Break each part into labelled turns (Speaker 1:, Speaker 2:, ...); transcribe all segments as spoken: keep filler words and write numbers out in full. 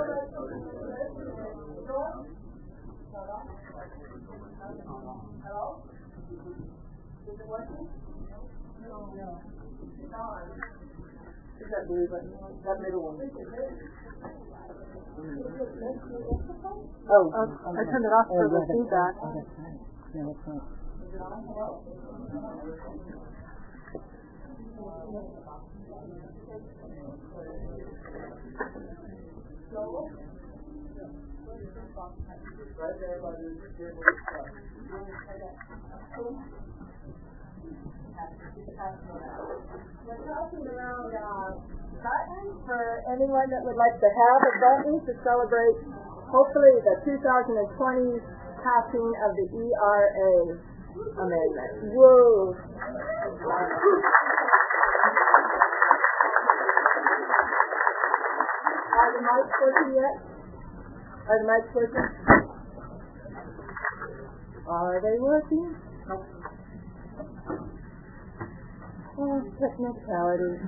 Speaker 1: Hello? Is it working? No. No. It's on. Is that blue button? That middle one. Oh, uh, I turned it off for the feedback. Oh, that's right. Yeah, that's right. Is it on? Hello? So, right there by the table. We're passing around uh, buttons for anyone that would like to have a button to celebrate, hopefully, the two thousand twenty passing of the E R A amendment. Whoa! Are the mics working yet? Are the mics working? Are they working? Nope. Oh, technicality.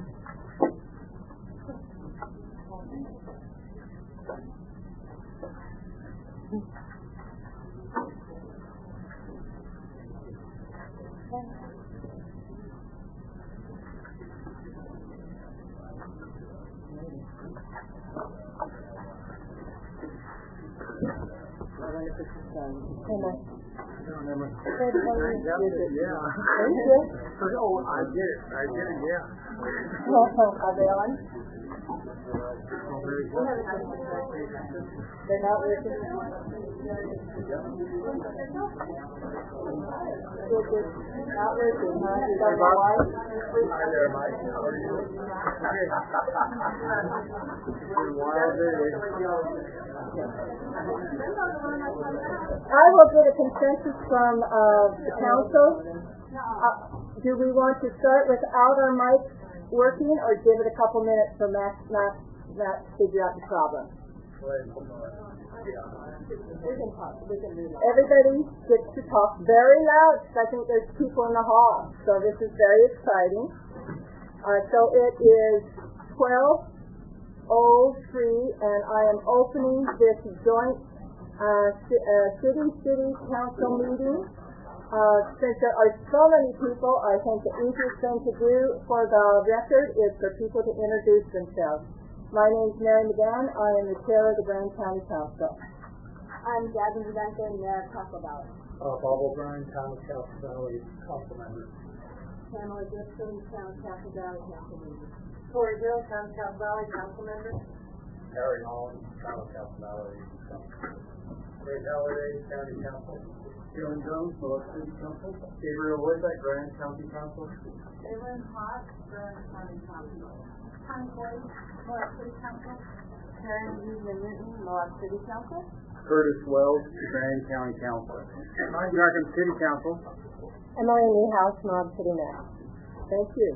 Speaker 2: Yeah. Oh, I get it. I get it, yeah.
Speaker 1: Are they on? They're not working. Not working, huh? You don't know why?
Speaker 2: Hi there, Mike. How are you?
Speaker 1: I will get a consensus from uh, the council. Uh, do we want to start without our mics working, or give it a couple minutes for Matt, Matt, Matt to figure out the problem? We can talk. We can do that. Everybody gets to talk very loud, because I think there's people in the hall. So this is very exciting. Uh, so it is twelve oh three, and I am opening this joint uh, c- uh, city-city council meeting. Uh, since there are so many people, I think the easiest thing to do for the record is for people to introduce themselves. My name is Mary McGann. I am the chair of the Grand County Council. I'm Gavin Duncan, Mayor of Castle Valley.
Speaker 2: Uh, Bob O'Brien, Town of Castle Valley, Council Member.
Speaker 1: Pamela Gibson, Town of Castle Valley, Council Member.
Speaker 3: Corey Hill, Town of Castle Valley, Council Member.
Speaker 2: Harry Holland, Town of Castle Valley, Council Member. Greg Halliday, County Council. Dylan Jones, North City Council. Gabriel Whitbeck, Grand County Council.
Speaker 3: Evelyn Hott, Grand County Council. Tom Boyd, North City Council.
Speaker 1: Karen Newton, Moab City Council.
Speaker 2: Curtis Wells, Grand County Council. Mike Garkin, City Council.
Speaker 1: Emily Newhouse, Moab City Mayor. Thank you.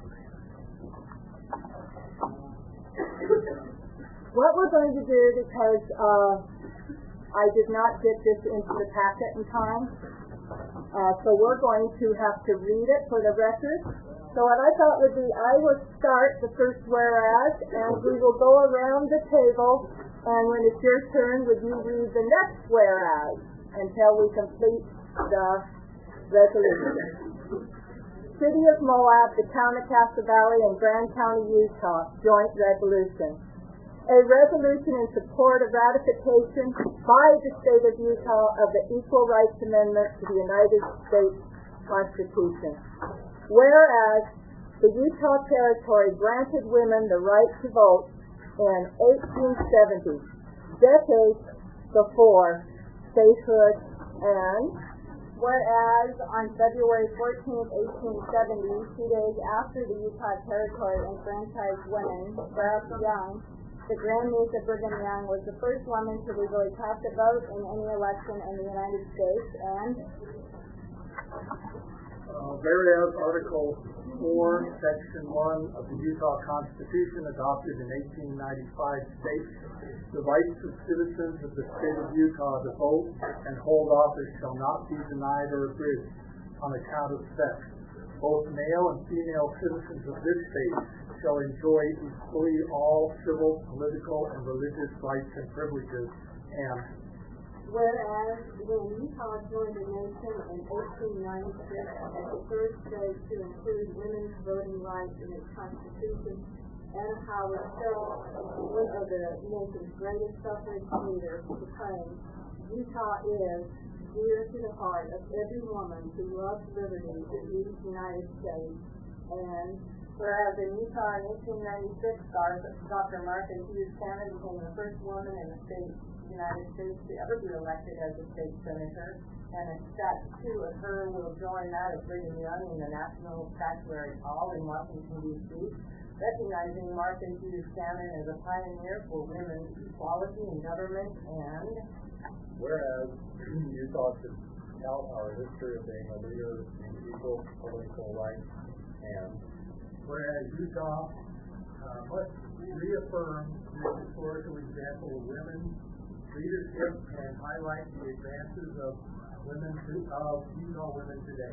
Speaker 1: What we're going to do, because uh, I did not get this into the packet in time, uh, so we're going to have to read it for the record. So what I thought would be, I will start the first whereas, and we will go around the table, and when it's your turn, would you read the next whereas until we complete the resolution. City of Moab, the Town of Castle Valley, and Grand County, Utah, joint resolution. A resolution in support of ratification by the state of Utah of the Equal Rights Amendment to the United States Constitution. Whereas the Utah Territory granted women the right to vote in eighteen seventy, decades before statehood, and whereas on February fourteenth, eighteen seventy, two days after the Utah Territory enfranchised women, Sarah Young, the Grand Niece of Brigham Young, was the first woman to legally cast a vote in any election in the United States, and
Speaker 2: Uh, whereas Article four, Section one of the Utah Constitution, adopted in eighteen ninety-five, states the rights of citizens of the state of Utah to vote and hold office shall not be denied or abridged on account of sex. Both male and female citizens of this state shall enjoy equally all civil, political, and religious rights and privileges. And
Speaker 3: whereas when Utah joined the nation in eighteen ninety-six as the third state to include women's voting rights in its constitution, and how itself one of the nation's greatest suffrage leaders proclaimed, Utah is dear to the heart of every woman who loves liberty in these United States. And whereas in Utah in eighteen ninety-six, Doctor Martha Hughes Cannon became the first woman in the state United States to ever be elected as a state senator, and a statue two of her will join that of Brigham Young in the National Statuary Hall in Washington, D C, recognizing Martha Hughes Cannon as a pioneer for women's equality in government. And
Speaker 4: whereas Utah should tout our history of being a leader in equal political rights, and
Speaker 2: whereas Utah uh, must reaffirm the historical example of women's leadership and highlight the advances of women to, of Utah women today.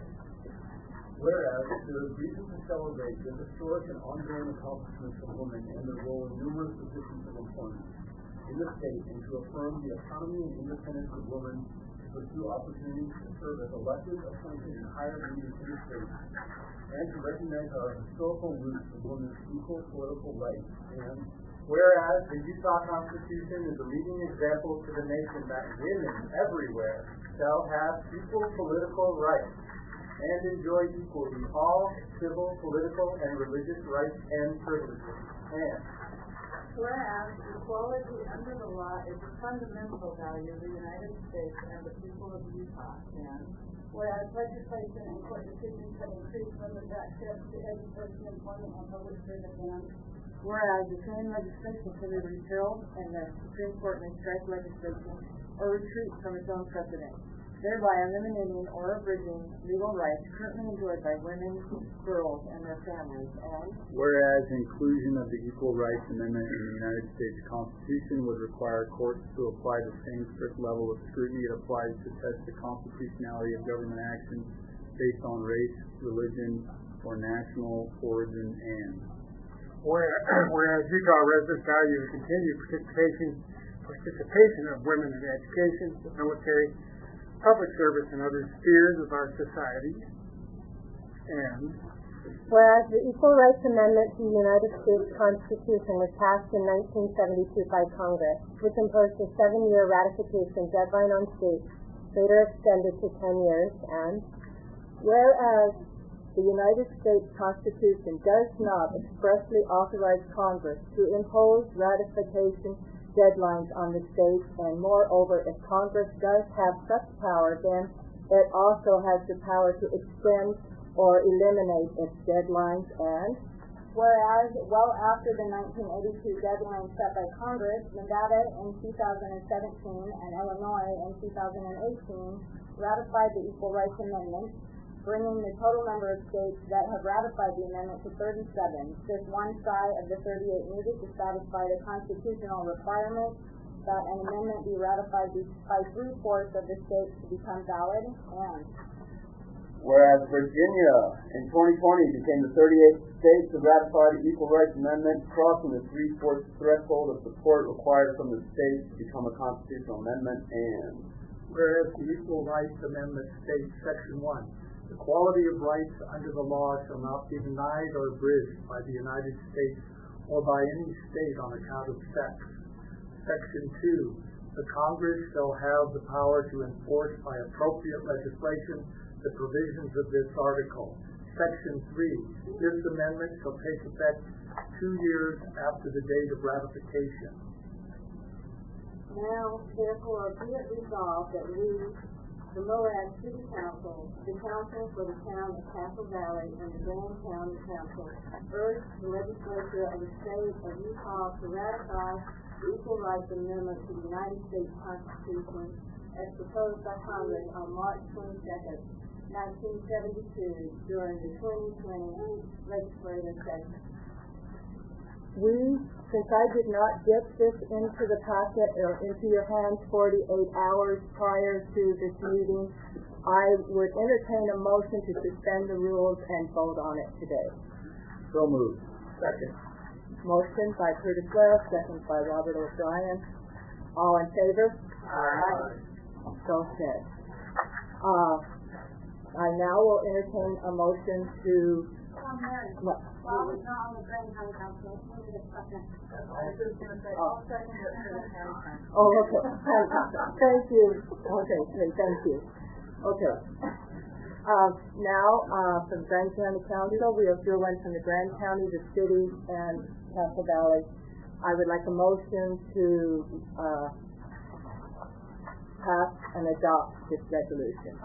Speaker 4: Whereas there is reason to celebrate the historic and ongoing accomplishments of women and their role in numerous positions of employment in the state, and to affirm the autonomy and independence of women to pursue opportunities to serve as elected, appointed, and higher leaders in the state, and to recognize our historical roots of women's equal political rights. And
Speaker 2: whereas the Utah Constitution is a leading example to the nation that women everywhere shall have equal political rights and enjoy equally all civil, political, and religious rights and privileges. And
Speaker 3: whereas equality under the law is a fundamental value of the United States and the people of Utah. And
Speaker 5: whereas legislation and court decisions have increased women's access to education, employment, and public service. And
Speaker 1: whereas the same legislation can be repealed and the Supreme Court may strike legislation or retreat from its own precedent, thereby eliminating or abridging legal rights currently enjoyed by women, girls, and their families. And
Speaker 4: whereas inclusion of the Equal Rights Amendment in the United States Constitution would require courts to apply the same strict level of scrutiny it applies to test the constitutionality of government action based on race, religion, or national origin. And
Speaker 2: whereas Utah residents value the continued participation participation of women in education, the military, public service, and other spheres of our society. And
Speaker 1: whereas the Equal Rights Amendment to the United States Constitution was passed in nineteen seventy-two by Congress, which imposed a seven-year ratification deadline on states, later extended to ten years. And whereas the United States Constitution does not expressly authorize Congress to impose ratification deadlines on the states, and moreover, if Congress does have such power, then it also has the power to extend or eliminate its deadlines. And
Speaker 3: whereas well after the nineteen eighty-two deadline set by Congress, Nevada in two thousand seventeen and Illinois in two thousand eighteen ratified the Equal Rights Amendment, bringing the total number of states that have ratified the amendment to thirty-seven, just one shy of the thirty-eight needed to satisfy the constitutional requirement that an amendment be ratified by three-fourths of the states to become valid. And
Speaker 4: whereas Virginia in twenty twenty became the thirty-eighth state to ratify the Equal Rights Amendment, crossing the three-fourths threshold of support required from the state to become a constitutional amendment. And
Speaker 2: whereas the Equal Rights Amendment states, Section one, the quality of rights under the law shall not be denied or abridged by the United States or by any state on account of sex. Section two, the Congress shall have the power to enforce by appropriate legislation the provisions of this article. Section three, this amendment shall take effect two years after the date of ratification.
Speaker 3: Now, therefore, be it resolved that we, the Moab City Council, the Council for the Town of Castle Valley, and the Grand County Council urge the legislature of the state of Utah to ratify the Equal Rights Amendment to the United States Constitution as proposed by Congress on March twenty-second, nineteen seventy-two, during the twenty twenty legislative session.
Speaker 1: We, since I did not get this into the packet or into your hands forty-eight hours prior to this meeting, I would entertain a motion to suspend the rules and vote on it today.
Speaker 4: so moved.
Speaker 2: Second.
Speaker 1: Motion by Curtis Wells, second by Robert O'Brien. All in favor?
Speaker 2: Aye.
Speaker 1: So said. Uh, I now will entertain a motion to,
Speaker 5: Um, Mary,
Speaker 1: what?
Speaker 5: well, I was not on the Grant County Council, I need a second. I was just gonna say,
Speaker 1: Oh.
Speaker 5: I'll second it for the county council.
Speaker 1: Oh, okay. Thank you. Okay, great, thank you. Okay. Uh, now, uh, from Grand County Council, we have your one from the Grand County, the city, and Castle Valley. I would like a motion to, uh, pass and adopt this resolution.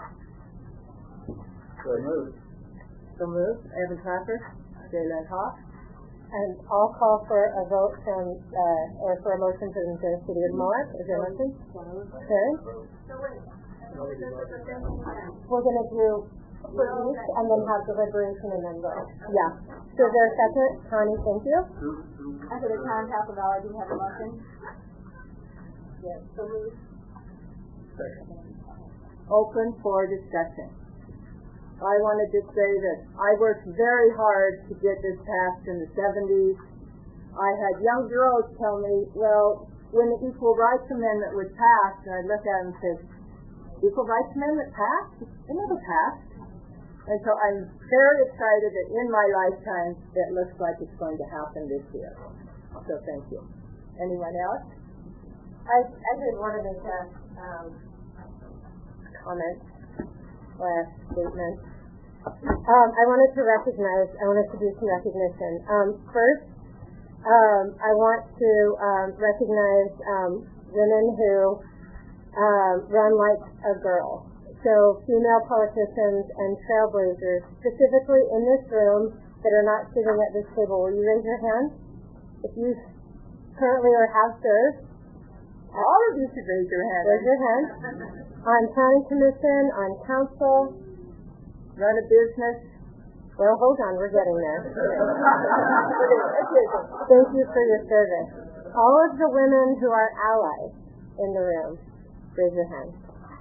Speaker 4: So moved.
Speaker 1: So moved. Evan Clapper, Jaylen Hawk.
Speaker 6: And I'll call for a vote from, uh, or for a motion from the city of Moab. Is there a motion? Okay.
Speaker 5: So wait, this is the thing again.
Speaker 6: We're gonna do each and then have deliberation and then vote.
Speaker 1: Yeah.
Speaker 6: So is there a second? Connie, thank you.
Speaker 3: And for the town of Castle Valley, do you have a motion?
Speaker 6: Yes.
Speaker 3: So moved.
Speaker 1: Open for discussion. I wanted to say that I worked very hard to get this passed in the seventies. I had young girls tell me, well, when the Equal Rights Amendment was passed, and I'd look at them and say, Equal Rights Amendment passed? It never passed. And so I'm very excited that in my lifetime, it looks like it's going to happen this year. So thank you. Anyone else?
Speaker 6: I, I just wanted to make a, um, comment, last statement. Um, I wanted to recognize, I wanted to do some recognition. Um, first, um, I want to um, recognize um, women who um, run like a girl. So female politicians and trailblazers, specifically in this room, that are not sitting at this table. Will you raise your hand? If you currently or have served.
Speaker 1: All of you should raise your hand.
Speaker 6: Raise your hand. On planning commission, on council,
Speaker 1: Run a business.
Speaker 6: well, hold on, we're getting there. Thank you for your service. All of the women who are allies in the room, raise your hand.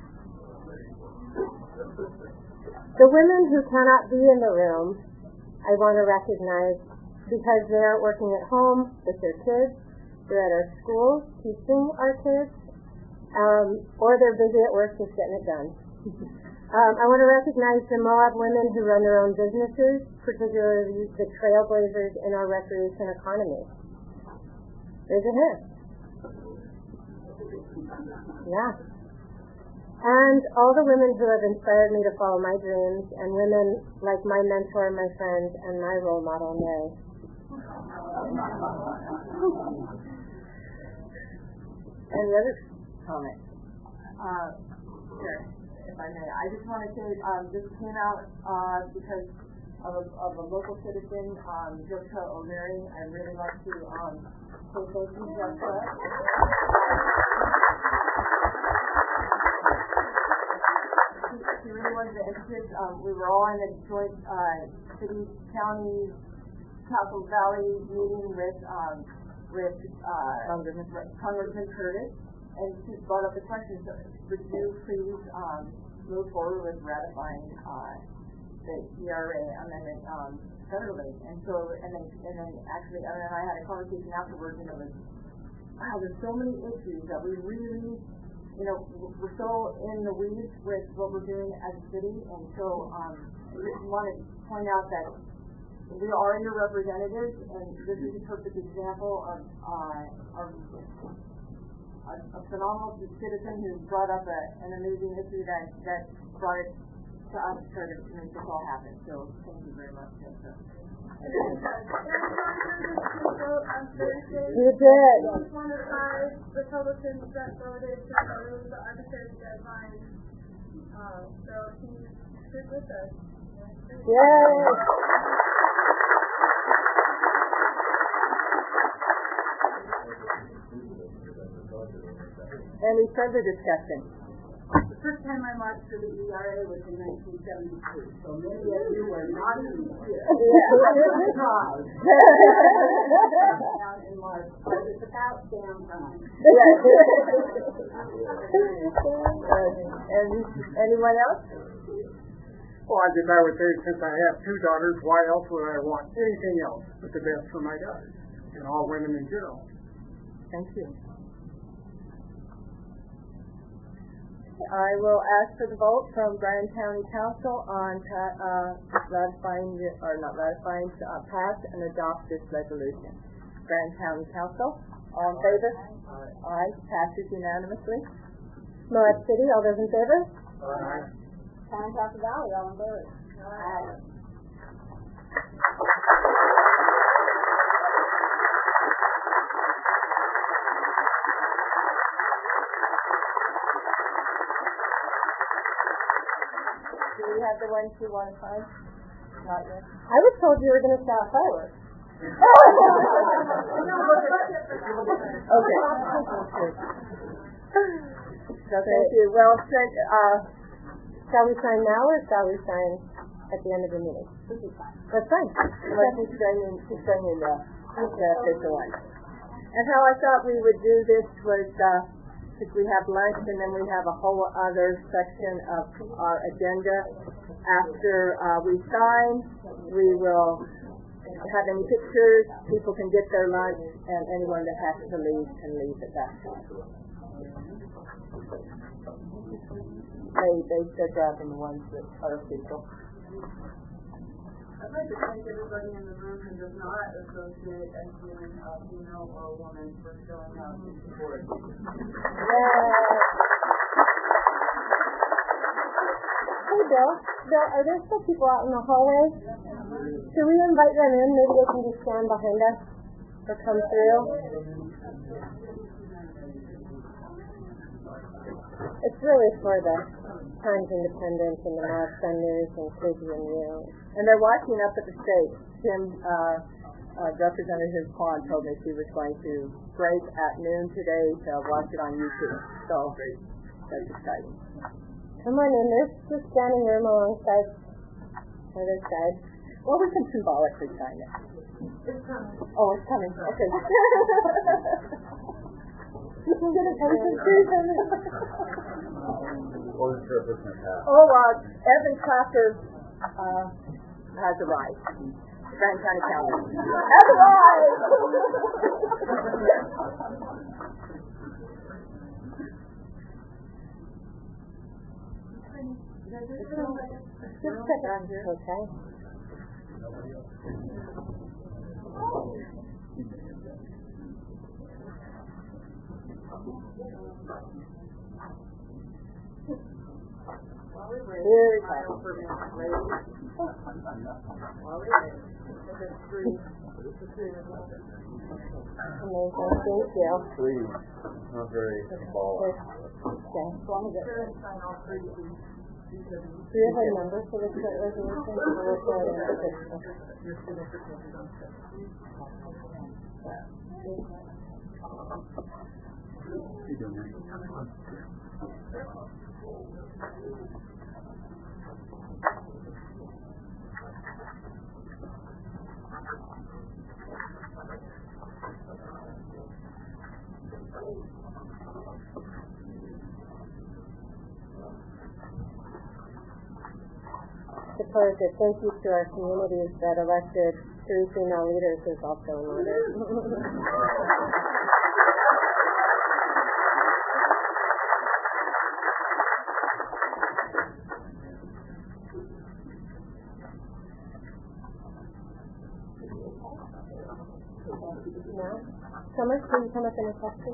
Speaker 6: The women who cannot be in the room, I want to recognize because they're working at home with their kids, they're at our schools teaching our kids, um, or they're busy at work just getting it done. Um, I want to recognize the Moab women who run their own businesses, particularly the trailblazers in our recreation economy. Raise your hand. Yeah. And all the women who have inspired me to follow my dreams, and women like my mentor, my friend, and my role model, Mary.
Speaker 1: Any other comments?
Speaker 3: Uh, sure, if I may. I just want to say, um, this came out, uh, because of a, of a local citizen, um, Jessica O'Leary. I really want to, um, say thank you, Jessica. She, she really wanted to interest, um, we were all in a joint, uh, city, county, Castle Valley meeting with, um, with, uh,
Speaker 1: Congressman.
Speaker 3: Congressman Curtis, and she brought up the question, so would you please, um, move forward with ratifying, uh, the E R A amendment, um, federally? And so, and then, and then actually, Evan and I had a conversation afterwards, and it was, wow, there's so many issues that we really, you know, we're so in the weeds with what we're doing as a city, and so, um, I just want to point out that we are your representatives, and this is a perfect example of, uh, of a, a phenomenal citizen who brought up a, an amazing issue that, that brought it to us to try to make this all happen. So thank you very much, Jessica.
Speaker 6: You did.
Speaker 5: He's one of five Republicans that voted to remove the arbitrary deadline. Uh, so he's good with us.
Speaker 6: Yay!
Speaker 1: Any further discussion?
Speaker 3: The first time I marched for the E R A was in nineteen seventy-two, so many of you were not even here. Down in March, but it's about damn time.
Speaker 1: Any, anyone else?
Speaker 2: Well, as if I would say, since I have two daughters, why else would I want anything else but the best for my daughters and all women in general?
Speaker 1: Thank you. I will ask for the vote from Grand County Council on uh, ratifying, or not ratifying, to uh, pass and adopt this resolution. Grand County Council, all in favor? Aye. Aye. Passes unanimously.
Speaker 6: Moab City, all those in favor?
Speaker 2: Aye.
Speaker 3: Connecuh Valley, all in favor? Aye.
Speaker 1: Do we have the ones you want to find? Not yet.
Speaker 6: I was told you were going to start fireworks.
Speaker 1: Okay. So thank you. Well, said, uh,
Speaker 6: Shall we sign now or shall we sign at the end of the meeting? That's fine.
Speaker 1: let's just sign in, just sign in the, the official one. And how I thought we would do this was, uh, because we have lunch and then we have a whole other section of our agenda. After uh, we sign, we will have any pictures, people can get their lunch, and anyone that has to leave can leave at that time. They, they, they're grabbing the ones that are official.
Speaker 5: I'd like to thank everybody in the room who does not associate as being a female or a woman for showing up in support.
Speaker 6: Hey, Bill. Bill, are there still people out in the hallway? Should we invite them in? Maybe they can just stand behind us or come through. It's really for the Times Independent and the Moab Senders and Crazy and You.
Speaker 1: And they're watching up at the state. Tim, uh, uh, Representative Kwan told me she was going to break at noon today to watch it on YouTube. So that's exciting.
Speaker 6: Come on in. There's the standing room alongside the other side.
Speaker 1: Well, we can symbolically sign it.
Speaker 5: It's coming.
Speaker 1: Oh, it's coming. Okay.
Speaker 6: You can get a pencil too.
Speaker 1: Oh, uh, Evan Clapper uh, has arrived. Grand County Council has arrived.
Speaker 6: Just check on here. Okay.
Speaker 1: Very tired for me.
Speaker 6: Amazing. Thank you.
Speaker 4: Please. Not very involved.
Speaker 6: Okay. As long as it. Do you have a number for the resolution? Suppose that thank you to our communities that elected three female leaders is also in order. No? Summer, can you come up in a question?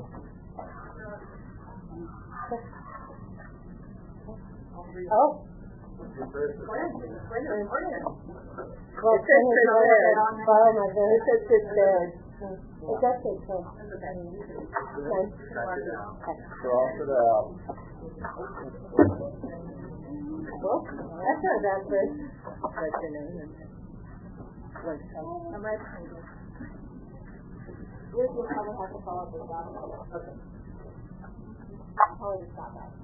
Speaker 6: Oh. Well,
Speaker 1: It says
Speaker 6: prepared. Oh my goodness.
Speaker 1: It says prepared.
Speaker 6: It does say so. Okay.
Speaker 4: Cross it out.
Speaker 6: Well, that's not bad for us.
Speaker 1: That's your name. Wait, come.
Speaker 3: I'm right behind you. We'll probably have to follow up with that.
Speaker 1: Okay.
Speaker 3: I'll probably just stop that.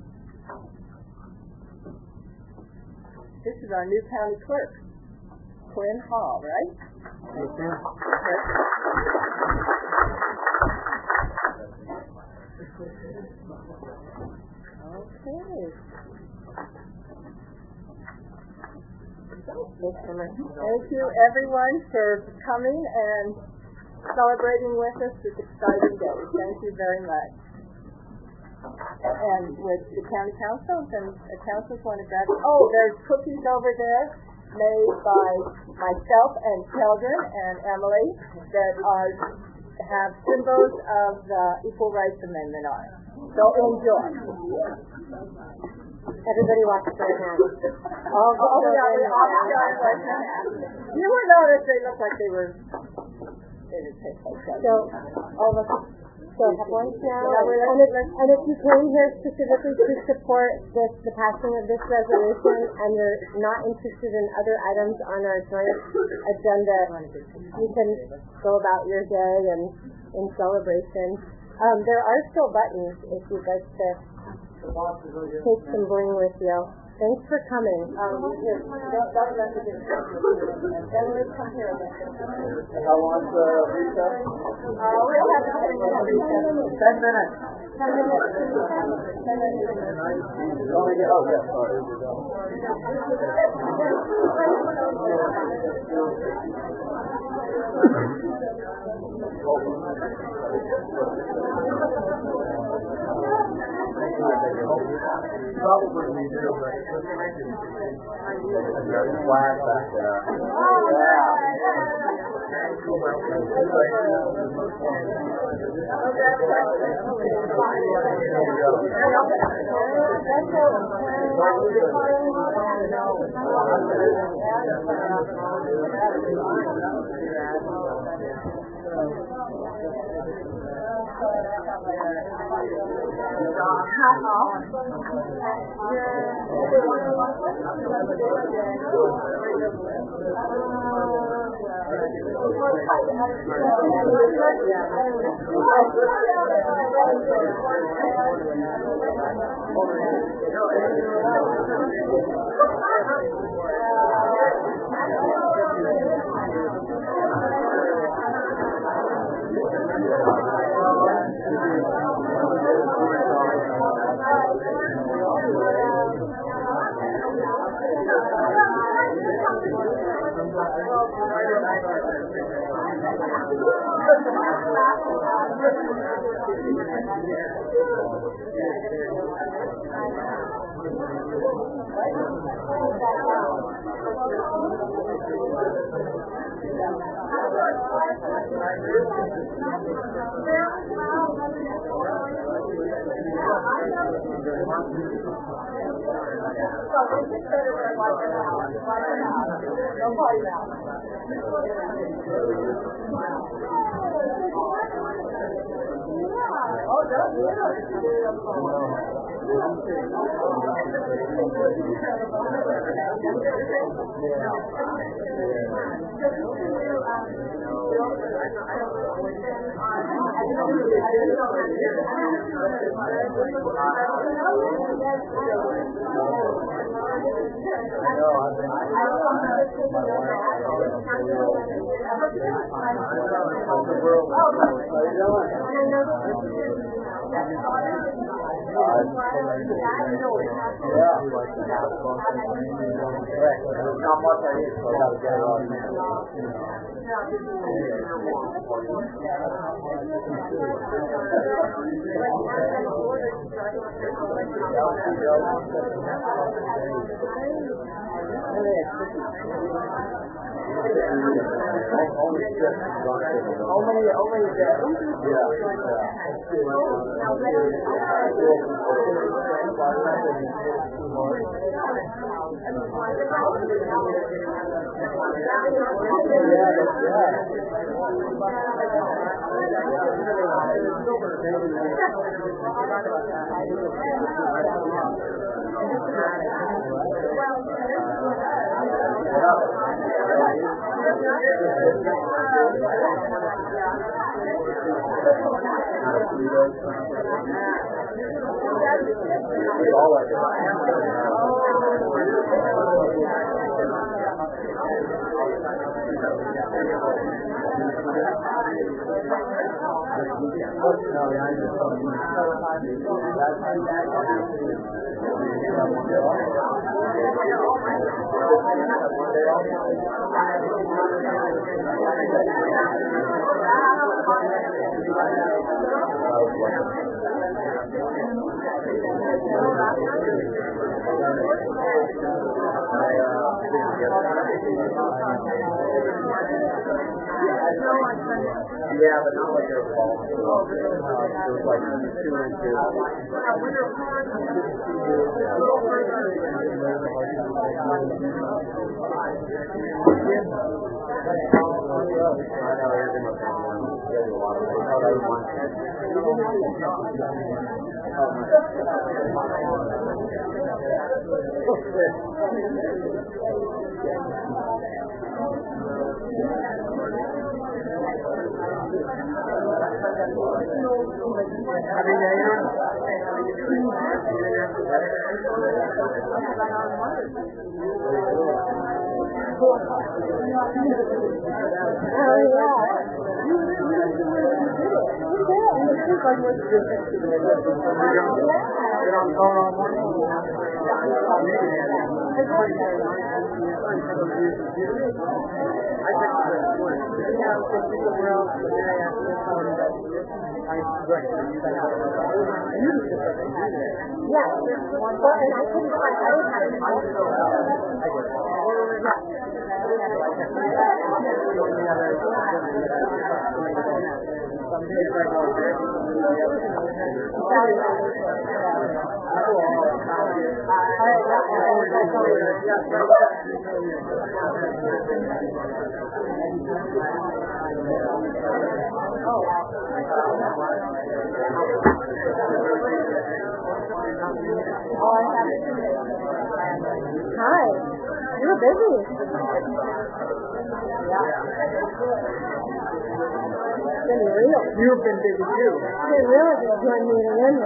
Speaker 1: This is our new county clerk. Quinn Hall, right?
Speaker 2: Yes, ma'am.
Speaker 1: Okay. Thank you, everyone, for coming and celebrating with us this exciting day. Thank you very much. And with the county councils and the councils want to grab, oh, there's cookies over there made by myself and Sheldon and Emily that are have symbols of the Equal Rights Amendment on it. So enjoy.
Speaker 6: Everybody watch their hands.
Speaker 1: Oh, oh yeah, we all started with that. You would notice they look like they were.
Speaker 6: So, all of us. So have lunch now, and if, and if you came here specifically to support this, the passing of this resolution, and you're not interested in other items on our joint agenda, you can go about your day and in celebration. Um, there are still buttons if you'd like to take some bling with you. Thanks for coming. Um, here, that, that message is then let's come here.
Speaker 2: How long's the recess?
Speaker 6: Uh, we'll have to take a recess.
Speaker 2: Ten minutes.
Speaker 6: Ten minutes. Ten minutes.
Speaker 2: Oh, yeah. Oh, yeah. Sorry. Probably we do, but there's a flag back there. Only, only that.
Speaker 4: Yeah, but not like they're falling. It was like two inches. Happy New Year.
Speaker 6: Oh, yeah. You did it. You did it. And the soup was with you. Yeah. Well, and I couldn't find, I didn't have Hi. You're busy. Yeah. It's been real.
Speaker 4: You've been busy too.
Speaker 6: It's been really good joining me in there.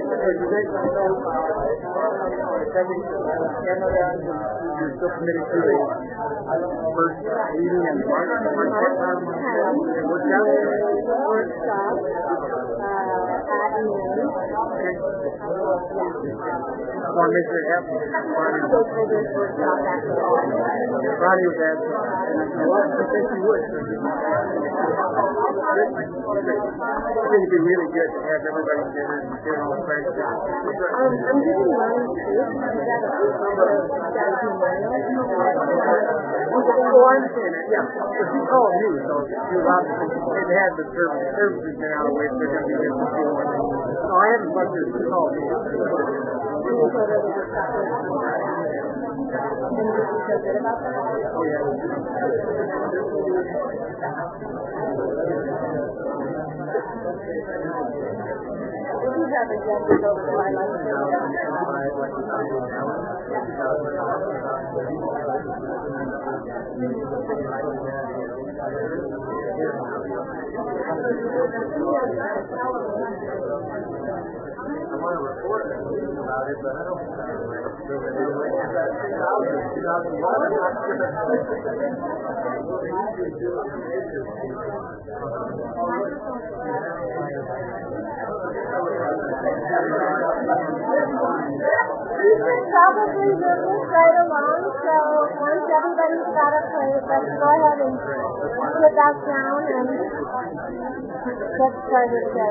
Speaker 4: You're still committed to the first meeting in March.
Speaker 6: Workshop uh, at noon.
Speaker 4: Or Mister F.
Speaker 6: Stakeholders workshop at noon.
Speaker 4: Ronnie was asking. Well, I think you would. I think it'd be really good to have everybody together and get all the friends down.
Speaker 6: Um, I'm doing mine too. Is that a
Speaker 4: Oh, I understand that, yeah. But she called me, so she was obviously, they had the service, services been out of the way, so they're going to be good before. No, I haven't much of she called me.
Speaker 6: And you feel good about that?
Speaker 4: Oh, yeah.
Speaker 6: If you have agendas over there, I'd like to know.
Speaker 4: I want to report about it, but I don't know.
Speaker 6: We should probably move this right along, so once everybody's got a plate, let's go ahead and sit back down and get started again.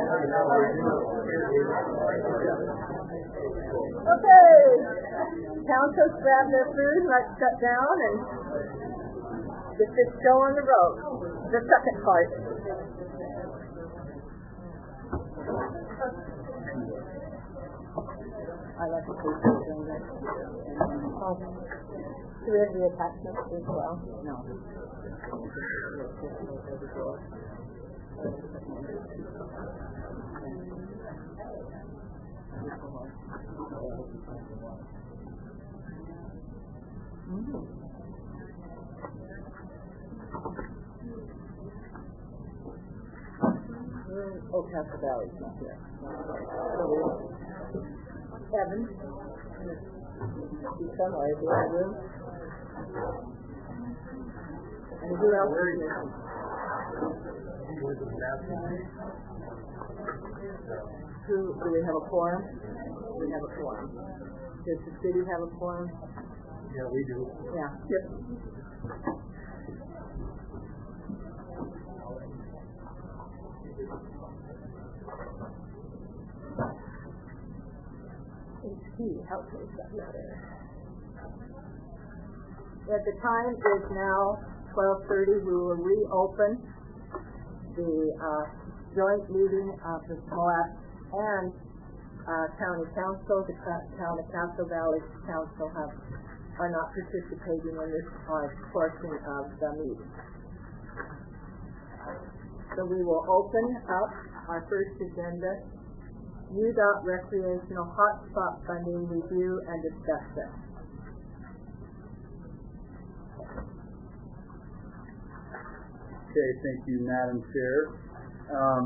Speaker 1: Okay, councils grab their food, let's sit down and get this show on the road. The second part.
Speaker 6: I like to see doing this. Do we have the attachments as well? No. Mm-hmm. Oh, Castle Valley's not here. Evan. He's somewhere. Is he in the room? And who else is here?
Speaker 1: Who, do we have a quorum? We have a quorum. Does the city have a quorum?
Speaker 2: Yeah, we do.
Speaker 1: Yeah.
Speaker 2: Yep.
Speaker 1: H P, how does that matter? At the time is now twelve thirty. We will reopen the uh, joint meeting of the Moab and uh, County Council. The Town of Castro Valley Council have are not participating in this uh, portion of the meeting. So we will open up our first agenda, U D O T Recreational Hotspot Funding Review and Discussion.
Speaker 4: Okay, thank you, Madam Chair. Um,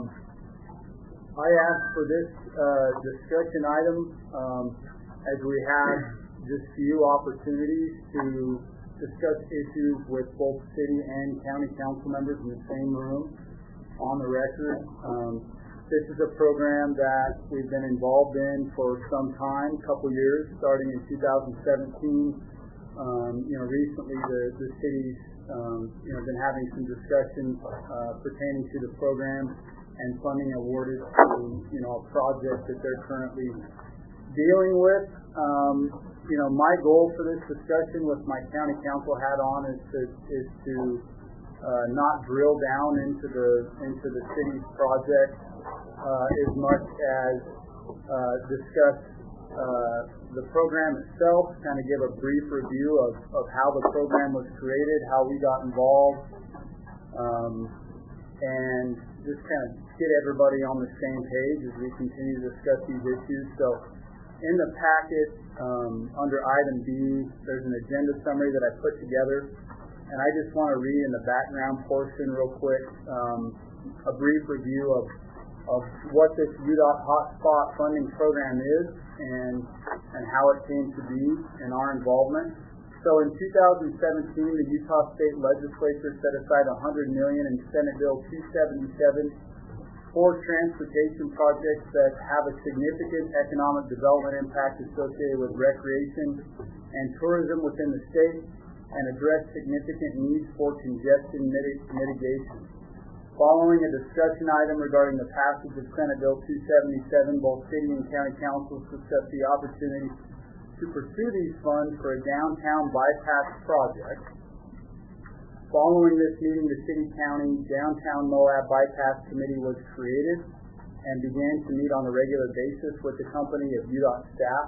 Speaker 4: I asked for this uh, discussion item um, as we have just few opportunities to discuss issues with both city and county council members in the same room on the record. Um, this is a program that we've been involved in for some time, a couple years, starting in two thousand seventeen. Um, you know, recently the, the city's um, you know, been having some discussions uh, pertaining to the program and funding awarded to, you know, a project that they're currently dealing with. Um, you know, my goal for this discussion with my county council hat on is to is to uh, not drill down into the into the city's project uh, as much as uh, discuss uh, the program itself, kind of give a brief review of, of how the program was created, how we got involved, um, and just kind of get everybody on the same page as we continue to discuss these issues. So in the packet, um, under item B, there's an agenda summary that I put together, and I just want to read in the background portion real quick um, a brief review of of what this U D O T Hotspot funding program is and and how it came to be and our involvement. So in two thousand seventeen, the Utah State Legislature set aside one hundred million dollars in Senate Bill two seventy-seven for transportation projects that have a significant economic development impact associated with recreation and tourism within the state and address significant needs for congestion mitig- mitigation. Following a discussion item regarding the passage of Senate Bill two seventy-seven, both city and county councils discussed the opportunity to pursue these funds for a downtown bypass project. Following this meeting, the City-County Downtown Moab Bypass Committee was created and began to meet on a regular basis with the company of U D O T staff.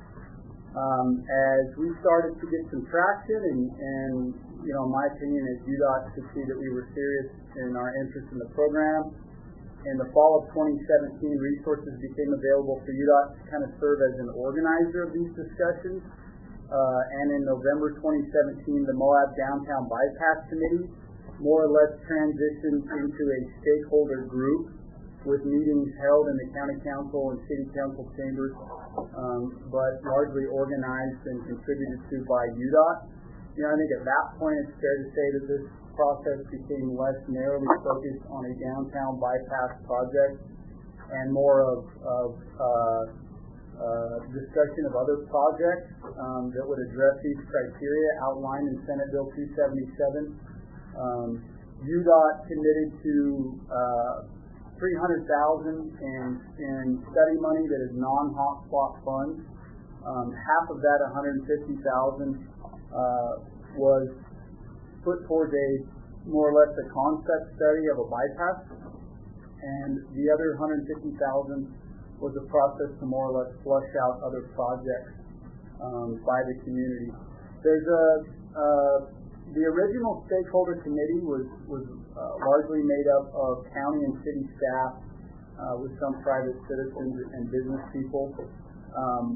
Speaker 4: Um, as we started to get some traction and, and you know, in my opinion, as U D O T could see that we were serious in our interest in the program, in the fall of twenty seventeen, resources became available for U D O T to kind of serve as an organizer of these discussions. Uh, and in November twenty seventeen, the Moab Downtown Bypass Committee more or less transitioned into a stakeholder group with meetings held in the county council and city council chambers, um, but largely organized and contributed to by U D O T. You know, I think at that point it's fair to say that this process became less narrowly focused on a downtown bypass project and more of, of uh, uh, discussion of other projects um, that would address these criteria outlined in Senate Bill two seventy-seven. Um, U D O T committed to uh, three hundred thousand dollars in, in study money that is non-hotspot funds. Um, half of that, one hundred fifty thousand dollars, uh, was put towards a more or less a concept study of a bypass, and the other one hundred fifty thousand dollars was a process to more or less flush out other projects um, by the community. There's a uh, the original stakeholder committee was was uh, largely made up of county and city staff uh, with some private citizens and business people, um,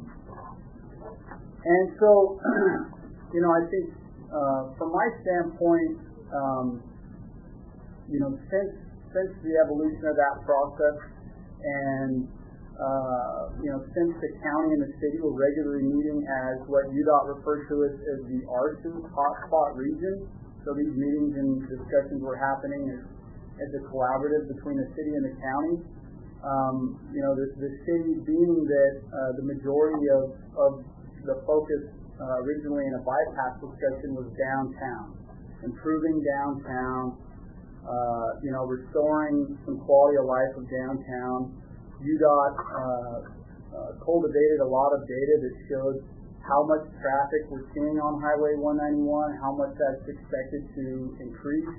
Speaker 4: and so you know I think uh, from my standpoint, um, you know since since the evolution of that process and Uh, you know, since the county and the city were regularly meeting as what U D O T referred to as, as the R two hotspot region, so these meetings and discussions were happening as, as a collaborative between the city and the county.
Speaker 7: Um, you know, the, the city being that uh, the majority of, of the focus uh, originally in a bypass discussion was downtown, improving downtown, uh, you know, restoring some quality of life of downtown. U D O T uh, uh, cultivated a lot of data that showed how much traffic we're seeing on Highway one ninety-one, how much that's expected to increase.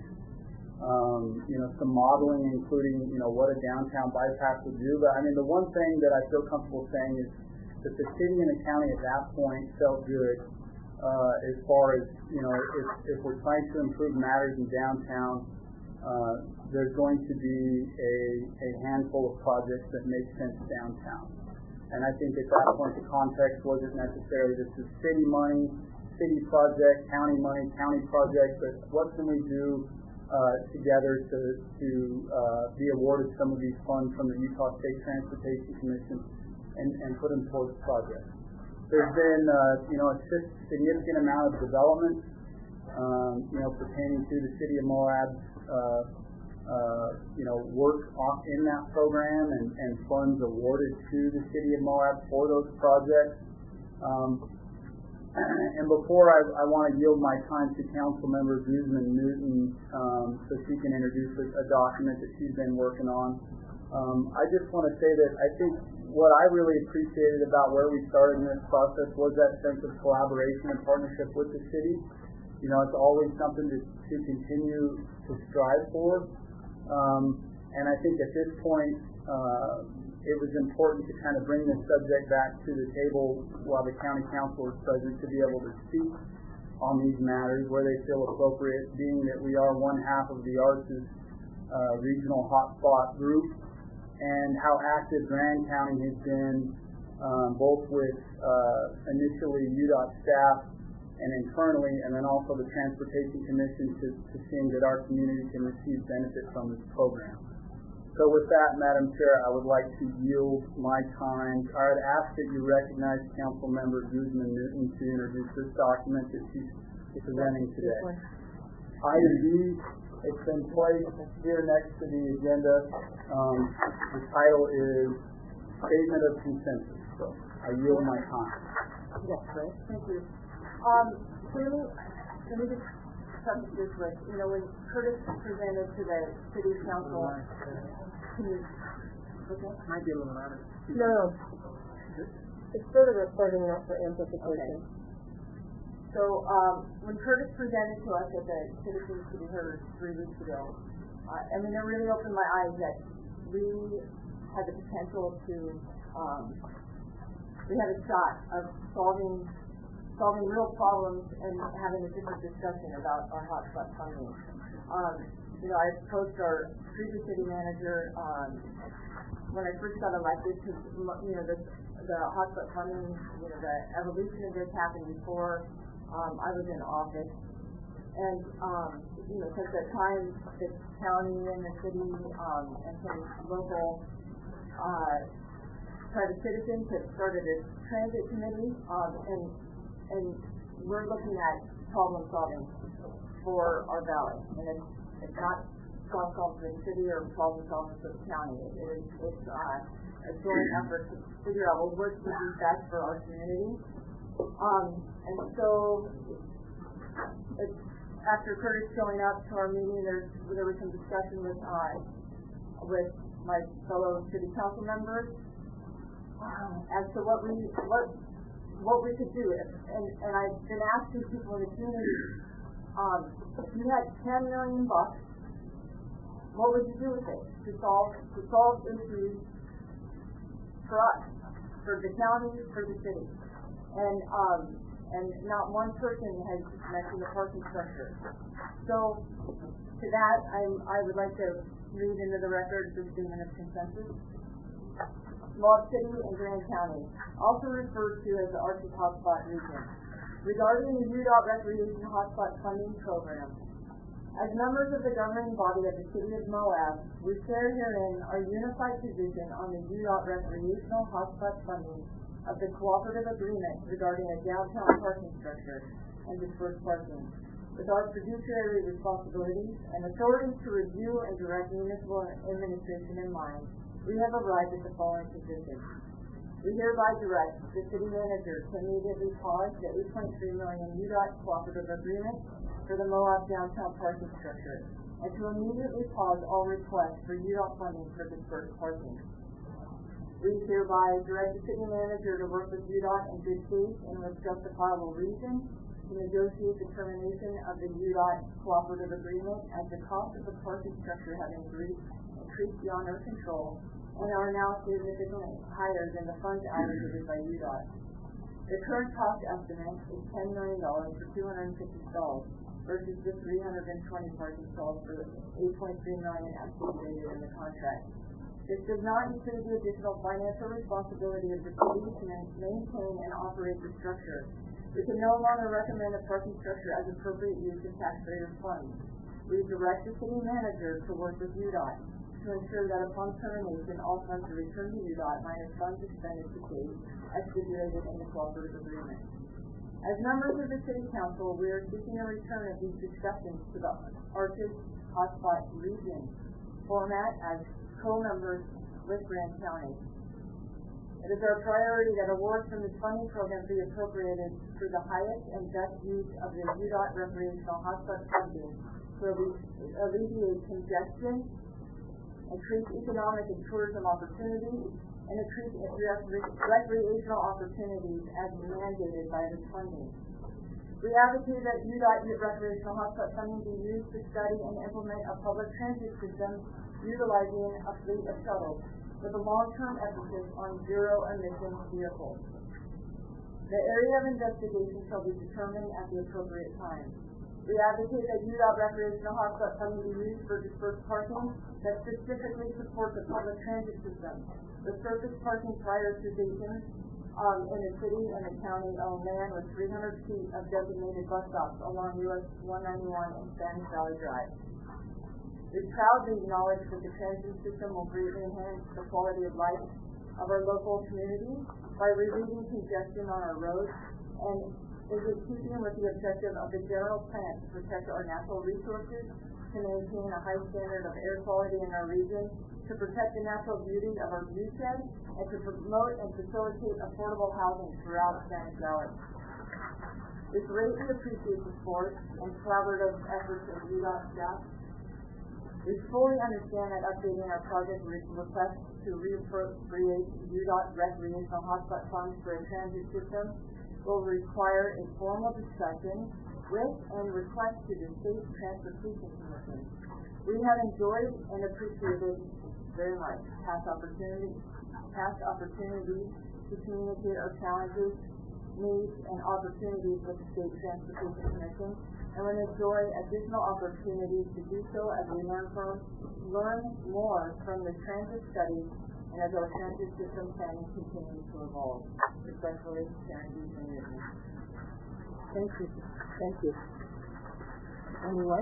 Speaker 7: Um, you know, some modeling, including, you know, what a downtown bypass would do. But I mean, the one thing that I feel comfortable saying is that the city and the county at that point felt good uh, as far as, you know, if, if we're trying to improve matters in downtown, uh, there's going to be a, a handful of projects that make sense downtown. And I think at that point the context wasn't necessarily this is city money, city project, county money, county project, but what can we do Uh, together to, to uh, be awarded some of these funds from the Utah State Transportation Commission and, and put them towards projects. There's been, uh, you know, a significant amount of development, um, you know, pertaining to the city of Moab's, uh, uh, you know, work on, in that program and, and funds awarded to the city of Moab for those projects. Um, And before I, I want to yield my time to Council Member Guzman Newton um, so she can introduce a, a document that she's been working on, um, I just want to say that I think what I really appreciated about where we started in this process was that sense of collaboration and partnership with the city. You know, it's always something to, to continue to strive for. Um, and I think at this point, uh, it was important to kind of bring this subject back to the table while the county council is present to be able to speak on these matters where they feel appropriate, being that we are one half of the Arts' uh, regional hotspot group, and how active Grand County has been, um, both with uh, initially U D O T staff and internally, and then also the Transportation Commission to, to seeing that our community can receive benefit from this program. So with that, Madam Chair, I would like to yield my time. I would ask that you recognize Council Member Guzman Newton to introduce this document that she's presenting today. Item B, it's been placed here next to the agenda. Um, the title is Statement of Consensus. So I yield my time.
Speaker 1: Yes, right. Thank you. Um, clearly, let me just preface this with, you know, when Curtis presented to the City Council, can you, okay?
Speaker 2: Might be a little louder.
Speaker 6: No. It's for the recording, not for amplification.
Speaker 1: Okay. So, um, when Curtis presented to us at the Citizens to be heard three weeks ago, uh, I mean, it really opened my eyes that we had the potential to, um, we had a shot of solving solving real problems and having a different discussion about our hotspot funding. Um, you know, I approached our previous city manager um, when I first got elected because, you know, the, the hotspot funding, you know, the evolution of this happened before um, I was in office. And, um, you know, since that time, the county and the city um, and some local uh, private citizens have started a transit committee, um, and and we're looking at problem solving for our valley. And it's, it's not problem solving for the city or problem solving for the county. It, it is, it's uh, a joint effort to figure out what works to be best for our community. Um, and so it's, after Curtis showing up to our meeting, there's, there was some discussion with uh, with my fellow city council members um, as to what we what what we could do. And, and I've been asking people in the community, um, if you had ten million bucks, what would you do with it to solve to solve issues for us, for the county, for the city? And um, and not one person has mentioned the parking structure. So to that, I'm, I would like to read into the record the statement of consensus. Moab City and Grand County, also referred to as the Arches Hotspot Region, regarding the U D O T Recreation Hotspot Funding Program. As members of the governing body of the City of Moab, we share herein our unified position on the U D O T Recreational Hotspot Funding of the Cooperative Agreement regarding a downtown parking structure and dispersed parking, with our fiduciary responsibilities and authorities to review and direct municipal administration in mind. we have arrived at the following position. We hereby direct the city manager to immediately pause the eight point three million dollars U DOT cooperative agreement for the Moab downtown parking structure, and to immediately pause all requests for U DOT funding for dispersed parking. We hereby direct the city manager to work with U DOT in good faith and with justifiable reason to negotiate the termination of the U DOT cooperative agreement as the cost of the parking structure have increased, increased beyond our control and are now significantly higher than the funds allocated by U DOT. The current cost estimate is ten million dollars for two hundred fifty stalls versus the three hundred twenty parking stalls for eight point three million dollars estimated in the contract. This does not include the additional financial responsibility of the city to maintain and operate the structure. We can no longer recommend a parking structure as appropriate use of taxpayer funds. We direct the city manager to work with U DOT to ensure that upon termination, all funds are returned to U DOT minus funds expended to date as stipulated in the cooperative agreement. As members of the City Council, we are seeking a return of these discussions to the Arctic Hotspot region format as co-members with Grand County. It is our priority that awards from this funding program be appropriated for the highest and best use of the U DOT recreational hotspot funding to alleviate congestion, increase economic and tourism opportunities, and increase recreational opportunities as mandated by this funding. We advocate that U DOT recreational hotspot funding be used to study and implement a public transit system utilizing a fleet of shuttles with a long-term emphasis on zero-emission vehicles. The area of investigation shall be determined at the appropriate time. We advocate that U DOT recreational hotspot funding be used for dispersed parking that specifically supports the public transit system. The surface parking prior to stations um, in the city and the county own land with three hundred feet of designated bus stops along U S one ninety-one and Spanish Valley Drive. We proudly acknowledge that the transit system will greatly enhance the quality of life of our local community by relieving congestion on our roads, and is in keeping with the objective of the general plan to protect our natural resources, to maintain a high standard of air quality in our region, to protect the natural beauty of our viewshed, and to promote and facilitate affordable housing throughout Spanish Valley. We greatly appreciate the support and collaborative efforts of U DOT staff. We fully understand that updating our project request to reappropriate U DOT recreational hotspot funds for a transit system will require a formal discussion with and request to the State Transportation Commission. We have enjoyed and appreciated very much past opportunities, past opportunities to communicate our challenges, needs, and opportunities with the State Transportation Commission, and we enjoy additional opportunities to do so as we learn from learn more from the transit study and as our transit system planning continues to evolve. Respectfully, Karen D. Newton. Thank you. Thank you. Anyway.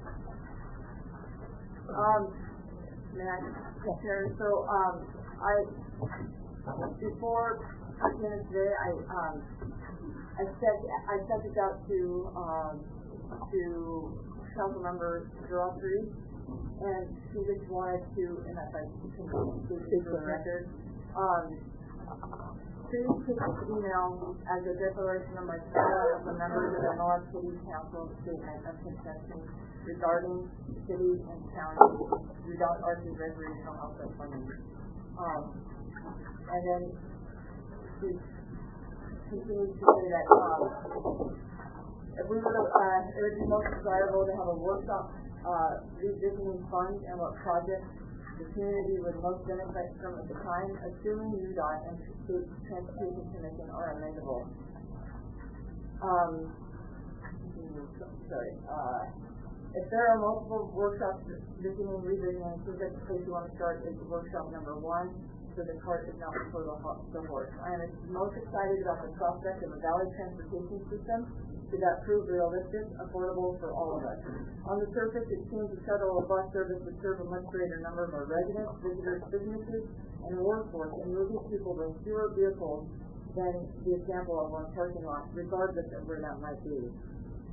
Speaker 1: Um, may I share? So, um, I, before beginning today, I, um, I sent, I sent this out to, um, to Councilmember Geraldry, and she just wanted to, and if I can speak for the record, um, please take this email as a declaration of my support of the members of the Moab City Council statement of consensus regarding city and county U DOT Arctic recreational hotspot funding. Um, and then she continues to say that um, if we were to, uh, it would be most desirable to have a workshop uh, revisiting funds and what projects the community would most benefit from at the time, assuming U DOT and State Transportation Commission are amendable. Um, sorry. Uh, if there are multiple workshops visiting, revisiting, I think that's the place you want to start is workshop number one, so the cart is not before the horse. I am most excited about the prospect of a valley transportation system should that prove realistic, affordable for all of us. On the surface, it seems a shuttle or bus service would serve a much greater number of our residents, visitors, businesses, and workforce in moving people with fewer vehicles than the example of one parking lot, regardless of where that might be.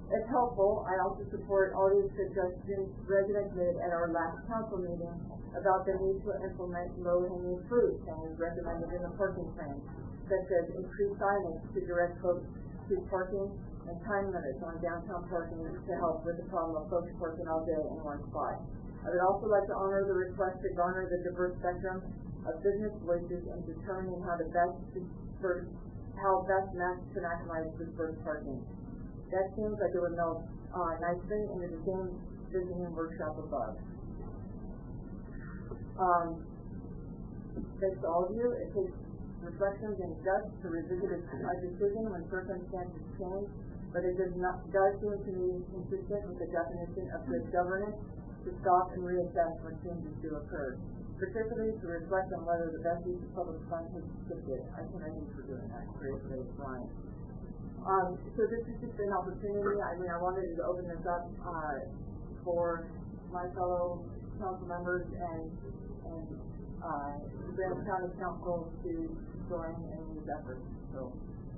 Speaker 3: If helpful, I also support all these suggestions residents made at our last council meeting about the need to implement low-hanging fruit and recommended in the parking plan, such as increased signage to direct folks to parking and time limits on downtown parking to help with the problem of folks parking all day in one spot. I would also like to honor the request to garner the diverse spectrum of business voices in determining how to best disperse, how best max to maximize dispersed parking. That seems like it would meld uh, nicely into the same visiting workshop above. Um, thanks to all of you. It takes reflections and guts to revisit a, a decision when circumstances change, but it does not does seem to me consistent with the definition of good governance to stop and reassess when changes do occur, particularly to reflect on whether the best use of public funds has shifted. I commend you for doing that. Great, great, Brian. Um, so this is just an opportunity. I mean, I wanted to open this up uh, for my fellow council members and and uh, Grand County Council to join in these efforts. So,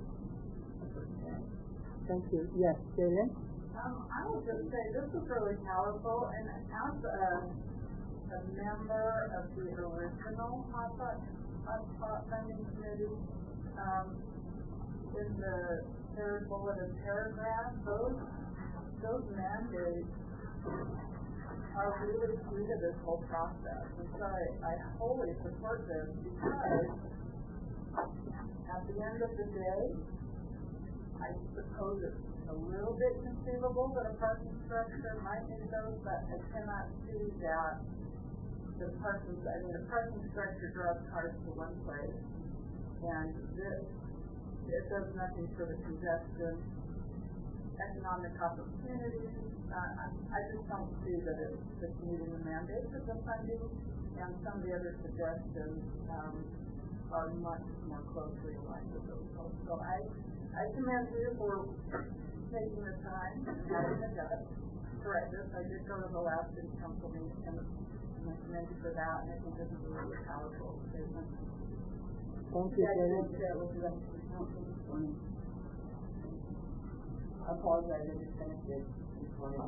Speaker 1: thank you. Yes, Jalen?
Speaker 5: Um, I would just say this was really powerful, and as a, a member of the original Hotspot Hotspot Funding Committee, um, in the third bulleted paragraph, those those mandates are really key to this whole process. And so I, I wholly support this because at the end of the day, I suppose it's a little bit conceivable that a parking structure might need those, but I cannot see that the parking, I mean, the parking structure draws cars to one place, and this it does nothing for the congestion, economic opportunities. Uh, I just don't see that it's just meeting the mandates of the funding, and some of the other suggestions um, are much more closely aligned with those goals. So I, I commend you for taking the time and having the guts to write this. I did go to the last city council meeting, and I commend you for that, and I think this is a really powerful statement.
Speaker 1: Thank you, Jalen.
Speaker 3: I apologize, I just finished it this morning.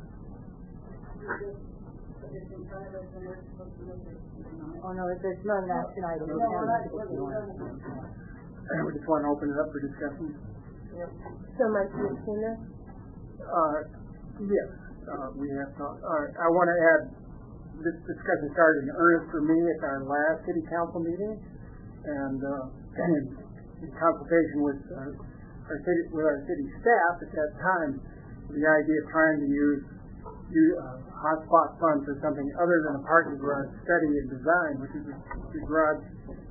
Speaker 1: Oh, no, there's none last night.
Speaker 2: We just want to open it up for discussion.
Speaker 1: So, Mike, you've seen this?
Speaker 2: Uh, yes, uh, we have talked. Uh, I want to add, this discussion started in earnest for me at our last city council meeting, and uh, in consultation with uh, our city with our city staff at that time, the idea of trying to use use uh, hotspot funds for something other than a parking garage study and design, which is the garage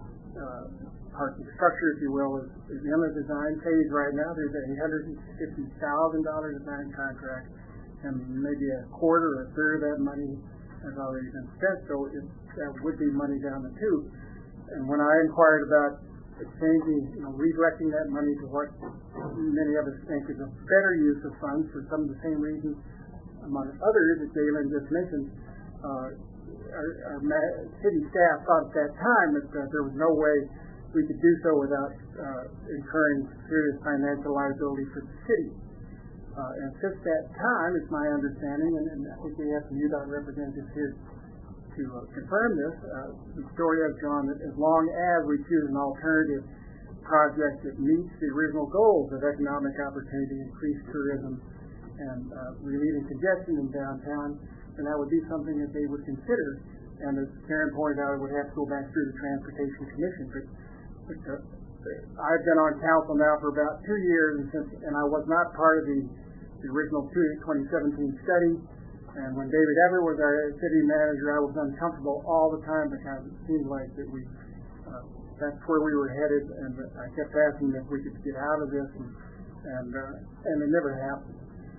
Speaker 2: uh, parking structure, if you will, is, is in the design phase right now. There's a eight hundred fifty thousand dollars design contract, and maybe a quarter or a third of that money has already been spent, so it, that would be money down the tube. And when I inquired about changing, you know, redirecting that money to what many of us think is a better use of funds for some of the same reasons, among others, that Jalen just mentioned, uh, our, our ma- city staff thought at that time that uh, there was no way we could do so without uh, incurring serious financial liability for the city. Uh, and since that time, it's my understanding, and, and I think we have some U D O T representatives here to uh, confirm this, uh, the story has gone that as long as we choose an alternative project that meets the original goals of economic opportunity, increased tourism, and uh, relieving congestion in downtown, then that would be something that they would consider. And as Karen pointed out, it would have to go back through the Transportation Commission. But, but uh, I've been on council now for about two years, and, since, and I was not part of the, the original twenty seventeen study. And when David Everett was our city manager, I was uncomfortable all the time because it seemed like that we uh, that's where we were headed, and I kept asking if we could get out of this, and and, uh, and it never happened.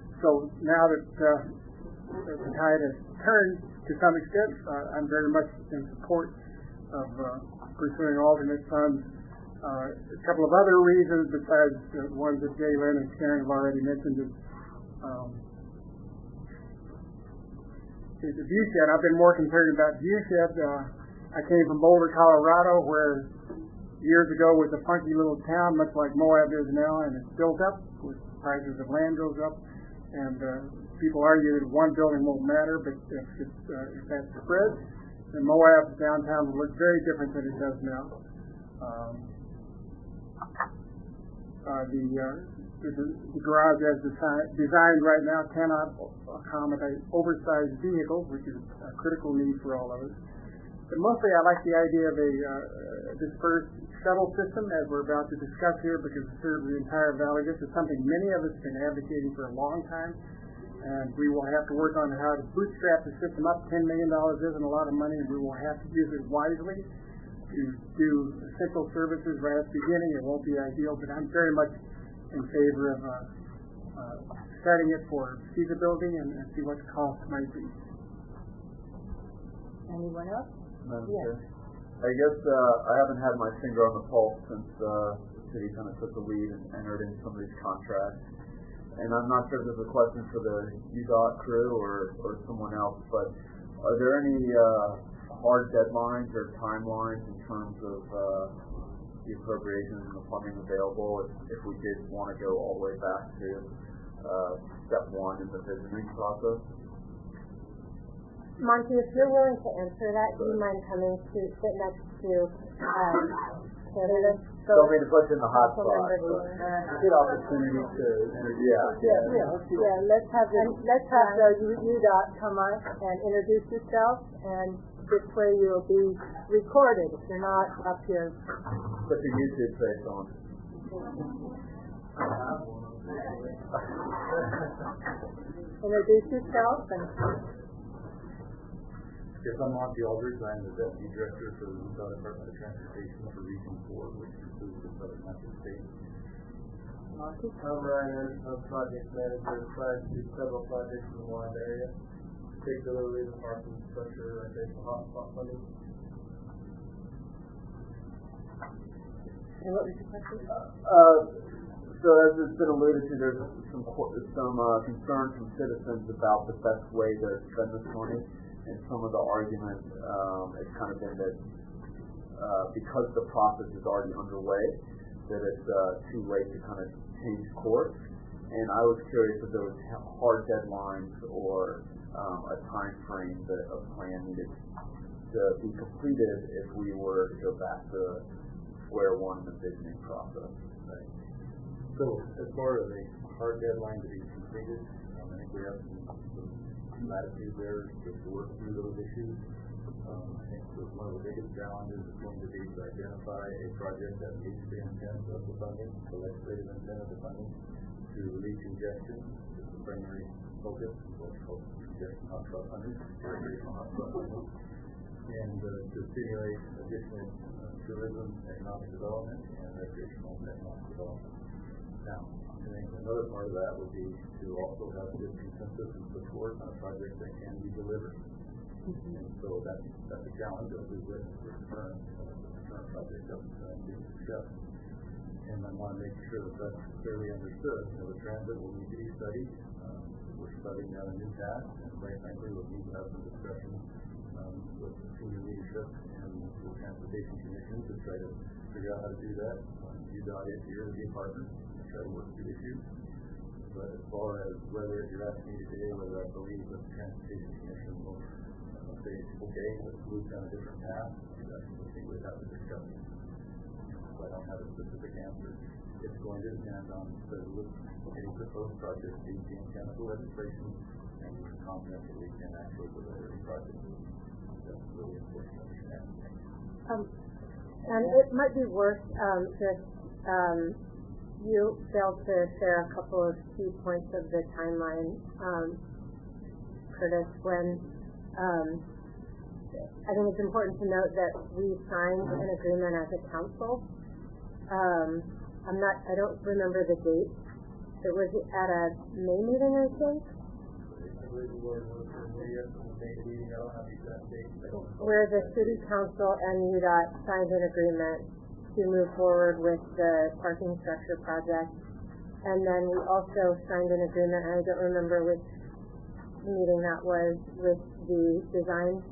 Speaker 2: So now that uh, the tide has turned to some extent, uh, I'm very much in support of uh, pursuing alternate funds. Uh, a couple of other reasons besides the ones that Jay Lynn and Karen have already mentioned is um, is the viewshed. I've been more concerned about viewshed. Uh, I came from Boulder, Colorado, where years ago was a funky little town, much like Moab is now, and it's built up with prices of land goes up.
Speaker 8: And uh, people argue that one building won't matter, but if, it's, uh, if that spreads, then Moab downtown will look very different than it does now. Um, uh, the, uh, the, the garage as desi- designed right now cannot accommodate oversized vehicles, which is a critical need for all of us. But mostly I like the idea of a uh, dispersed shuttle system, as we're about to discuss here, because it serves the entire valley. This is something many of us have been advocating for a long time, and we will have to work on how to bootstrap the system up. ten million dollars isn't a lot of money, and we will have to use it wisely to do essential services right at the beginning. It won't be ideal, but I'm very much in favor of uh, uh, setting it for feasibility and, and see what the cost might be.
Speaker 1: Anyone else?
Speaker 9: Madam
Speaker 1: Yes.
Speaker 9: Chair. I guess uh, I haven't had my finger on the pulse since uh, the city kind of took the lead and entered into some of these contracts. And I'm not sure if this is a question for the U D O T crew or, or someone else, but are there any uh, hard deadlines or timelines in terms of uh, the appropriations and the funding available if, if we did want to go all the way back to uh, step one in the visioning process?
Speaker 6: Monty, if you're willing to answer that, do you mind coming to sit next to um, Senator?
Speaker 9: Don't mean to put you in the hot spot.
Speaker 7: Good opportunity to interview.
Speaker 9: Yeah,
Speaker 1: Yeah, yeah, yeah. Let's have the, let's have the U D O T come on and introduce yourself, and this way you'll be recorded if you're not up here.
Speaker 9: Put your YouTube face on.
Speaker 1: Introduce yourself and.
Speaker 10: Yes, I'm Monty Aldridge. I'm the Deputy Director for the Utah Department of Transportation for Region four, which includes the Southern Mountain State.
Speaker 1: Monty?
Speaker 10: I'm Ryan Anderson, I'm Project Manager, assigned to several projects in the Moab area, particularly the park infrastructure and additional hotspot funding.
Speaker 6: And what was your question?
Speaker 9: Uh, so as has been alluded to, there's some some uh, concern from citizens about the best way to spend this money. And some of the argument um, has kind of been that uh, because the process is already underway, that it's uh, too late to kind of change course. And I was curious if there was hard deadlines or um, a time frame that a plan needed to be completed if we were to go back to square one in the visioning process.
Speaker 10: Right. So as far as a hard deadline to be completed, um, I think we have some latitude there to work through those issues. Um, I think that one of the biggest challenges is going to be to identify a project that meets the intent of the funding, the legislative intent of the funding, to relieve congestion. This is the primary focus, what's called congestion hotspot funding, recreational hotspot funding, and uh, to stimulate additional uh, tourism, economic development, and recreational economic development. Now, I think another part of that would be to also have good consensus and support on a project that can be delivered. Mm-hmm. And so that's, that's a challenge that we with the current, uh, the current project that's uh, being discussed. And I want to make sure that that's clearly understood. You know, the transit will need to be studied. Um, we're studying out a new path, and quite frankly, we'll need to have some discussion um, with senior leadership and the Transportation Commission to try to figure out how to do that. Um, U D O T is here to be a partner. Try to work through issues. But as far as whether you're asking me today whether I believe that the Transportation Commission will uh, say, okay, let's move down a different path, that's something we'd have to discuss. So I don't have a specific answer. It's going to depend on the any proposed project being the intent of the legislation, and we're confident that we can actually deliver the project. That's really important to understand.
Speaker 6: Um, and it might be worth um, just um, you failed to share a couple of key points of the timeline, um, Curtis, when um, I think it's important to note that we signed an agreement as a council. Um, I'm not, I don't remember the date. It was at a May meeting, I think. Where the city council and U D O T signed an agreement to move forward with the parking structure project. And then we also signed an agreement, and I don't remember which meeting that was, with the design.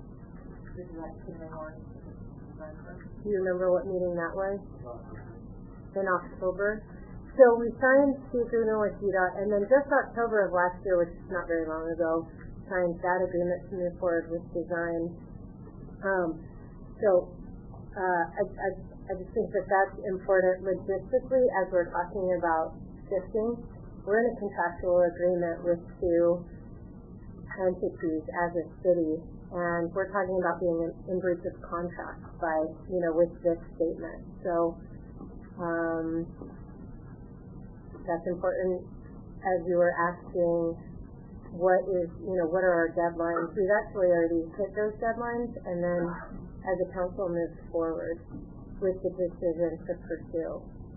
Speaker 6: Do you remember what meeting that was? In October. So we signed the agreement with U DOT, and then just October of last year, which is not very long ago, signed that agreement to move forward with design. Um, so uh, I, I, I just think that that's important logistically as we're talking about shifting. We're in a contractual agreement with two entities as a city, and we're talking about being in, in breach of contract by, you know, with this statement. So um, that's important. As you were asking, what is, you know, what are our deadlines? We've actually already hit those deadlines, and then as a council moves forward with the decision to pursue.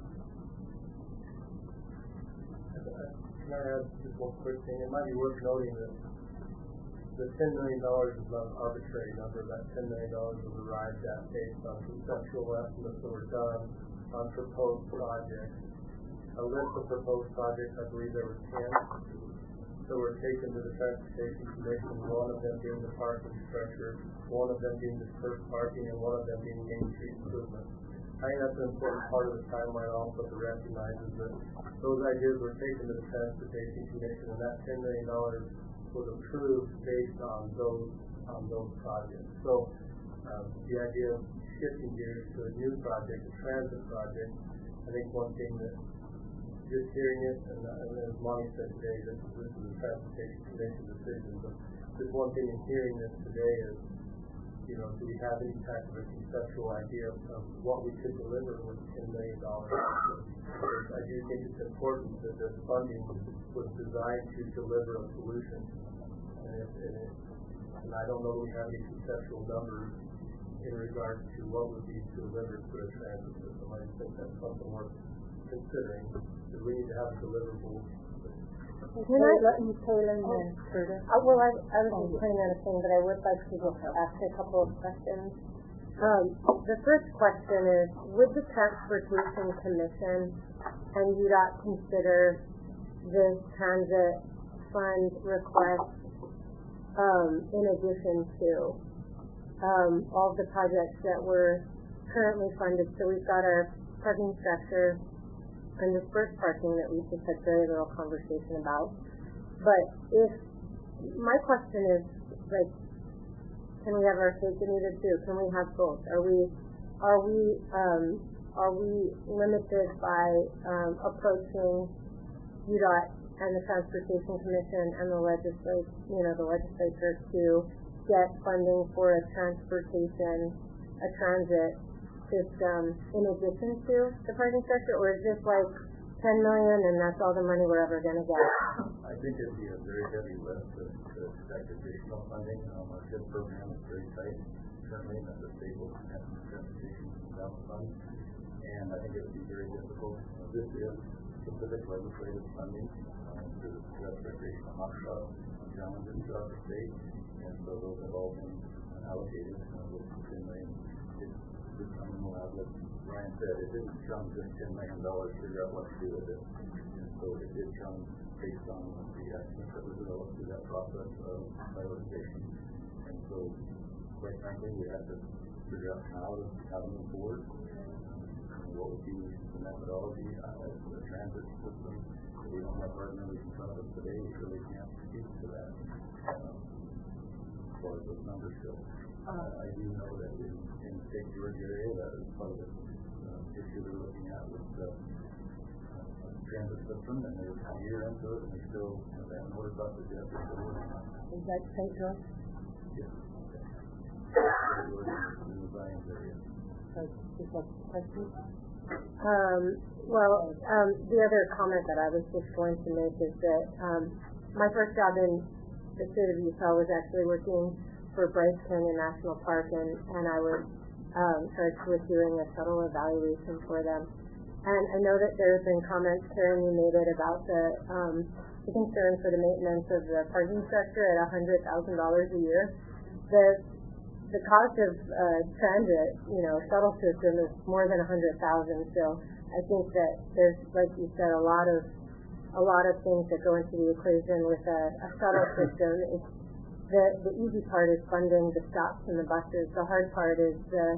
Speaker 11: Can I add just one quick thing? It might be worth noting that the ten million dollars is not an arbitrary number. That ten million dollars was arrived at based on conceptual estimates that were done on proposed projects. A list of proposed projects, I believe there were ten, that were taken to the Transportation Commission, one of them being the parking structure, one of them being dispersed parking, and one of them being Main Street improvement. I think that's an important part of the timeline also to recognize is that those ideas were taken to the Transportation Commission, and that ten million dollars was approved based on those on those projects. So um, the idea of shifting gears to a new project, a transit project, I think one thing that just hearing it, and, uh, and as Monty said today, this, this is a Transportation Commission decision, but just one thing in hearing this today is, you know, do we have any type of a conceptual idea of, of what we could deliver with ten million dollars? I do think it's important that this funding was designed to deliver a solution. And, if, and, if, and I don't know that we have any conceptual numbers in regards to what would be delivered through a transit system. I just think that's something worth considering, that we need to have a deliverable.
Speaker 1: Can I let you tailor then, Curtis?
Speaker 6: Uh, well, I, I was just putting on a thing, but I would like to just ask a couple of questions. Um, the first question is, would the Transportation Commission and U DOT consider this transit fund request um, in addition to um, all the projects that were currently funded? So we've got our parking structure and dispersed parking that we just had very little conversation about. But if, my question is, like, can we have our cake and eat it too? Can we have both? Are we, are we, um, are we limited by um, approaching U DOT and the Transportation Commission and the legislature, you know, the legislature to get funding for a transportation, a transit system in addition to the parking structure, or is this like ten million and that's all the money we're ever going to get?
Speaker 10: I think it'd be a very heavy lift to, to expect additional funding. Um, our SHIP program is very tight currently at the state local transportation fund, and I think it would be very difficult. Uh, this is specific legislative funding uh, to address recreational hotspot challenges throughout the state, and so those have all been allocated uh, with ten million. We'll have, like Ryan said, it didn't come just ten million dollars to figure out what to do with it. And so it did come based on the estimates that were developed through that process of prioritization. And so, quite frankly, we had to figure out how to, how to move forward, and what would be the methodology uh, as the transit system. We don't have hard numbers in front of us today. We really can't speak to that um, as far as those numbers go. Uh, I do know that in, in the State Georgia area, that is part of the uh, issue they're looking at with the uh, transit system, and they're a year into it, and they still you know, they haven't ordered buses yet. They're still working on it.
Speaker 1: Is that Saint George?
Speaker 10: Yes. State Georgia in the Zions area.
Speaker 1: Is that the question?
Speaker 6: Um, well, um, the other comment that I was just going to make is that um, my first job in the state of Utah was actually working for Bryce Canyon National Park, and, and I was um, charged with doing a shuttle evaluation for them. And I know that there have been comments, Karen, you made it about the, um, the concern for the maintenance of the parking structure at one hundred thousand dollars a year. The the cost of uh, transit, you know, shuttle system is more than one hundred thousand dollars. So I think that there's, like you said, a lot of a lot of things that go into the equation with a, a shuttle system. It's The, the easy part is funding the stops and the buses. The hard part is the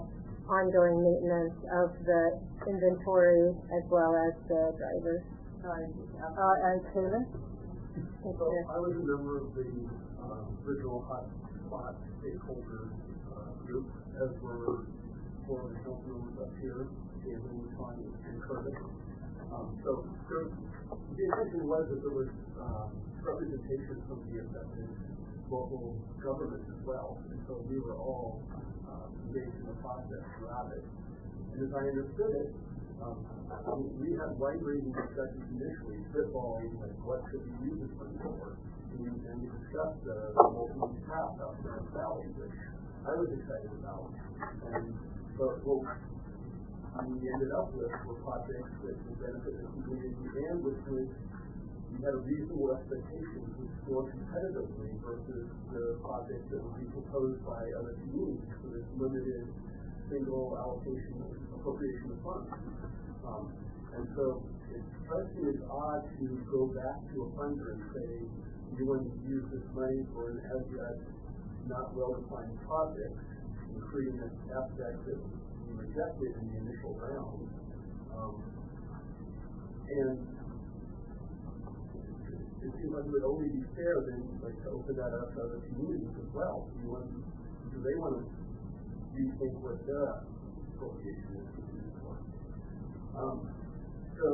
Speaker 6: ongoing maintenance of the inventory as well as the drivers. Uh, and Taylor?
Speaker 11: So I was a member of the uh, original hot spot stakeholder uh, group, as were four of the council members up here, David, Tony, and Curtis. Um, so there, the intention was that there was uh, representation from the affected local governments as well, and so we were all uh, engaged in the process throughout it. And as I understood it, um, we had wide-ranging discussions initially, spitballing like what should we use this money for, and we, and we discussed the uh, multi-use path out there in the valley, which I was excited about. And so what we ended up with were projects that would benefit the community and which would we had a reasonable expectation to score competitively versus the projects that would be proposed by other communities with this limited single allocation appropriation of funds. Um, and so it strikes me as odd to go back to a funder and say we want to use this money for an as yet not well-defined project, including an aspect that we rejected in the initial round. Um, and it seems like it would only be fair then like to open that up to other communities as well. Do, want, do they want to rethink what their appropriation is for? Um, so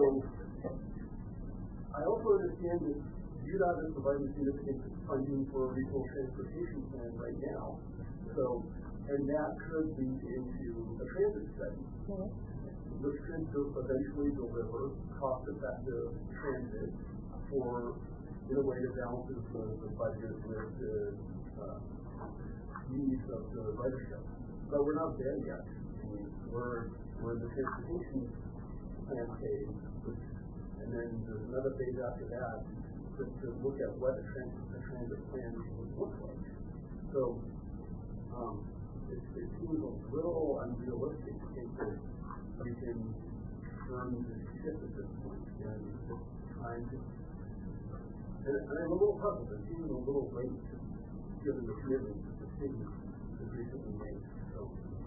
Speaker 11: I also understand that U D O T is providing significant funding for a regional transportation plan right now. So, and that could lead into a transit study, mm-hmm. which could eventually deliver cost-effective transit for in a way that balances the, the budget with the uh, needs of the ridership. But we're not there yet. I mean, we're, we're in the transportation plan phase, which, and then there's another phase after that to, to look at what a, trans, a transit plan would look like. So um, it, it seems a little unrealistic to think that we can turn this ship at this point, and it's time to. And I'm a little puzzled. It seems a little late, given the commitment that the city has recently made. So.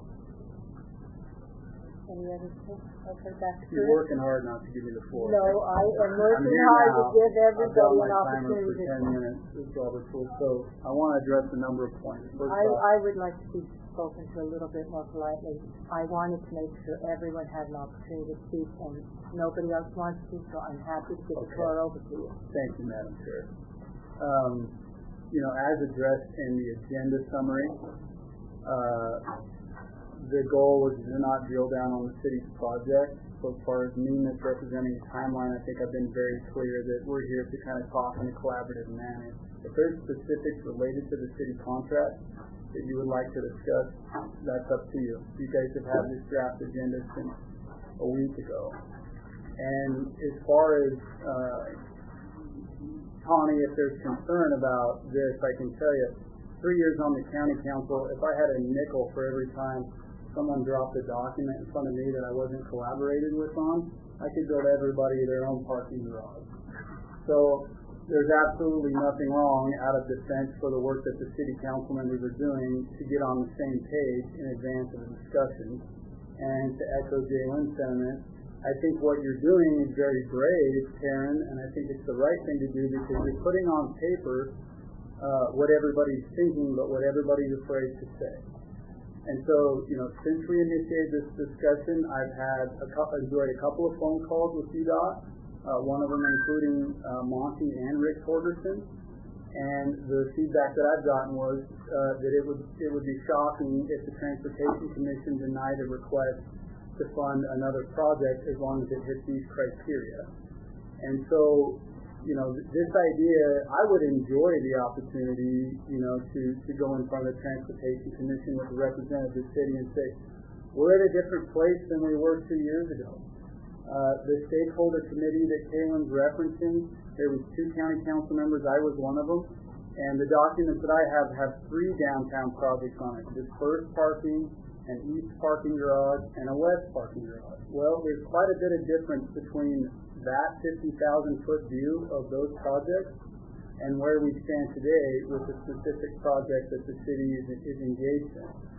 Speaker 6: Any other things? Okay, back to
Speaker 7: You're working hard not to give me the floor.
Speaker 6: No, I am working hard to give everybody an opportunity.
Speaker 7: For ten minutes, Robert Rules. So I want to address a number of points. First
Speaker 1: I,
Speaker 7: off,
Speaker 1: I would like to be spoken to a little bit more politely. I wanted to make sure everyone had an opportunity to speak, and nobody else wants to, so I'm happy to give okay. the floor over to you.
Speaker 7: Thank you, Madam Chair. Um, you know, as addressed in the agenda summary, uh, the goal was to not drill down on the city's project. So as far as me misrepresenting the timeline, I think I've been very clear that we're here to kind of talk in a collaborative manner. If there's specifics related to the city contract that you would like to discuss, that's up to you. You guys have had this draft agenda since a week ago. And as far as uh, Connie, if there's concern about this, I can tell you, three years on the county council, if I had a nickel for every time someone dropped a document in front of me that I wasn't collaborating with on, I could build everybody their own parking garage. So there's absolutely nothing wrong out of defense for the work that the city council members are doing to get on the same page in advance of the discussion. And to echo Jay Lynn's sentiment, I think what you're doing is very brave, Karen, and I think it's the right thing to do because you're putting on paper uh, what everybody's thinking, but what everybody's afraid to say. And so, you know, since we initiated this discussion, I've had a couple, enjoyed a couple of phone calls with U D O T, uh, one of them including uh, Monty and Rick Torgerson. And the feedback that I've gotten was uh, that it would it would be shocking if the Transportation Commission denied a request to fund another project as long as it hits these criteria. And so, you know, this idea, I would enjoy the opportunity, you know, to, to go in front of the Transportation Commission with a representative of the city and say, we're at a different place than we were two years ago. Uh, the stakeholder committee that Kaylin's referencing, there was two county council members, I was one of them, and the documents that I have have three downtown projects on it, dispersed parking, an east parking garage, and a west parking garage. Well, there's quite a bit of difference between that fifty thousand foot view of those projects and where we stand today with the specific project that the city is, is engaged in.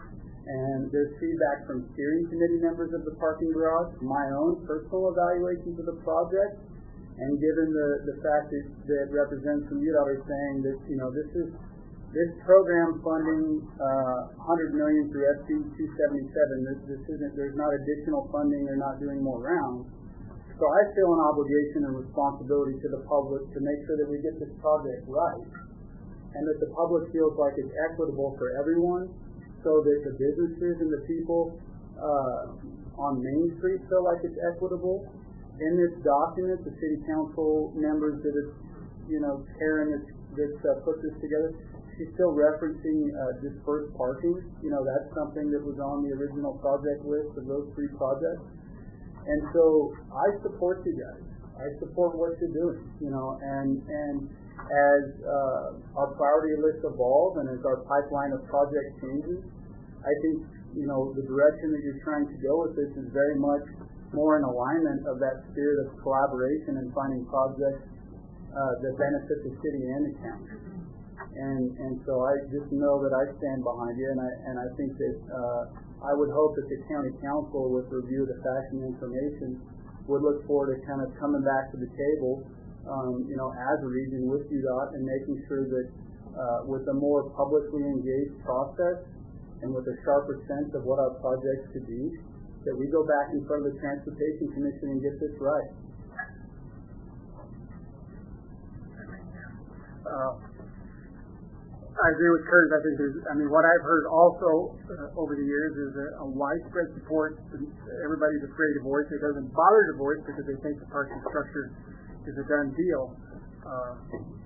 Speaker 7: And there's feedback from steering committee members of the parking garage, my own personal evaluations of the project, and given the, the fact that, that Representative from U D O T is saying that, you know, this is this program funding uh, one hundred million dollars through S B two seventy-seven. This, this isn't. There's not additional funding. They're not doing more rounds. So I feel an obligation and responsibility to the public to make sure that we get this project right, and that the public feels like it's equitable for everyone, so that the businesses and the people uh, on Main Street feel like it's equitable. In this document, the city council members that have, you know, Karen that, that uh, put this together, she's still referencing uh, dispersed parking. You know, that's something that was on the original project list of those three projects. And so I support you guys. I support what you're doing, you know, and and as uh, our priority list evolves and as our pipeline of projects changes, I think, you know, the direction that you're trying to go with this is very much more in alignment of that spirit of collaboration and finding projects uh, that benefit the city and the county. And and so I just know that I stand behind you, and I and I think that uh, I would hope that the county council, with review of the fashion information, would look forward to kind of coming back to the table, um, you know, as a region with U D O T and making sure that uh, with a more publicly engaged process and with a sharper sense of what our projects could be, that we go back in front of the Transportation Commission and get this right.
Speaker 8: Uh, I agree with Kurt. I think there's, I mean, what I've heard also uh, over the years is a, a widespread support. Everybody's afraid to voice. It doesn't bother to voice because they think the parking structure is a done deal. Uh,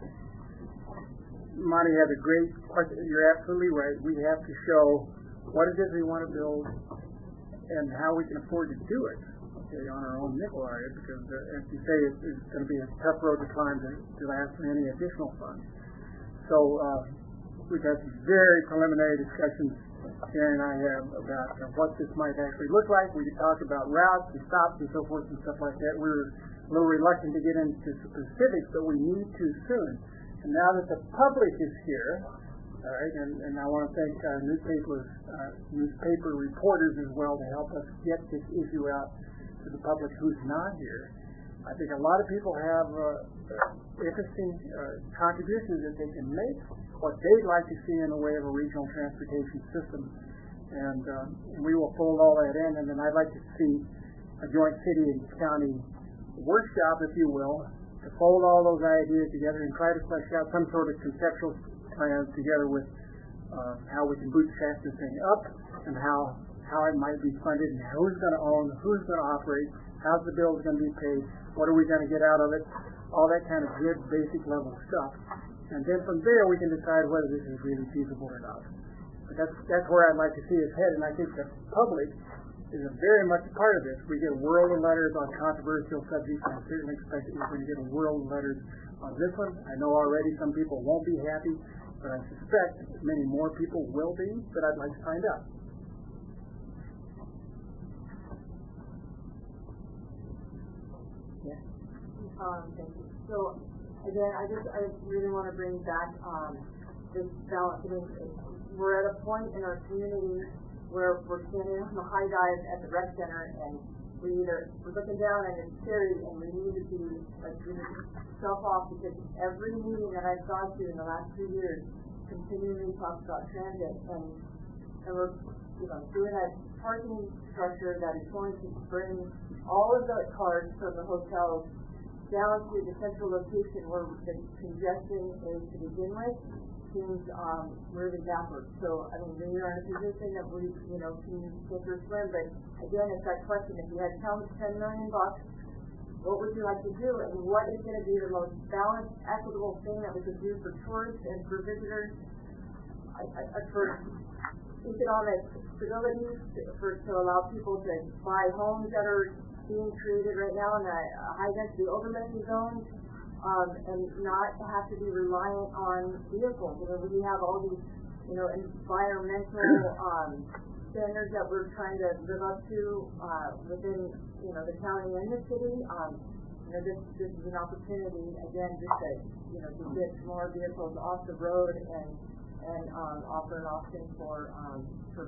Speaker 8: Monty has a great question. You're absolutely right. We have to show what it is we want to build and how we can afford to do it, okay, on our own nickel area, because, uh, as you say, it's, it's going to be a tough road to climb to, to ask for any additional funds. So uh, we've had some very preliminary discussions, Karen and I have, about uh, what this might actually look like. We talked about routes and stops and so forth and stuff like that. We were a little reluctant to get into specifics, but we need to soon. And now that the public is here, all right, and, and I want to thank our newspaper, uh, newspaper reporters as well to help us get this issue out to the public who's not here. I think a lot of people have uh, interesting uh, contributions that they can make, what they'd like to see in the way of a regional transportation system. And, uh, and we will fold all that in, and then I'd like to see a joint city and county workshop, if you will, to fold all those ideas together and try to flesh out some sort of conceptual plans together with uh, how we can bootstrap this thing up and how how it might be funded and who's going to own, who's going to operate, how's the bills going to be paid, what are we going to get out of it, all that kind of good basic level stuff. And then from there we can decide whether this is really feasible or not. But that's that's where I'd like to see us head, and I think the public is a very much a part of this. We get a world of letters on controversial subjects, and I certainly expect that we're going to get a world of letters on this one. I know already some people won't be happy, but I suspect many more people will be, but I'd like to find out.
Speaker 3: Yeah. Um, thank you. So, again, I just I really want to bring back um, this balance. I mean, we're at a point in our community where we're standing on the high dive at the rec center, and we either we're looking down and it's scary, and we need to be like we need to self off, because every meeting that I've gone to in the last two years continually talks about transit, and and we're you know doing a parking structure that is going to bring all of the cars from the hotels down to the central location where the congestion is to begin with. Seems um, moving backwards. So, I mean, we are in a position that we, you know, can take or swim. But again, it's that question: if you had ten million bucks, what would you like to do, and what is going to be the most balanced, equitable thing that we could do for tourists and for visitors, I, I, for economic stability, for to allow people to buy homes that are being created right now in the high-density overlay zones. Um, and not have to be reliant on vehicles. You know, we have all these, you know, environmental um, standards that we're trying to live up to uh, within, you know, the county and the city. Um, you know, this this is an opportunity again, just to, you know, to get more vehicles off the road and and um, offer an option for um, for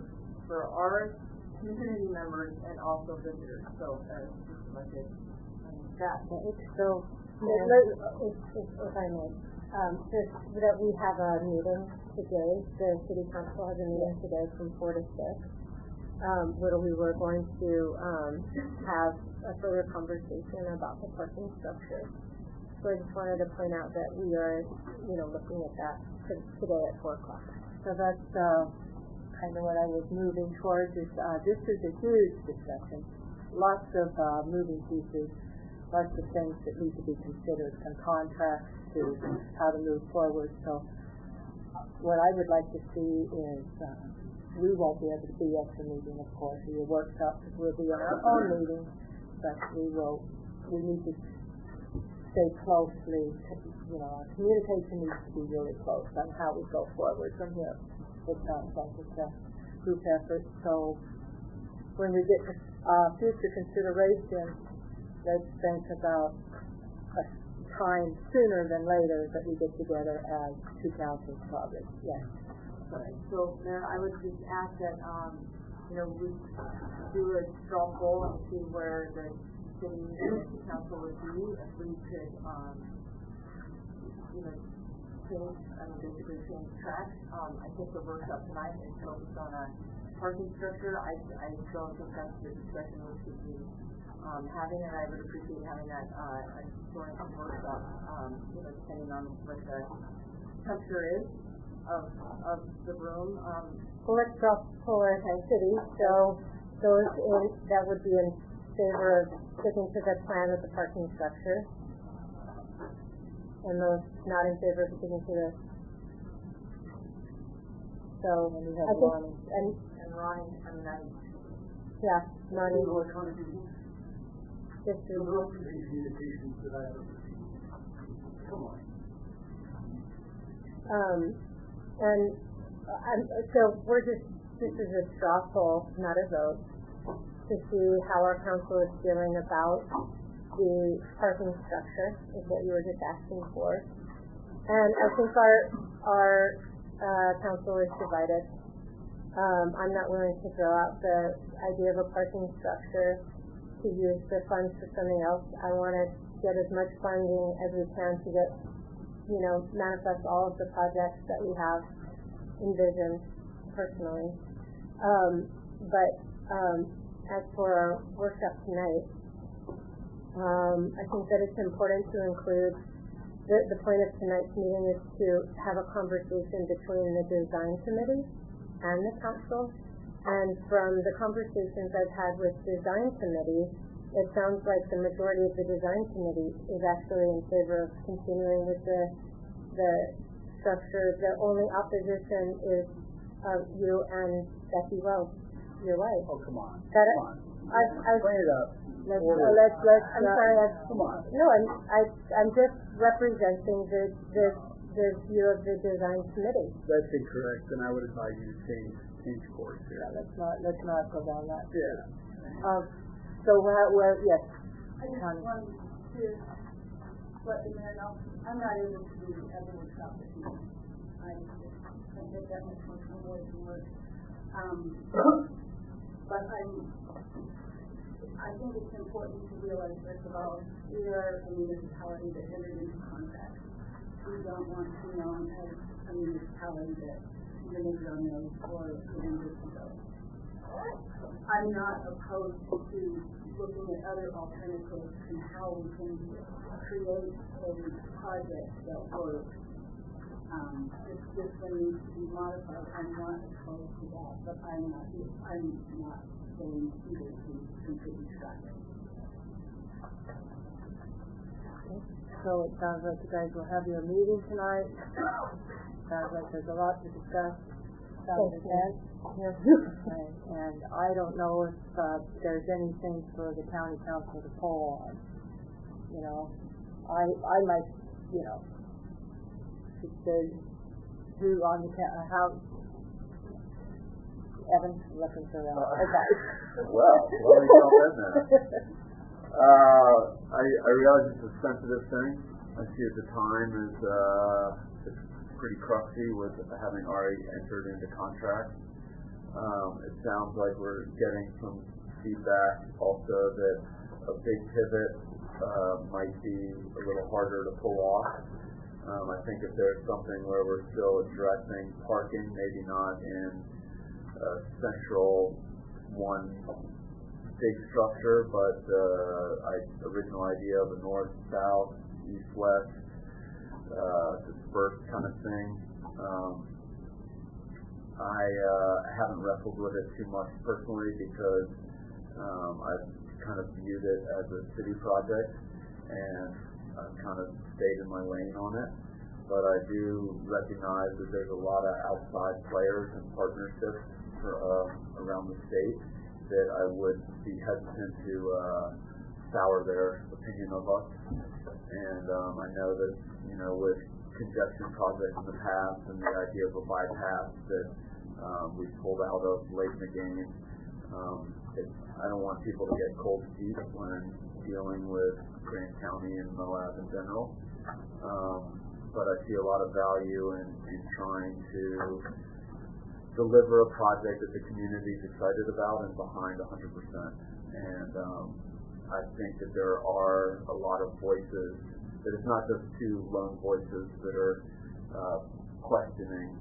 Speaker 5: for our community members and also visitors. So uh, just like it, I mean, that.
Speaker 6: So, if, if, if I may, um, just that we have a meeting today. The city council has a meeting today from four to six. Um, where we were going to um, have a further conversation about the parking structure. So I just wanted to point out that we are, you know, looking at that t- today at four o'clock.
Speaker 12: So that's uh, kind of what I was moving towards. Is uh, this is a huge discussion, lots of uh, moving pieces, lots of things that need to be considered, from contracts to how to move forward. So what I would like to see is. Uh, We won't be able to be at the meeting, of course, or your workshop, because we'll be in our own meeting, but we will, we need to stay closely, you know, our communication needs to be really close on how we go forward from here. It sounds like it's a group effort, so when we get to uh, future consideration, let's think about a time sooner than later that we get together as two councils probably, yes.
Speaker 5: Right. So, Mayor, I would just ask that, um, you know, we do a straw poll and see where the city and the council would be if we could, um, you know, change, I mean, basically change tracks. Um, I think the workshop tonight is focused on a parking structure. I, I don't think that's the discussion we should be um, having, and I would appreciate having that uh, a joint workshop, um, you know, depending on what the temperature is. Of, of the room. Um,
Speaker 6: well, let's drop for city. So those in, that would be in favor of sticking to the plan of the parking structure, and those not in favor of sticking to the. So
Speaker 12: and we have
Speaker 6: I think
Speaker 12: Ronnie.
Speaker 6: and
Speaker 5: and Ronnie, I mean, I.
Speaker 6: Yeah, Ronnie.
Speaker 2: This is communications that I have received. Come on.
Speaker 6: Um. And um, so we're just, this is a straw poll, not a vote, to see how our council is feeling about the parking structure, is what you were just asking for. And I think our, our uh, council is divided. Um, I'm not willing to throw out the idea of a parking structure to use the funds for something else. I want to get as much funding as we can to get, you know, manifest all of the projects that we have envisioned personally. Um, but um, as for our workshop tonight, um, I think that it's important to include, the, the point of tonight's meeting is to have a conversation between the design committee and the council. And from the conversations I've had with design committee, it sounds like the majority of the design committee is actually in favor of continuing with the the structure. The only opposition is uh, you and Becky Wells, your wife.
Speaker 7: Oh, come on.
Speaker 6: That
Speaker 7: come on.
Speaker 6: I, I,
Speaker 7: Bring it up.
Speaker 6: let's, uh, let's, let's, I'm
Speaker 7: uh,
Speaker 6: sorry. I,
Speaker 7: come on.
Speaker 6: No, I'm, I, I'm just representing the, the, the view of the design committee.
Speaker 7: That's incorrect, and I would advise you to change, change course here.
Speaker 12: Yeah, let's not, let's not go down that.
Speaker 7: Yeah.
Speaker 12: Um, so where, where, yes.
Speaker 5: I just
Speaker 12: Connie.
Speaker 5: wanted to let the mayor know I'm not able to be at the workshop this evening. I can't get that much more from work and work. Um, but I'm, I think it's important to realize, first of all, we are a municipality that entered into contracts. We don't want to be known as a municipality that either lives on those or even just ago. I'm not opposed to looking at other alternatives and how we can create a project that works. Um, if this one needs to be modified, I'm not opposed to that, but I'm not, I'm not going either to completely scrap it.
Speaker 12: So it sounds like you guys will have your meeting tonight. Sounds like there's a lot to discuss. Sounds intense. Yes. and, and I don't know if uh, there's anything for the county council to poll on. You know, I I might, you know, if there's who on the uh, how. Evan, looking for that. Okay.
Speaker 9: Well, let me jump in there. Uh, I, I realize it's a sensitive thing. I see at the time is uh, it's pretty crusty with having already entered into contract. Um, it sounds like we're getting some feedback also that a big pivot uh, might be a little harder to pull off. Um, I think if there's something where we're still addressing parking, maybe not in a central one big structure, but uh, I, original idea of a north, south, east, west, uh, dispersed kind of thing. Um, I uh, haven't wrestled with it too much personally because um, I've kind of viewed it as a city project, and I've kind of stayed in my lane on it. But I do recognize that there's a lot of outside players and partnerships for, uh, around the state that I would be hesitant to uh, sour their opinion of us. And um, I know that, you know, with congestion projects in the past and the idea of a bypass that um, we pulled out of late in the game, um, it, I don't want people to get cold feet when dealing with Grant County and Moab in general. Um, but I see a lot of value in, in trying to deliver a project that the community is excited about and behind one hundred percent. And um, I think that there are a lot of voices, that it's not just two lone voices that are uh, questioning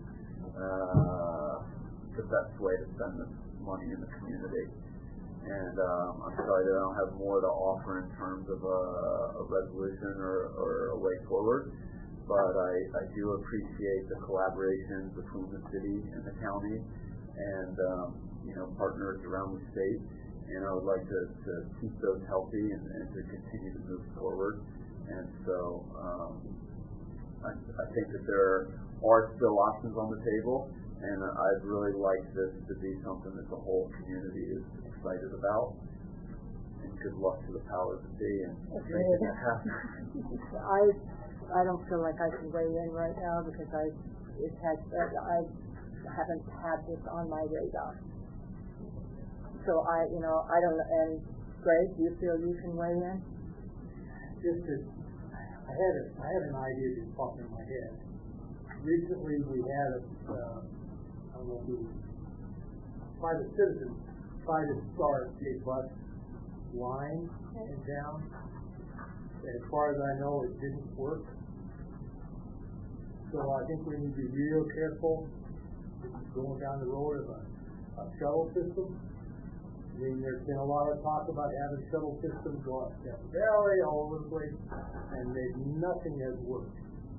Speaker 9: uh, the best way to spend this money in the community. And um, I'm sorry that I don't have more to offer in terms of a, a resolution or, or a way forward. But I, I do appreciate the collaboration between the city and the county and, um, you know, partners around the state. And I would like to, to keep those healthy and, and to continue to move forward. And so um, I, I think that there are still options on the table. And I'd really like this to be something that the whole community is excited about. And good luck to the powers that be and making it happen.
Speaker 12: I I don't feel like I can weigh in right now because I it has I haven't had this on my radar. So I you know I don't and Greg, do you feel you can weigh in?
Speaker 2: Just that I had a, I had an idea that popped in my head. Recently we had a uh, I don't know who private citizens tried to start a bus line in town. As far as I know, it didn't work. So I think we need to be real careful going down the road of a, a shuttle system. I mean, there's been a lot of talk about having shuttle systems go up Death Valley, all over the place, and they, nothing has worked.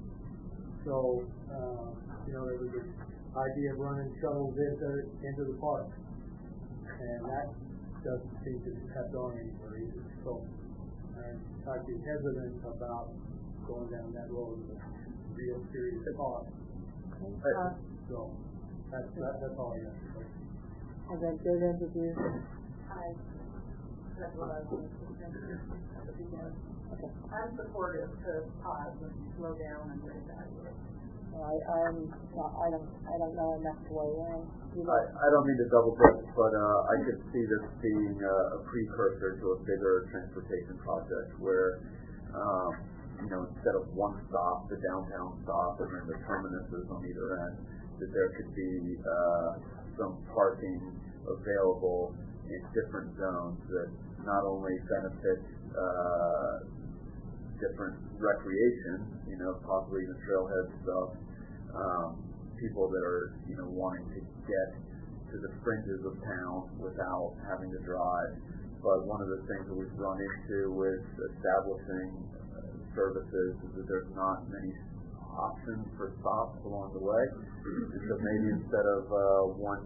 Speaker 2: So, uh, you know, there was this idea of running shuttles into, into the park, and that doesn't seem to have gone anywhere either. So, I'd be hesitant about going down that road with real serious cost.
Speaker 12: Uh,
Speaker 2: so that's that, that's all I got to say.
Speaker 12: And then David, did you?
Speaker 5: I that's what I was going to say at the beginning. Okay. I'm supportive to pause and slow down and reevaluate.
Speaker 12: I I'm not, I don't I don't know enough to weigh in.
Speaker 9: I, I don't mean to double dip, but uh, I could see this being uh, a precursor to a bigger transportation project where, um, you know, instead of one stop, the downtown stop, and then the terminuses on either end, that there could be uh, some parking available in different zones that not only benefit uh, different recreation, you know, possibly even trailhead stuff, um, people that are, you know, wanting to get to the fringes of town without having to drive. But one of the things that we've run into with establishing uh, services is that there's not many options for stops along the way. And so maybe instead of uh, one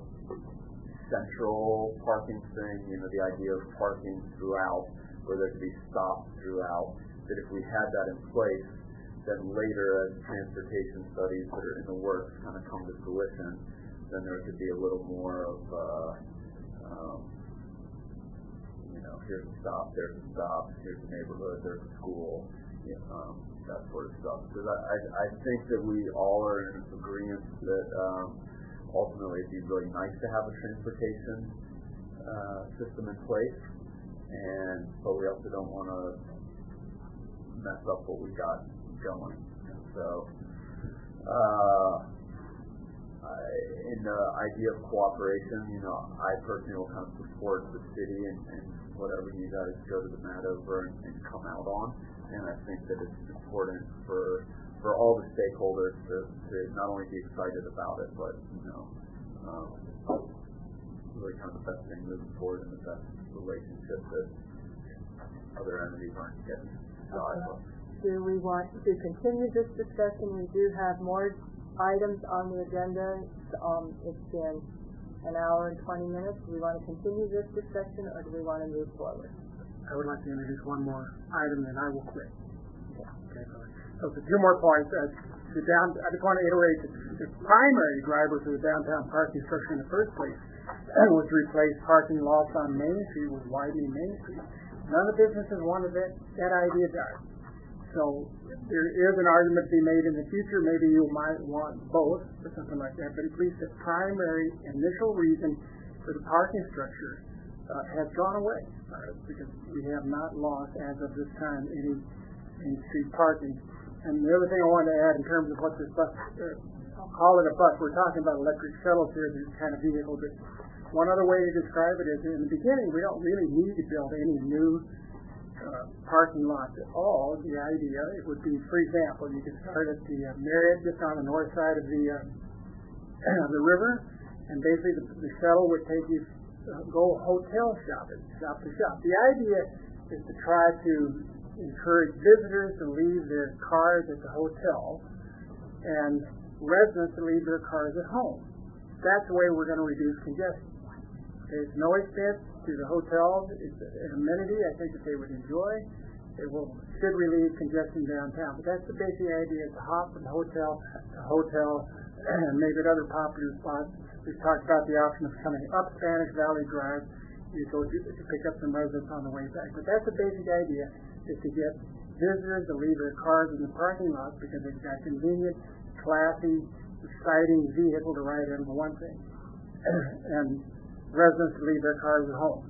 Speaker 9: central parking thing, you know, the idea of parking throughout, where there could be stops throughout, that if we had that in place, then later as transportation studies that are in the works kind of come to fruition, then there could be a little more of, uh, um, you know, here's a stop, there's a stop, here's a neighborhood, there's a school, you know, um, that sort of stuff. Because I, I, I think that we all are in agreement that um, ultimately it'd be really nice to have a transportation uh, system in place, and but we also don't want to mess up what we got going. And so uh, uh, in the idea of cooperation, you know, I personally will kind of support the city and, and whatever you guys go to the mat over and, and come out on. And I think that it's important for for all the stakeholders to, to not only be excited about it, but, you know, um, really kind of the best thing moving forward and the best relationship that other entities aren't getting.
Speaker 12: Okay. Do we want to continue this discussion? We do have more items on the agenda. Um, it's been an hour and twenty minutes. Do we want to continue this discussion, or do we want to move forward?
Speaker 8: I would like to introduce one more item, and I will quit. Okay. So the two more points. Uh, the down, I just want to iterate that the primary driver for the downtown parking structure in the first place was to replace parking lots on Main Street with widening Main Street. None of the businesses wanted that, that idea done. So there is an argument to be made in the future. Maybe you might want both or something like that. But at least the primary initial reason for the parking structure uh, has gone away uh, because we have not lost, as of this time, any, any street parking. And the other thing I wanted to add in terms of what this bus, uh, I'll call it a bus. We're talking about electric shuttles here, this kind of vehicle. But one other way to describe it is, in the beginning, we don't really need to build any new Uh, parking lots at all. The idea, it would be, for example, you could start at the uh, Marriott just on the north side of the uh, the river, and basically the, the shuttle would take you uh, go hotel shopping, shop to shop. The idea is to try to encourage visitors to leave their cars at the hotel and residents to leave their cars at home. That's the way we're going to reduce congestion. There's no expense to the hotels. It's an amenity I think that they would enjoy. It will should relieve congestion downtown. But that's the basic idea, is to hop from hotel to hotel and maybe at other popular spots. We've talked about the option of coming up Spanish Valley Drive. You go to, to pick up some residents on the way back. But that's the basic idea, is to get visitors to leave their cars in the parking lot because they've got convenient, classy, exciting vehicle to ride in, for one thing. And residents to leave their cars at home.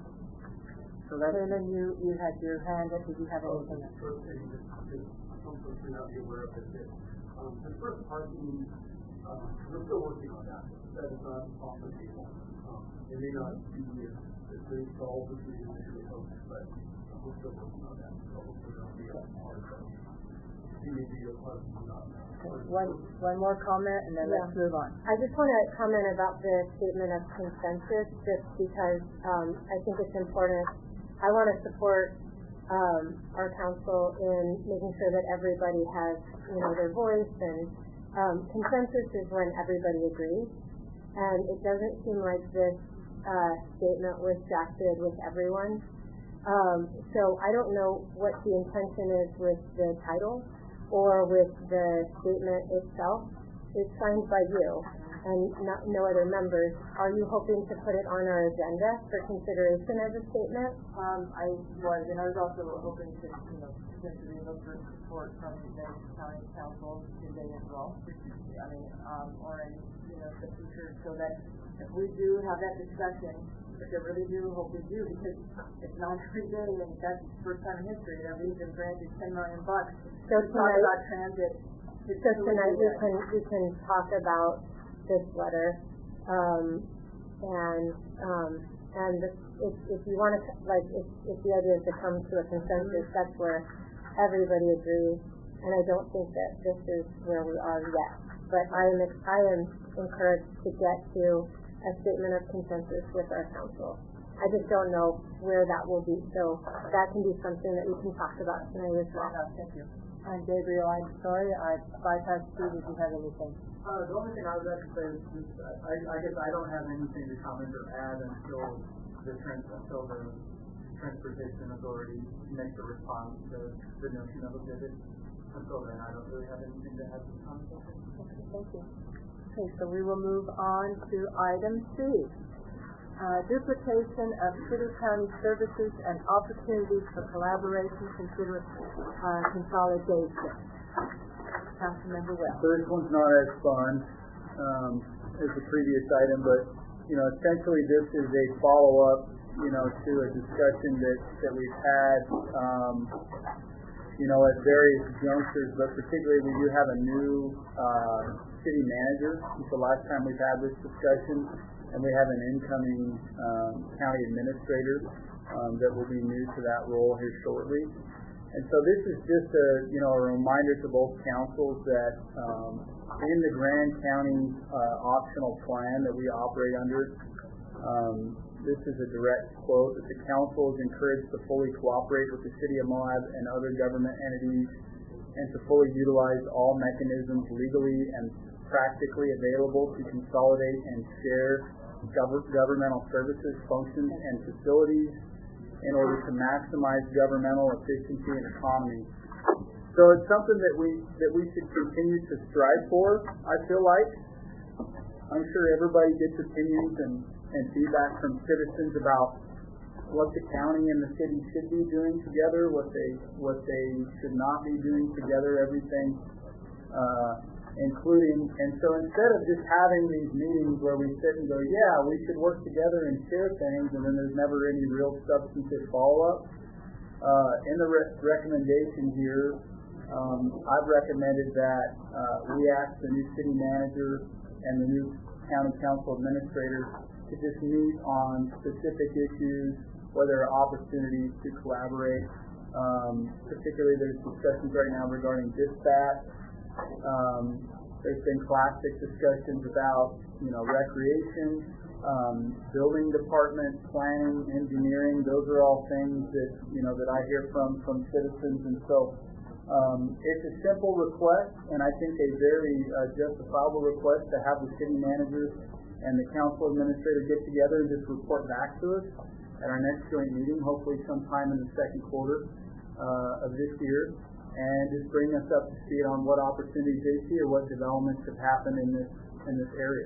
Speaker 8: So that's...
Speaker 12: Taylor, you, you had your hand up. Did you have anything?
Speaker 4: The first thing, just, just some folks may not be aware of this, um, the first parking, um, we're still working on that. That is not off the table. Um, it may not be as, as good solved as we initially hoped, but uh, we're still working on that. So hopefully that'll be a part of it. It may be a part of it, not
Speaker 12: One, one more comment, and then yeah. let's move on.
Speaker 6: I just want to comment about the statement of consensus, just because um, I think it's important. I want to support um, our council in making sure that everybody has, you know, their voice, and um, consensus is when everybody agrees. And it doesn't seem like this uh, statement was drafted with everyone. Um, so I don't know what the intention is with the title or with the statement itself. It's signed by you and not, no other members. Are you hoping to put it on our agenda for consideration as a statement?
Speaker 12: Um, I was, and I was also hoping to, you know, potentially look for support from the county council today as well. I mean, um, or in, you know, the future, so that if we do have that discussion, which I really do hope we do, because it's not every day, and that's the first time in history that we've been granted ten million bucks.
Speaker 6: So
Speaker 12: to talk
Speaker 6: tonight,
Speaker 12: about transit.
Speaker 6: So tonight we can we can talk about this letter, um, and um, and if if you want to, like, if if the idea is to come to a consensus, mm-hmm. that's where everybody agrees. And I don't think that this is where we are yet. But I am I am encouraged to get to a statement of consensus with our council. I just don't know where that will be, so that can be something that we can talk about tonight as well.
Speaker 12: Thank you. And Gabriel, I'm sorry, I bypassed you. Did you have anything?
Speaker 2: Uh, the only thing I would like to say is, just, I, I guess I don't have anything to comment or add until the trans, until the Transportation Authority makes a response to the notion of a visit. Until then, I don't really have anything to add to the conversation.
Speaker 12: Okay, thank you. Okay, so we will move on to item C. Uh, duplication of city-county services and opportunities for collaboration, consider uh, consolidation. Councilmember Wells.
Speaker 7: So this one's not as fun um, as the previous item, but you know, essentially this is a follow-up, you know, to a discussion that that we've had um, you know, at various junctures, but particularly we do have a new uh, city manager. It's the last time we've had this discussion, and we have an incoming um, county administrator um, that will be new to that role here shortly. And so this is just a, you know, a reminder to both councils that um, in the Grand County uh, optional plan that we operate under, um, this is a direct quote, that the council is encouraged to fully cooperate with the City of Moab and other government entities and to fully utilize all mechanisms legally and practically available to consolidate and share gov- governmental services, functions, and facilities in order to maximize governmental efficiency and economy. So it's something that we that we should continue to strive for, I feel like. I'm sure everybody gets opinions and and feedback from citizens about what the county and the city should be doing together, what they what they should not be doing together, everything, uh, including. And so instead of just having these meetings where we sit and go, yeah, we should work together and share things, and then there's never any real substantive follow-up, uh, in the re- recommendation here, um, I've recommended that uh, we ask the new city manager and the new county council administrator to just meet on specific issues, where there are opportunities to collaborate. Um, particularly, there's discussions right now regarding dispatch. Um, there's been classic discussions about, you know, recreation, um, building department, planning, engineering. Those are all things that, you know, that I hear from from citizens, and so um, it's a simple request, and I think a very uh, justifiable request to have the city managers and the council administrator get together and just report back to us at our next joint meeting, hopefully sometime in the second quarter uh, of this year, and just bring us up to speed on what opportunities they see or what developments have happened in this in this area.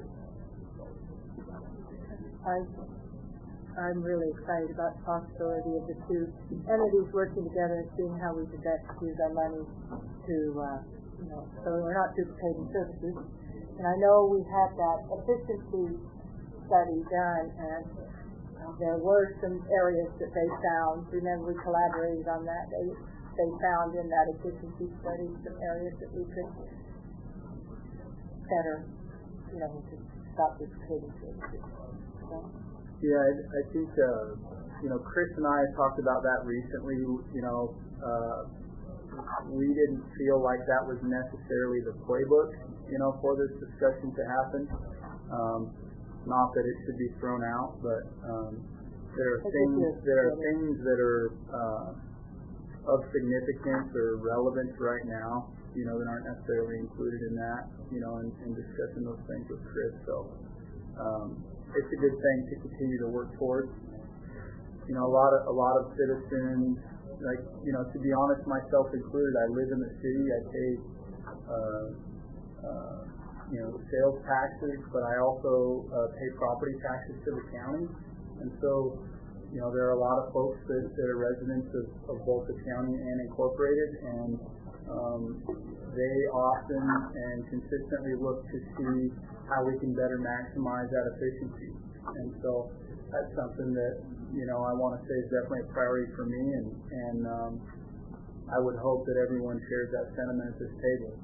Speaker 12: I, I'm really excited about the possibility of the two entities working together and seeing how we can best use our money to, uh, you know, so we're not duplicating services. And I know we had that efficiency study done, and uh, there were some areas that they found. Remember, we collaborated on that. They they found in that efficiency study some areas that we could better, you know, to stop duplicating services. So.
Speaker 7: Yeah, I, I think uh, you know, Chris and I talked about that recently. You know, uh, we didn't feel like that was necessarily the playbook, you know, for this discussion to happen. Um, not that it should be thrown out, but um, there are things there are things that are uh, of significance or relevance right now, you know, that aren't necessarily included in that, you know, in, in discussing those things with Chris. So um, it's a good thing to continue to work towards. You know, a lot of a lot of citizens, like, you know, to be honest, myself included, I live in the city. I pay, uh, uh, you know, sales taxes, but I also uh, pay property taxes to the county. And so, you know, there are a lot of folks that, that are residents of, of both the county and Incorporated, and um, they often and consistently look to see how we can better maximize that efficiency. And so that's something that, you know, I want to say is definitely a priority for me, and, and um, I would hope that everyone shares that sentiment at this table.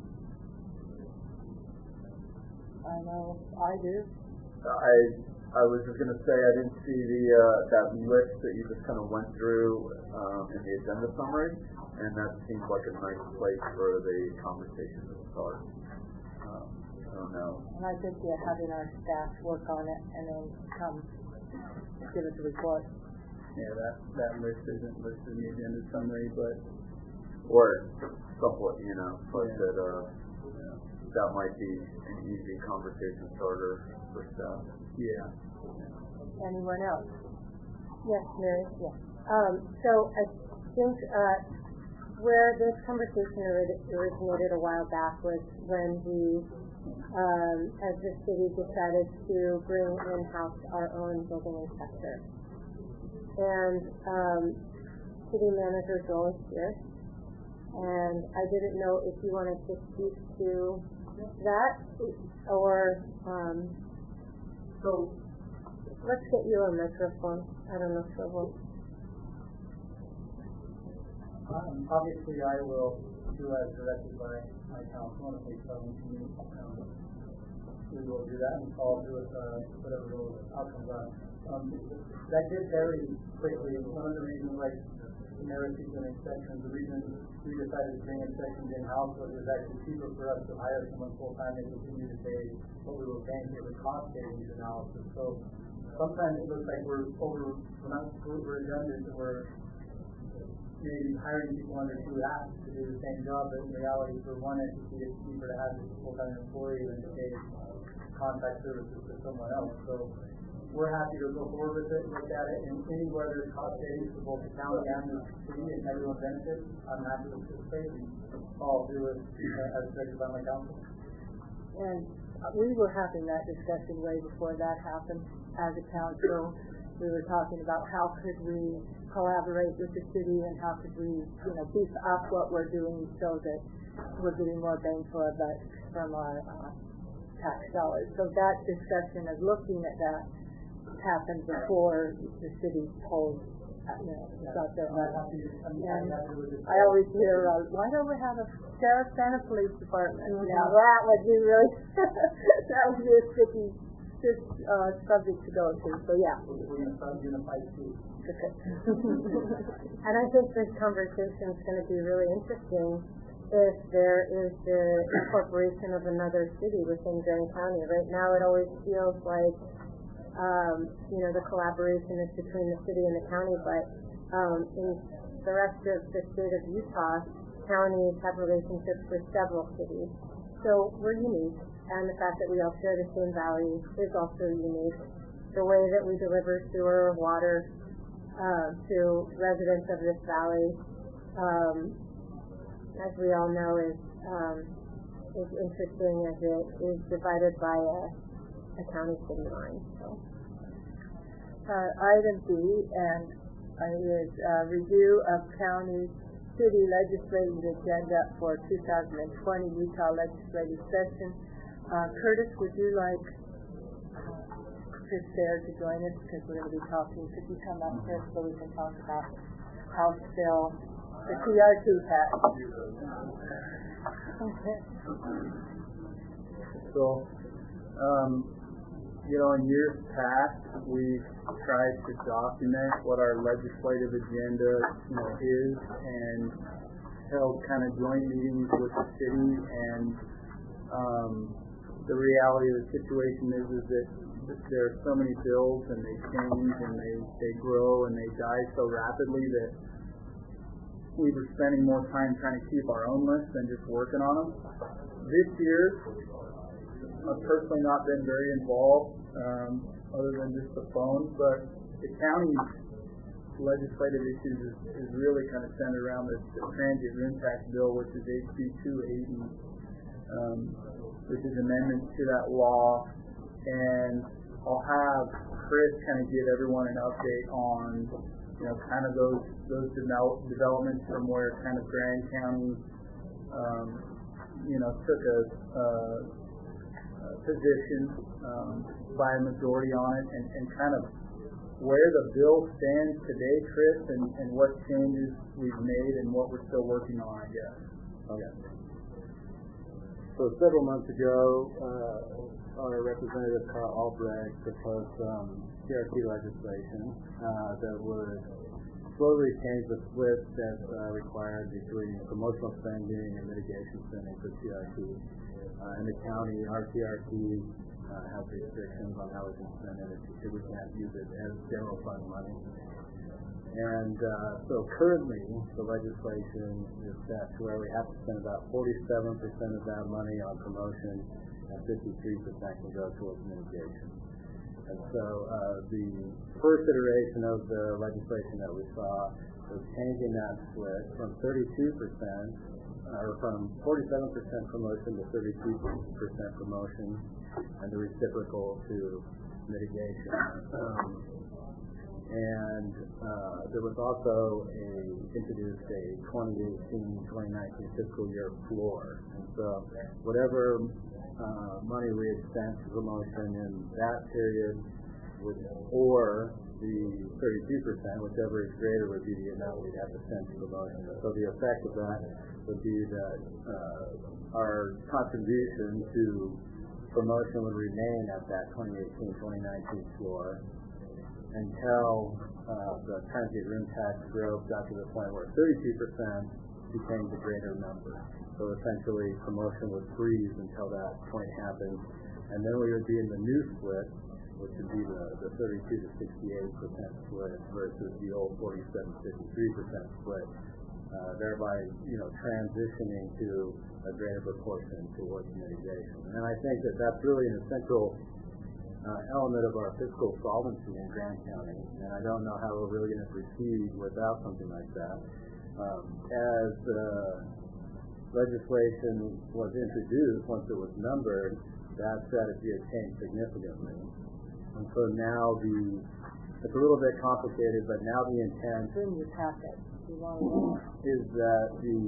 Speaker 12: I know I do.
Speaker 9: I I was just going to say I didn't see the uh, that list that you just kind of went through um, in the agenda summary, and that seems like a nice place for the conversation to start. Um, I don't know.
Speaker 12: And I think yeah, having our staff work on it and then come give us a report.
Speaker 7: Yeah, that that list isn't listed in the agenda summary, but
Speaker 9: or somewhat, you know, but
Speaker 7: yeah.
Speaker 9: that uh, yeah, that might be an easy conversation starter for staff.
Speaker 7: Yeah.
Speaker 12: Anyone else?
Speaker 6: Yes, Mary. Yes. Um, so I think uh, where this conversation originated a while back was when we, um, as the city, decided to bring in-house our own building inspector. And um, city manager's role is here. And I didn't know if you wanted to speak to that, or um,
Speaker 2: so
Speaker 6: let's get you a microphone. I don't know if it will.
Speaker 13: Um, obviously, I will do as directed by my council, and if we tell them to meet, um, we will do that and follow through with uh, whatever those outcomes are. Um, that did vary quickly. One of the reasons, like Mayor doing inspections, the reason we decided to bring inspections in-house was it was actually cheaper for us to hire someone full-time and continue to pay what we were paying for the cost savings analysis. So sometimes it looks like we're over, we're not, we're redundant, and we're maybe hiring people under two hats to do the same job, but in reality, for one entity, it's cheaper to have a full-time employee than to pay contract services to someone else. So we're happy to go forward with it, look at it, and anywhere there's cost savings for both the county and the city and everyone benefits, I'm happy to participate and follow through with, uh, as directed by my council.
Speaker 12: And we were having that discussion way before that happened as a council. We were talking about how could we collaborate with the city and how could we, you know, beef up what we're doing so that we're getting more bang for our buck from our uh, tax dollars. So that discussion of looking at that happened before the city told, you know, got their money. And I always hear, uh, why don't we have a sheriff and a police department? Now that would be really, that would be a sticky, sticky uh, subject to go to. So yeah.
Speaker 13: We're going to start unified too.
Speaker 6: Okay. And I think this conversation is going to be really interesting if there is the incorporation of another city within Grand County. Right now it always feels like Um, you know, the collaboration is between the city and the county, but um, in the rest of the state of Utah, counties have relationships with several cities. So we're unique, and the fact that we all share the same values is also unique. The way that we deliver sewer, water uh, to residents of this valley, um, as we all know, is um, is interesting as it is divided by a a county city line. So.
Speaker 12: Uh, item B and uh, is uh, review of county city legislative agenda for two thousand twenty Utah legislative session. Uh, Curtis, would you like uh, Chris Fair to join us because we're going to be talking? Could you come up, Chris, so we can talk about House Bill, the T R T tax? Okay.
Speaker 7: So, um, you know, in years past, we've tried to document what our legislative agenda, you know, is, and held kind of joint meetings with the city. And um, the reality of the situation is, is that there are so many bills, and they change, and they they grow, and they die so rapidly that we were spending more time trying to keep our own list than just working on them. This year, I've personally not been very involved, um, other than just the phone, but the county's legislative issues is, is really kind of centered around the, the transient room tax bill, which is H B two eighty, um, which is amendments to that law. And I'll have Chris kind of give everyone an update on, you know, kind of those those develop, developments from where kind of Grand County, um, you know, took a uh, position um, by a majority on it, and, and kind of where the bill stands today, Chris, and, and what changes we've made and what we're still working on, I guess.
Speaker 14: Okay. So several months ago, uh, our representative Carl Albrecht proposed some T R T legislation uh, that would slowly change the split that's uh, required between promotional spending and mitigation spending for T R T. Uh, in the county, our T R T uh, has restrictions on how we can spend it. We can't use it as general fund money. And uh, so currently, the legislation is set to where we have to spend about forty-seven percent of that money on promotion, and fifty-three percent can go towards mitigation. And so uh, the first iteration of the legislation that we saw was changing that split from thirty-two percent or from forty-seven percent promotion to thirty-two percent promotion, and the reciprocal to mitigation. Um, and uh, there was also a introduced a twenty eighteen twenty nineteen fiscal year floor. And so whatever uh, money we had spent for promotion in that period would, or the thirty-two percent, whichever is greater would be the amount we'd have to send to promotion. So the effect of that would be that uh, our contribution to promotion would remain at that twenty eighteen twenty nineteen floor until uh, the transient room tax growth got to the point where thirty-two percent became the greater number. So essentially, promotion would freeze until that point happened, and then we would be in the new split, which would be the, the thirty-two to sixty-eight percent split versus the old forty-seven to fifty-three percent split, uh, thereby, you know, transitioning to a greater proportion towards mitigation. And I think that that's really an essential uh, element of our fiscal solvency in Grant County, and I don't know how we're really going to proceed without something like that. Um, as uh, legislation was introduced, once it was numbered, that strategy has changed significantly. And so now the, it's a little bit complicated, but now the intent
Speaker 12: in your packet
Speaker 14: is that the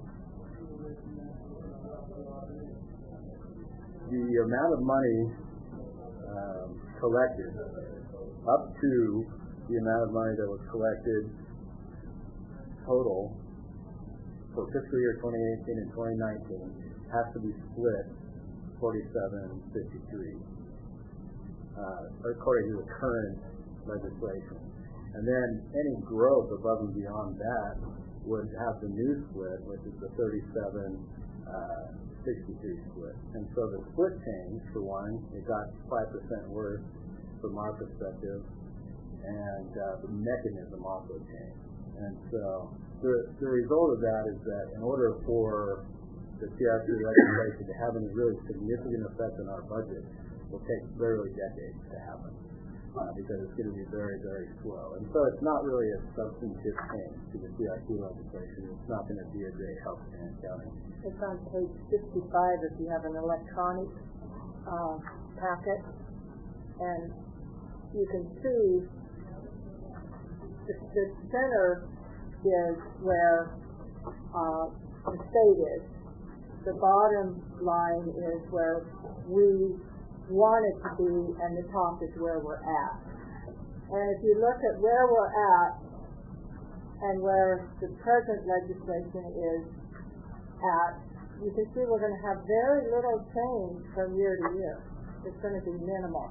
Speaker 14: the amount of money um, collected up to the amount of money that was collected total for fiscal year twenty eighteen and twenty nineteen has to be split forty-seven fifty-three. Uh, according to the current legislation. And then any growth above and beyond that would have the new split, which is the thirty-seven sixty-three split. And so the split change, for one, it got five percent worse from our perspective, and uh, the mechanism also changed. And so the, the result of that is that in order for the C R P legislation to have any really significant effect on our budget, will take literally decades to happen uh, because it's going to be very, very slow. And so it's not really a substantive change to the C R P legislation. It's not going to be a great help to Grant County.
Speaker 12: It's on page sixty-five if you have an electronic uh, packet, and you can see the, the center is where uh, the state is. The bottom line is where we want it to be, and the top is where we're at. And if you look at where we're at and where the present legislation is at, you can see we're going to have very little change from year to year. It's going to be minimal.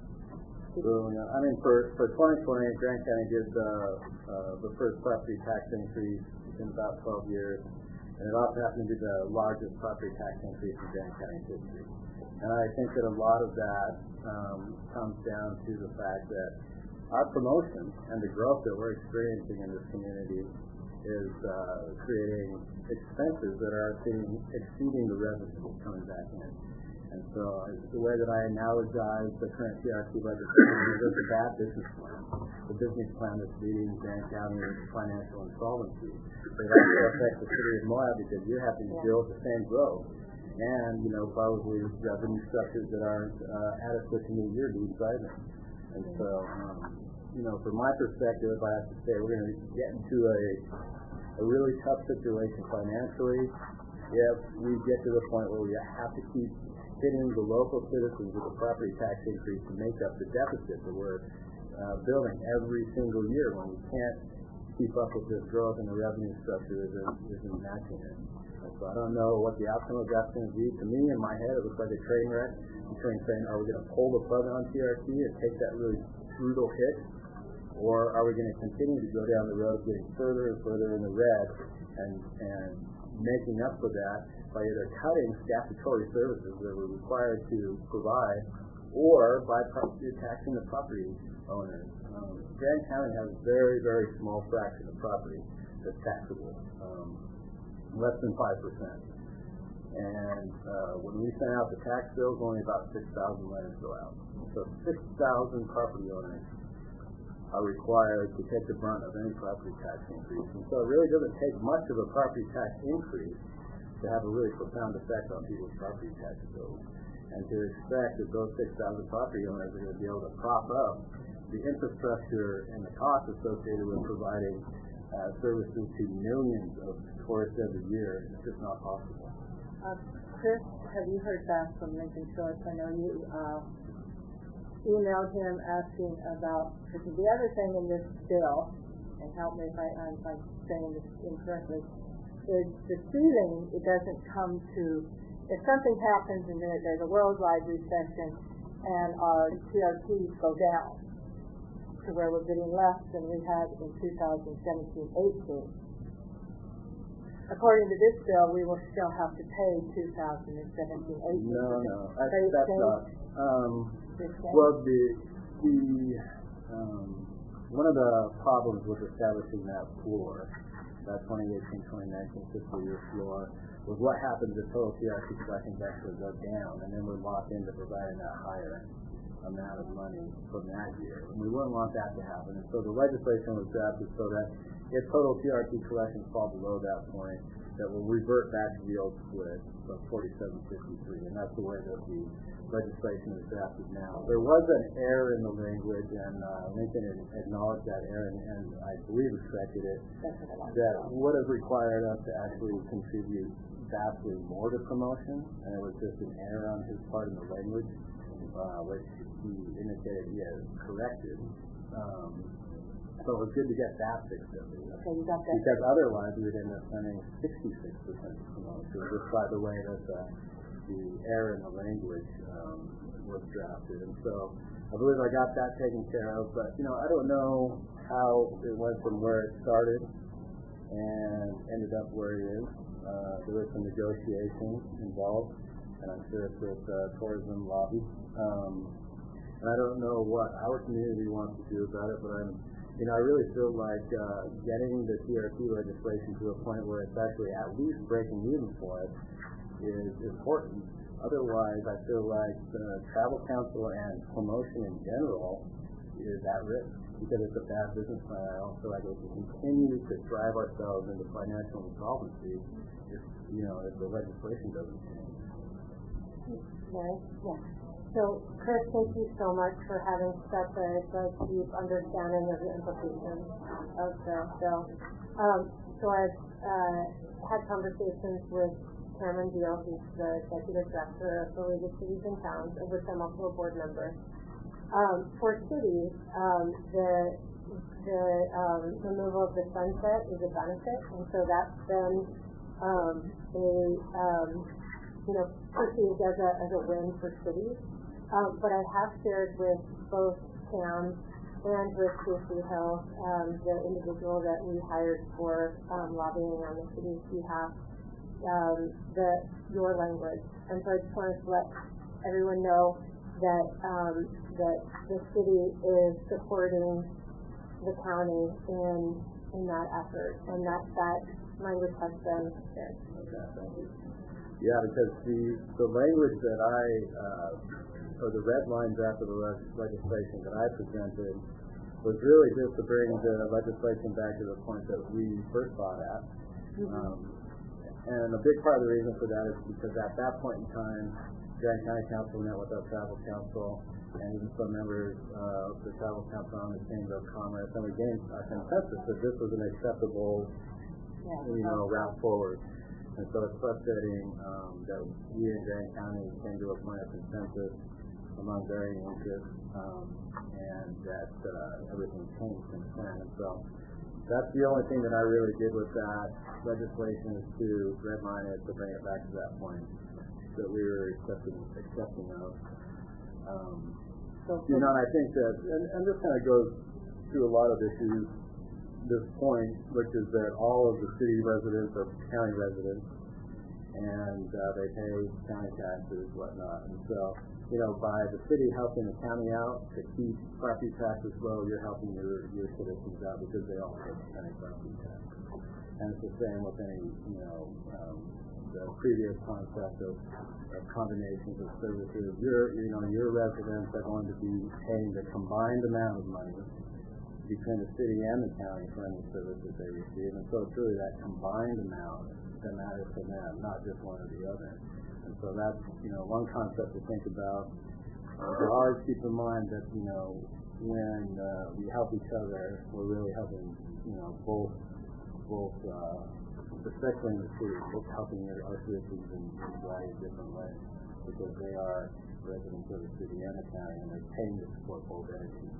Speaker 14: So, I mean, for, for twenty twenty, Grant County did the, uh, the first property tax increase in about twelve years, and it also happened to be the largest property tax increase in Grant County history. And I think that a lot of that um, comes down to the fact that our promotion and the growth that we're experiencing in this community is uh, creating expenses that are exceeding, exceeding the revenue coming back in. And so the way that I analogize the current C R P legislation is it's a bad business plan. The business plan that's leading Grant County into financial insolvency. It also affects the city of Moab because you're having to deal with the same growth. And, you know, probably revenue structures that aren't uh, adequate to meet your needs either. And so, um, you know, from my perspective, I have to say we're going to get into a, a really tough situation financially if we get to the point where we have to keep hitting the local citizens with a property tax increase to make up the deficit that we're uh, building every single year when we can't keep up with this growth and the revenue structure isn't, isn't matching it. So I don't know what the outcome of that's going to be. To me, in my head, it looks like a train wreck between saying, are we going to pull the plug on C R P and take that really brutal hit, or are we going to continue to go down the road of getting further and further in the red and, and making up for that by either cutting statutory services that we're required to provide or by property taxing the property owners. Um, Grant County has a very, very small fraction of property that's taxable. Um, less than five percent. And uh, when we send out the tax bills, only about six thousand letters go out. So six thousand property owners are required to take the brunt of any property tax increase. And so it really doesn't take much of a property tax increase to have a really profound effect on people's property tax bills. And to expect that those six thousand property owners are going to be able to prop up the infrastructure and the costs associated with providing uh, services to millions of tourists every year, it's just not possible.
Speaker 12: Uh, Chris, have you heard back from Lincoln Shores? I know you uh, emailed him asking about, because the other thing in this bill, and help me if, I, if I'm saying this incorrectly, is the ceiling. It doesn't come to, if something happens and there, there's a worldwide recession and our T R Ps go down to where we're getting less than we had in two thousand seventeen eighteen. According to this bill, we will still have to pay two thousand seventeen eighteen.
Speaker 14: No, no, that's, that's not. Um, well, the the um, one of the problems with establishing that floor, that twenty eighteen twenty nineteen fiscal year floor, was what happens if total T R C collections actually go down, and then we're locked into providing that higher amount of money from that year. And we wouldn't want that to happen. And so the legislation was drafted so that if total T R C collections fall below that point, that will revert back to the old split of forty-seven fifty-three, and that's the way that the legislation is drafted now. There was an error in the language, and uh, Lincoln acknowledged that error, and, and I believe respected it, that would have required us to actually contribute vastly more to promotion, and it was just an error on his part in the language, uh, which he indicated he had corrected. Um, so it was good to get that fixed up.
Speaker 12: Okay, you got that.
Speaker 14: Because otherwise we would end up spending sixty-six percent promotion, just by the way that the, the error in the language um, was drafted. And so I believe I got that taken care of, but you know, I don't know how it went from where it started and ended up where it is. Uh, there was some negotiation involved, and I'm sure it's with uh, tourism lobby. Um, and I don't know what our community wants to do about it, but I'm, you know, I really feel like uh, getting the T R P legislation to a point where it's actually at least breaking even for us is important. Otherwise, I feel like the Travel Council and promotion in general is at risk because it's a bad business plan. I don't feel like we can continue to drive ourselves into financial insolvency if, you know, if the legislation doesn't change.
Speaker 6: Right? Yeah. So, Chris, thank you so much for having such a, a deep understanding of the implications of the bill. Um, so I've uh, had conversations with Cameron Deal, who's the executive director of the League of Cities and Towns, of which I'm also a board member. Um, for cities, um, the the um, removal of the sunset is a benefit, and so that's been um, a um, you know perceived as a as a win for cities. Um, but I have shared with both Cam and with Stacey Hill, um, the individual that we hired for um, lobbying on the city's behalf, um, the your language, and so I just wanted to let everyone know that um, that the city is supporting the county in in that effort, and that that language has been shared.
Speaker 14: Okay, thank you. Yeah, because the the language that I uh, or the red line draft of the legislation that I presented was really just to bring the legislation back to the point that we first thought at. Mm-hmm. Um, and a big part of the reason for that is because at that point in time, Grand County Council met with our Travel Council and even some members uh, of the Travel Council on the Chamber of Commerce, and we gained a consensus that this was an acceptable, yeah, you know, route forward. And so it's frustrating um, that we in Grand County came to a point of consensus among varying interests, um, and that uh, everything changed since then. And so that's the only thing that I really did with that legislation is to redline it, to bring it back to that point that we were accepting, accepting of. Um, so, you know, and I think that, and, and this kind of goes to a lot of issues, this point, which is that all of the city residents are county residents, and uh, they pay county taxes, whatnot. And so, you know, by the city helping the county out to keep property taxes low, you're helping your, your citizens out because they all pay county property tax. And it's the same with any, you know, um, the previous concept of, of combinations of services. Your, you know, your residents are going to be paying the combined amount of money between the city and the county for any services they receive. And so it's really that combined amount that matters to them, not just one or the other. And so that's, you know, one concept to think about. Uh, to always keep in mind that, you know, when uh, we help each other, we're really helping, you know, both, both, uh, especially in the city, both helping our citizens in, in a variety of different ways. because they are residents of the city and the county, and they're paying to support both entities.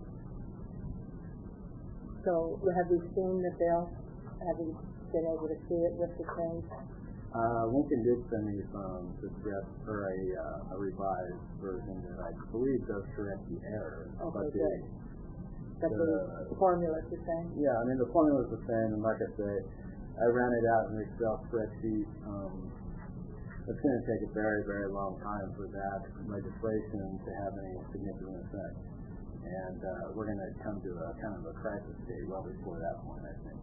Speaker 12: So have you seen the bill? Have you been able to see it with the change?
Speaker 14: Uh, Lincoln did send me some to draft for a, uh, a revised version that I believe does correct the error.
Speaker 12: Okay,
Speaker 14: but the,
Speaker 12: good. But the, the formula is the same?
Speaker 14: Yeah, I mean, the formula is the same, and like I say, I ran it out in the Excel spreadsheet. Um, it's going to take a very, very long time for that legislation to have any significant effect. And uh, we're going to come to a kind of a crisis state well before that point, I think.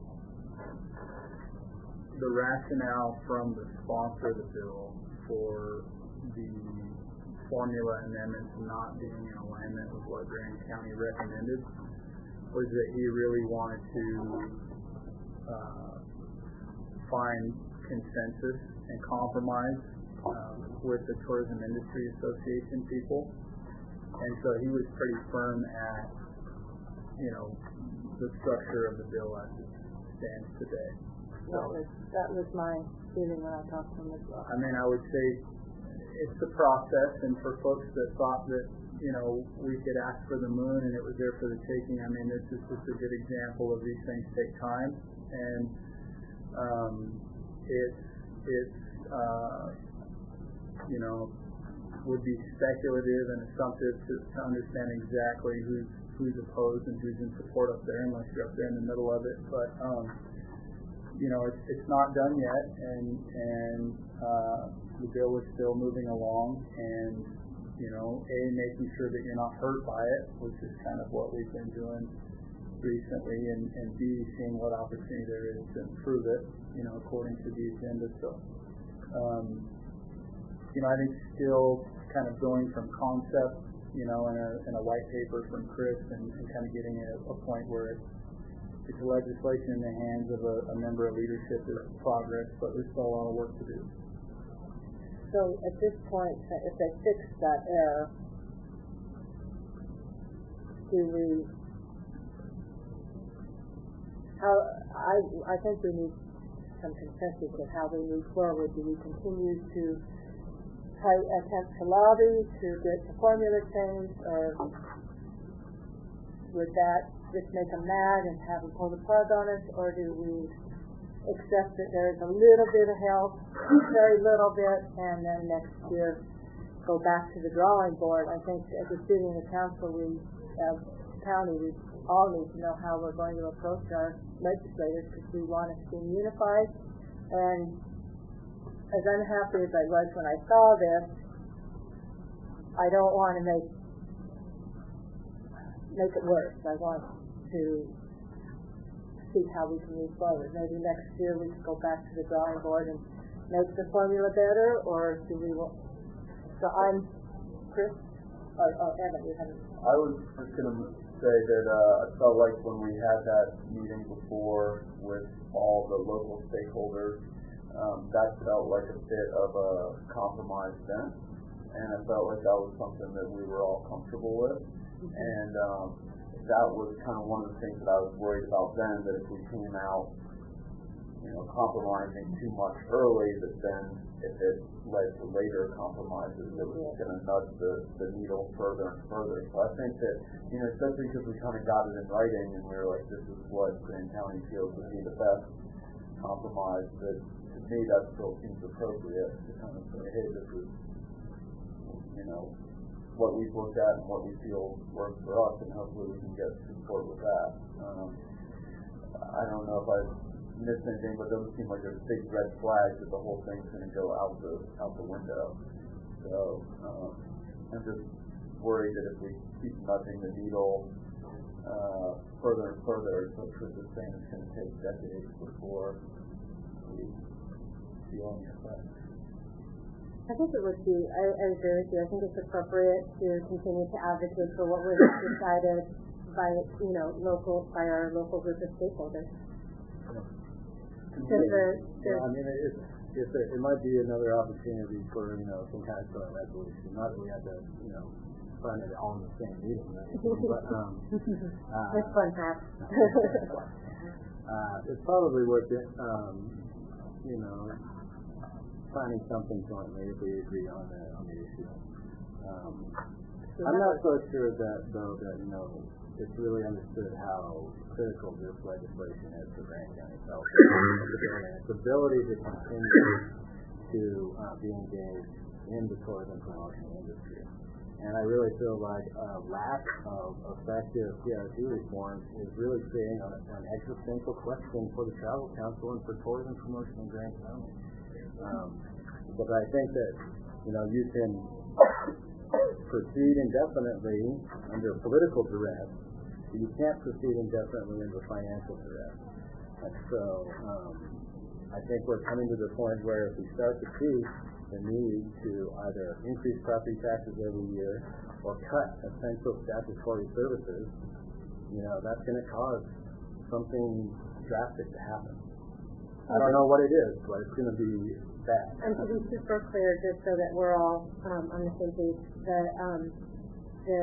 Speaker 7: The rationale from the sponsor of the bill for the formula amendments not being in alignment with what Grand County recommended was that he really wanted to uh, find consensus and compromise um, with the Tourism Industry Association people. And so he was pretty firm at, you know, the structure of the bill as it stands today.
Speaker 12: That was, that was my feeling when I talked to him as well.
Speaker 7: I mean, I would say it's a process, and for folks that thought that, you know, we could ask for the moon and it was there for the taking, I mean, this is just a good example of these things take time, and um, it's, it's uh, you know, would be speculative and assumptive to, to understand exactly who's who's opposed and who's in support up there, unless you're up there in the middle of it. But um, you know, it's it's not done yet, and and uh, the bill is still moving along, and you know, A, making sure that you're not hurt by it, which is kind of what we've been doing recently, and, and B, seeing what opportunity there is to improve it, you know, according to the agenda. So, um, you know, I think still kind of going from concept, you know, in a, in a white paper from Chris, and, and kind of getting it a point where it's, it's legislation in the hands of a, a member of leadership is progress, but there's still a lot of work to do.
Speaker 12: So at this point, if they fix that error, do we, how, I, I think we need some consensus of how we move forward. Do we continue to try, attempt to lobby to get the formula changed, or would that just make them mad and have them pull the plug on us, or do we accept that there's a little bit of help, very little bit, and then next year go back to the drawing board? I think as a city and a council, we, as a county, we all need to know how we're going to approach our legislators, because we want to be unified. And as unhappy as I was when I saw this, I don't want to make make it worse. I want to see how we can move forward. Maybe next year we can go back to the drawing board and make the formula better, or do we want... So I'm Chris, or, or Evan, you haven't...
Speaker 9: I was just going to say that uh, I felt like when we had that meeting before with all the local stakeholders, um, that felt like a bit of a compromise then, and I felt like that was something that we were all comfortable with. Mm-hmm. And um, that was kind of one of the things that I was worried about then, that if we came out, you know, compromising too much early, that then if it led to later compromises, it was going to nudge the, the needle further and further. So I think that, you know, especially because we kind of got it in writing and we were like, this is what Grand County feels would be the best compromise, that to me that still seems appropriate to kind of say, hey, this is, you know, what we've looked at and what we feel works for us, and hopefully we can get support with that. Um, I don't know if I missed anything, but it doesn't seem like there's big red flags that the whole thing's going to go out the out the window. So um, I'm just worried that if we keep nudging the needle uh, further and further, so Chris is saying it's going to take decades before we feel any effect.
Speaker 6: I think it would be, I, I agree with you, I think it's appropriate to continue to advocate for what was decided by, you know, local, by our local group of stakeholders.
Speaker 14: Yeah, yeah I mean, it, it's a, it might be another opportunity for, you know, some kind of sort of resolution. Not that we have to, you know, find it all in the same meeting, right? But, um, uh,
Speaker 6: it's fun, Pat.
Speaker 14: uh, it's probably worth it, um, you know, finding something jointly if we agree on the on the issue. Um, I'm not so sure that though that you know it's really understood how critical this legislation is for Grand County Health and its ability to continue to uh, be engaged in the tourism promotion industry. And I really feel like a lack of effective T R T reform is really creating a, an existential question for the Travel Council and for tourism promotion in Grand County. Um, but I think that, you know, you can proceed indefinitely under political duress, but you can't proceed indefinitely under financial duress. And so um, I think we're coming to the point where if we start to see the need to either increase property taxes every year or cut essential statutory services, you know, that's going to cause something drastic to happen. I don't know what it is, but it's going to be bad.
Speaker 6: And to be super clear, just so that we're all um, on the same page, the, um, the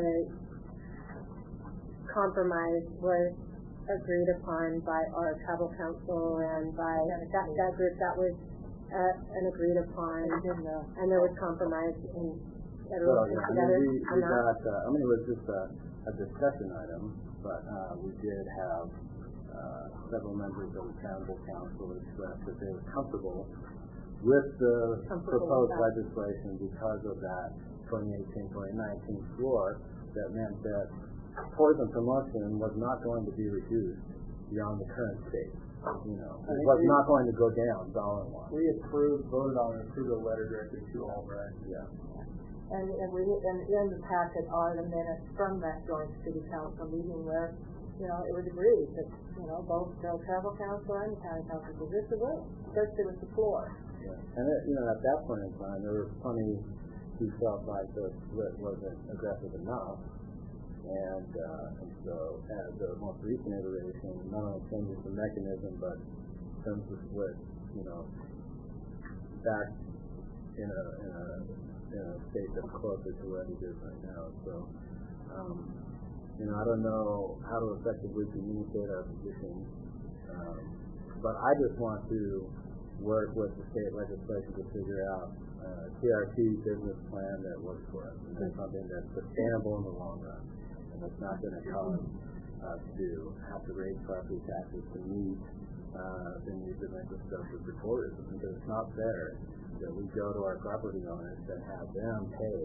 Speaker 6: compromise was agreed upon by our travel council and by that, that group. That was uh, an agreed upon, and there was compromise in everyone
Speaker 14: well, yeah,
Speaker 6: together.
Speaker 14: I mean, we, we got, uh, I mean, it was just a, a discussion item, but uh, we did have uh, several members of the travel council express that they were comfortable with the
Speaker 6: comfortable
Speaker 14: proposed
Speaker 6: with
Speaker 14: legislation because of that twenty eighteen twenty nineteen floor that meant that tourism promotion was not going to be reduced beyond the current state. You know, it was we, not going to go down dollar one.
Speaker 13: We approved, voted on an approval letter directly to Albright.
Speaker 14: Yeah.
Speaker 12: And, and we and in the packet are the minutes from that joint city council meeting where, you know, it was agreed that, you know, both the travel council and the county council said this is it. First it was the floor.
Speaker 14: Yeah. And it, you know, at that point in time, there were plenty who felt like the split wasn't aggressive enough. And, uh, and so, as the most recent iteration, not only changes the mechanism, but turns the split, you know, back in a in a in a state that's closer to what it is right now. So, um, you know, I don't know how to effectively communicate our position, um, but I just want to work with the state legislature to figure out a T R T business plan that works for us, and that's something that's sustainable in the long run. It's not going to cause us to have to raise property taxes to meet uh, the needs of infrastructure for tourism, because it's not fair that we go to our property owners and have them pay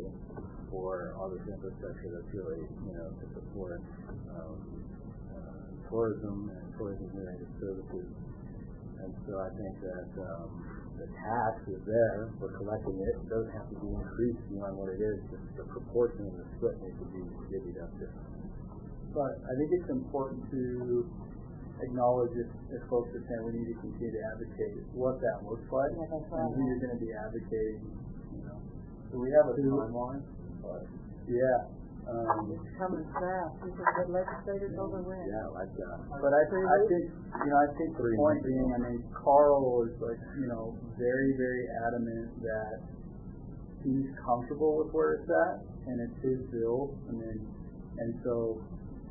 Speaker 14: for all this infrastructure that's really, you know, to support um, uh, tourism and tourism-related services. And so I think that um, the tax is there, we're collecting it, it doesn't have to be increased beyond what it is, just the proportion of the split needs to be divvied up differently.
Speaker 13: But I think it's important to acknowledge if, if folks are saying we need to continue to advocate what that looks like
Speaker 12: yeah, that's
Speaker 13: and
Speaker 12: right.
Speaker 13: who you're going to be advocating. You know, so we have a timeline. But yeah, um,
Speaker 12: It's coming fast. We can get legislators over with.
Speaker 14: Yeah, like that.
Speaker 13: But I, I think, you know, I think the point being, I mean, Carl is like, you know, very, very adamant that he's comfortable with where it's at, and it's his bill. I mean, and so.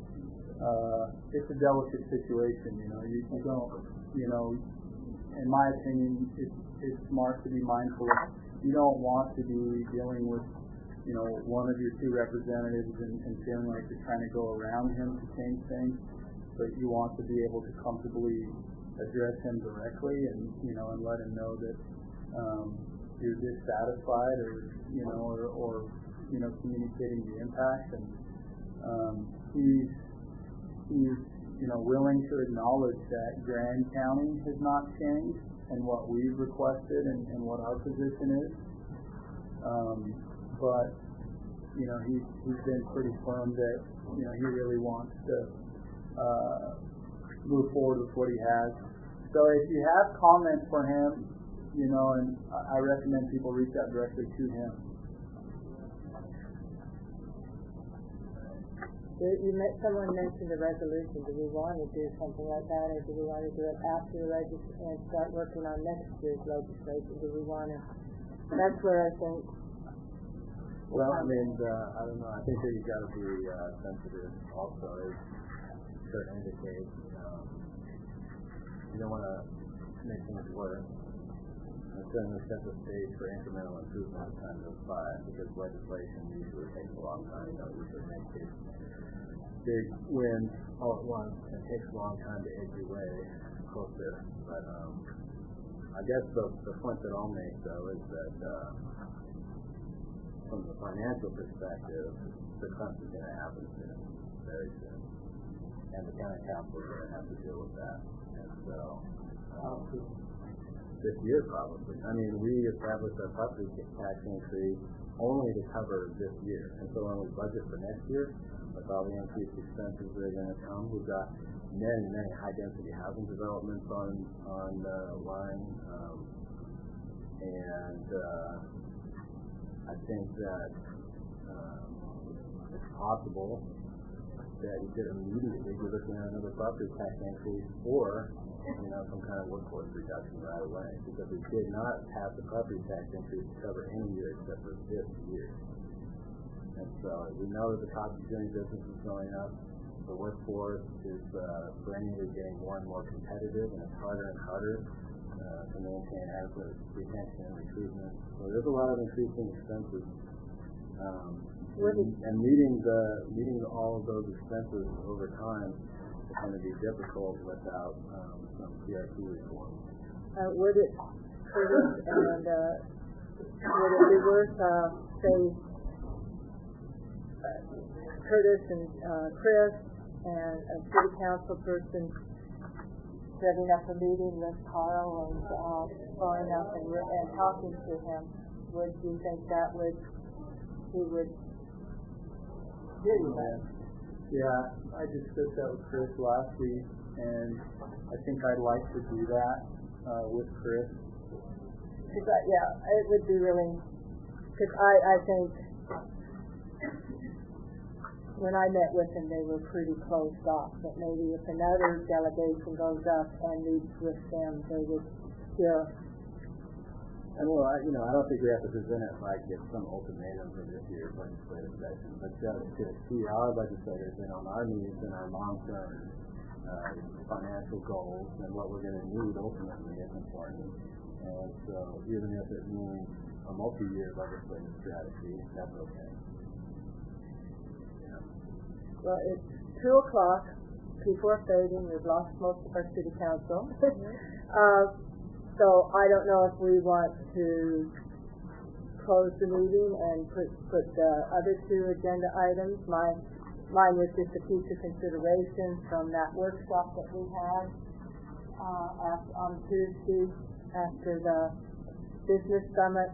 Speaker 13: Uh, it's a delicate situation, you know. You, you don't, you know. In my opinion, it's it's smart to be mindful. You don't want to be dealing with, you know, one of your two representatives and, and feeling like you're trying to go around him to change things, but you want to be able to comfortably address him directly and, you know, and let him know that um, you're dissatisfied or, you know, or, or you know, communicating the impact. And um, he's He's, you know, willing to acknowledge that Grand County has not changed and what we've requested and, and what our position is. Um, but, you know, he's, he's been pretty firm that, you know, he really wants to uh, move forward with what he has. So if you have comments for him, you know, and I recommend people reach out directly to him.
Speaker 12: You met, someone mentioned a resolution. Do we want to do something like that, or do we want to do it after the legis- and start working on next year's legislation? Do we want to? That's where I think.
Speaker 14: Well, I mean, uh, I don't know. I think that you've got to be uh, sensitive. Also, as Kurt indicates, um, you don't want to make things worse. It's going to set the stage for incremental improvement as time goes by, because legislation usually takes a long time. You know, usually makes big, big wins all at once, and it takes a long time to edge your way closer. But um, I guess the, the point that I'll make, though, is that uh, from the financial perspective, the crunch is going to happen soon, very soon. And the county council is going to have to deal with that. And so, um, this year probably. I mean, we established our property tax increase only to cover this year. And so when we budget for next year, with all the increased expenses that are going to come, we've got many, many high-density housing developments on on the line. Um, and uh, I think that um, it's possible that you could immediately be looking at another property tax increase or, you know, some kind of workforce reduction right away, because we did not have the property tax increase to cover any year except for this year. And so we know that the cost of doing business is going up. The workforce is uh, perennially getting more and more competitive, and it's harder and harder uh, to maintain adequate retention and recruitment. So there's a lot of increasing expenses. Um, and, and meeting the meeting all of those expenses over time is going to be difficult without um, some C R T reform.
Speaker 12: Uh, would it, Curtis, and uh, would it be worth, uh, say, uh, Curtis and uh, Chris and a city council person setting up a meeting with Carl and uh, going up and, and talking to him? Would you think that would he would do that?
Speaker 7: Yeah, I discussed that with Chris last week, and I think I'd like to do that uh, with Chris.
Speaker 12: Cause I, yeah, it would be really, because I, I think when I met with them, they were pretty closed off, but maybe if another delegation goes up and meets with them, they would hear.
Speaker 14: And well, I, you know, I don't think we have to present it like it's some ultimatum for this year's legislative session, but just to see our legislators in on our needs and our long-term uh, financial goals and what we're going to need ultimately is important. And so even if it means a multi-year legislative strategy, that's okay. Yeah.
Speaker 12: Well, it's two o'clock. People are fading. We've lost most of our city council. uh, So I don't know if we want to close the meeting and put put the other two agenda items. Mine, mine was just a future consideration from that workshop that we had uh, after, on Tuesday after the business summit,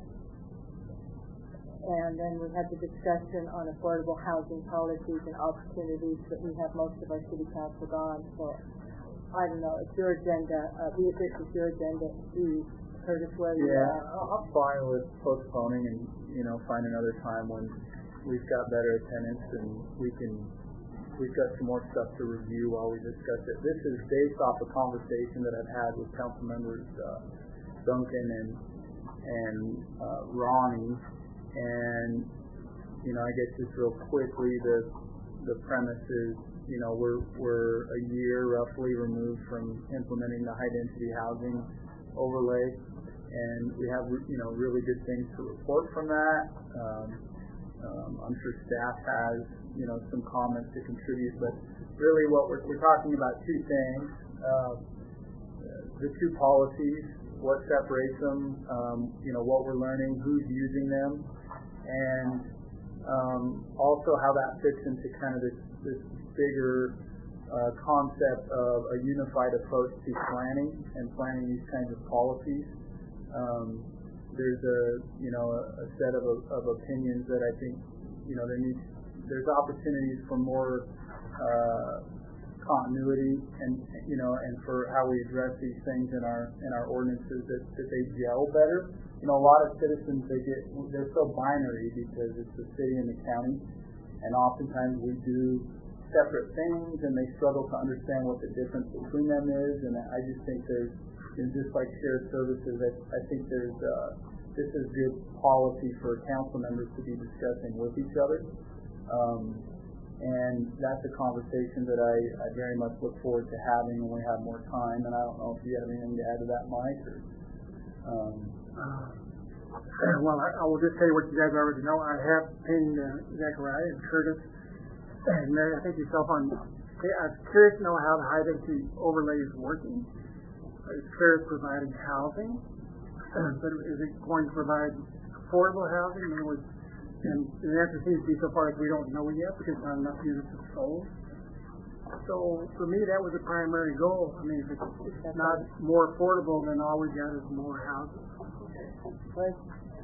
Speaker 12: and then we had the discussion on affordable housing policies and opportunities that we have most of our city council gone. So I don't know, it's your agenda, uh, this is your agenda, you, Curtis, whether you
Speaker 7: Yeah, I'm fine with postponing and, you know, find another time when we've got better attendance and we can, we've got some more stuff to review while we discuss it. This is based off a conversation that I've had with council members, uh, Duncan and, and, uh, Ronnie, and, you know, I guess just real quickly, the, the premise is, you know, we're we're a year roughly removed from implementing the high density housing overlay, and we have you know really good things to report from that. Um, um, I'm sure staff has you know some comments to contribute, but really what we're we're talking about two things: uh, the two policies, what separates them, um, you know what we're learning, who's using them, and um, also how that fits into kind of this this bigger uh, concept of a unified approach to planning and planning these kinds of policies. Um, there's a you know a, a set of, of opinions that I think you know there needs there's opportunities for more uh, continuity and you know and for how we address these things in our in our ordinances that, that they gel better. You know a lot of citizens they get they're so binary because it's the city and the county, and oftentimes we do separate things, and they struggle to understand what the difference between them is. And I just think there's, you know, just like shared services, I, I think there's uh, this is good policy for council members to be discussing with each other. Um, and that's a conversation that I, I very much look forward to having when we have more time. And I don't know if you have anything to add to that, Mike. Or, um,
Speaker 8: Uh, well, I, I will just tell you what you guys already know. I have pinged uh, Zachariah and Curtis and Mary. I think yourself on. I'm curious to know how the high density overlay is working. It's clear it's providing housing, but is it going to provide affordable housing? In other words, and the answer seems to be so far as we don't know yet because not enough units are sold. So for me, that was the primary goal. I mean, if it's, it's not more affordable, then all we got is more houses.
Speaker 12: Right.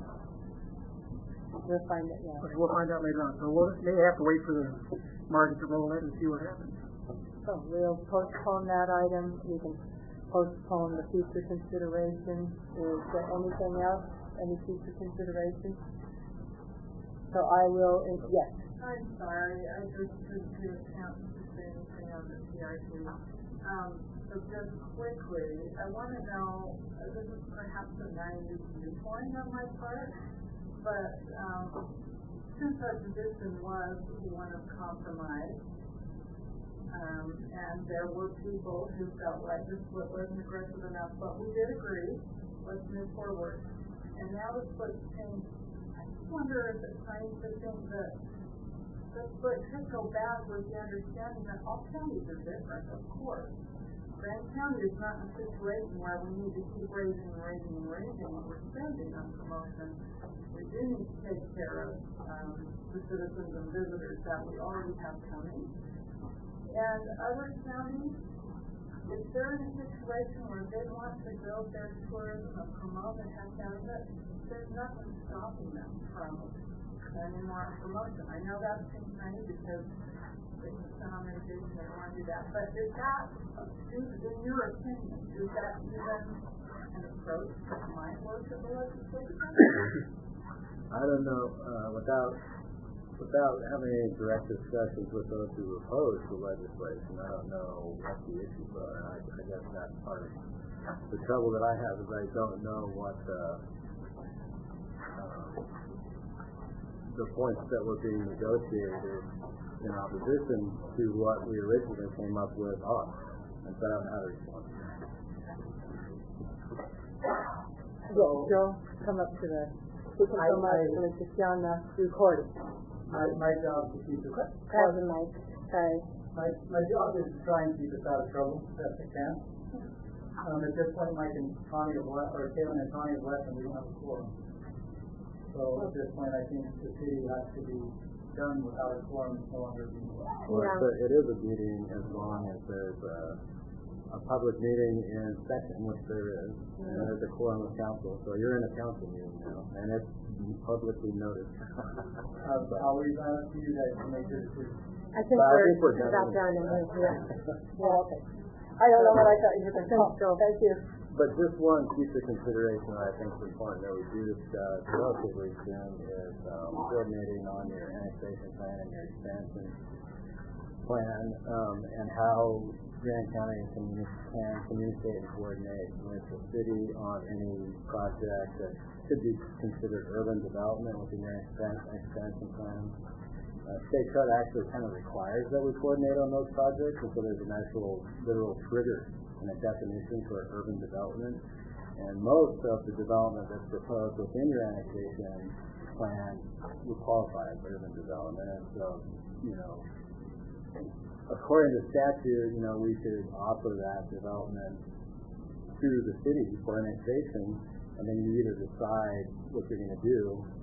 Speaker 12: We'll find it. Yeah.
Speaker 8: Okay, we'll find out later on. So we'll may have to wait for the market to roll in and see what happens.
Speaker 12: So we'll postpone that item. We can postpone the future consideration. Is there anything else? Any future consideration? So I will. Uh, yes.
Speaker 5: I'm sorry. I just didn't get a chance to say anything on the P R T. Um, so just quickly, I want to know. Uh, this is perhaps a naive viewpoint on my part, but um, since our position was one of compromise. Um, and there were people who felt like this wasn't aggressive enough, but we did agree. Let's move forward. And now the split's changed. I just wonder if it's time to think that the split could go back with the understanding that all counties are different, of course. Grand County is not in a situation where we need to keep raising and raising and raising what we're spending on promotion. We do need to take care of um, the citizens and visitors that we already have coming. And other counties, if they're in a situation where they want to build their tourism and promote the heck out of it, there's nothing stopping them from spending more on promotion. I know that seems naive because they can spend on mitigation, they don't want to do that. But is that, in your opinion, is that even an approach that might work at the legislature?
Speaker 14: I don't know. Uh, without Without having any direct discussions with those who oppose the legislation, I don't know what the issues are. And I, I guess that's part of the trouble that I have is I don't know what the, uh, the points that were being negotiated in opposition to what we originally came up with are. And so I don't know how to respond to that.
Speaker 12: Yes, Joe, come up to the, we can come up to the Christiana recording.
Speaker 13: My, my job is to keep us.
Speaker 12: Grab the mic. Sorry.
Speaker 13: My, my job is to try and keep us out of trouble best I can. Um, at this point, Mike and Connie have left, or Caitlin and Connie have left, and we don't have a quorum. So at this point, I think the city has to be done without a quorum. It's no longer a meeting.
Speaker 14: Well, yeah. But it is a meeting as long as there's a, a public meeting in session, which there is, and there's a quorum of council. So you're in a council meeting now, and it's publicly noticed.
Speaker 13: uh, I'll leave that up to you guys to make your decision.
Speaker 6: I think
Speaker 14: but
Speaker 6: we're,
Speaker 14: I think we're
Speaker 6: about done. And we're, yeah.
Speaker 12: Oh, okay. I don't know what I thought you were going to talk, so thank you.
Speaker 14: But just one future consideration that I think is important that we do discuss relatively soon is um, coordinating on your annexation plan and your expansion plan, um, and how Grand County can, can communicate and coordinate with the city on any project that could be considered urban development within your expansion plan. Uh, state code actually kind of requires that we coordinate on those projects, and so there's an actual literal trigger and a definition for urban development. And most of the development that's proposed within your annexation plan would qualify as urban development. And so, you know, according to statute, you know, we should offer that development to the city for annexation, and then you either decide what you're going to do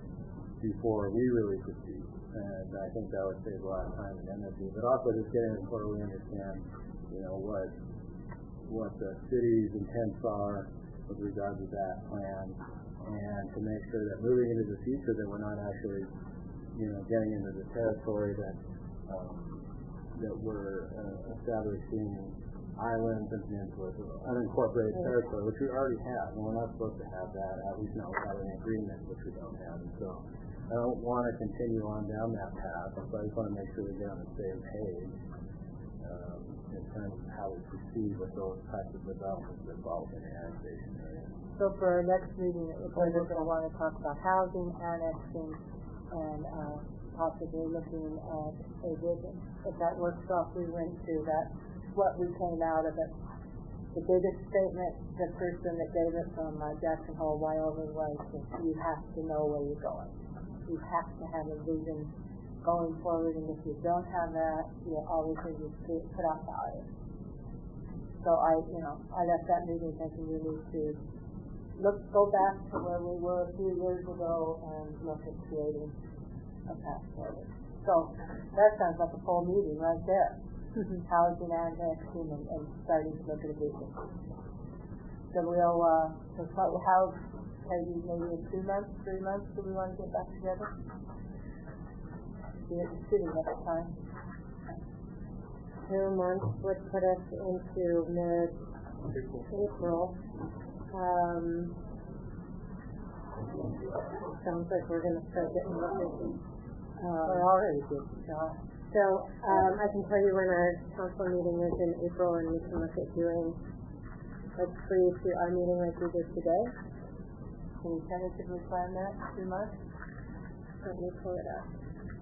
Speaker 14: before we really proceed. And I think that would save a lot of time and energy. But also just getting to totally understand, you know, what what the city's intents are with regard to that plan, and to make sure that moving into the future that we're not actually, you know, getting into the territory that um, that we're uh, establishing islands and peninsulas, unincorporated territory, which we already have, and we're not supposed to have that, at least not without an agreement, which we don't have. And so I don't want to continue on down that path, and so I just want to make sure we get on the same page um, in terms of how we proceed with those types of developments that fall within the annexation area.
Speaker 12: So for our next meeting, it looks like we're going to want to talk about housing, annexing, and uh, possibly looking at a vision. If that works off, we went to that, what we came out of it. the biggest statement the person that gave it from uh, Jackson Hole, Wyoming was that you have to know where you're going. You have to have a vision going forward, and if you don't have that, you're always going to be put off the audience. So I, you know, I left that meeting thinking we need to look, go back to where we were a few years ago and look at creating a path forward. So that sounds like a full meeting right there. Housing and annexing and, and starting to look at a vision. So we'll, uh, we'll probably have maybe, maybe in two months, three months, do we want to get back together? Be at the city next time.
Speaker 6: Two months would put us into mid-April. Um, sounds like we're going to start getting looking. Um,
Speaker 12: we're already good. Uh,
Speaker 6: So um, I can tell you when our council meeting is in April, and we can look at doing like free to our meeting like we did today.
Speaker 12: Can we tentatively plan that two months?
Speaker 6: Let me pull it up.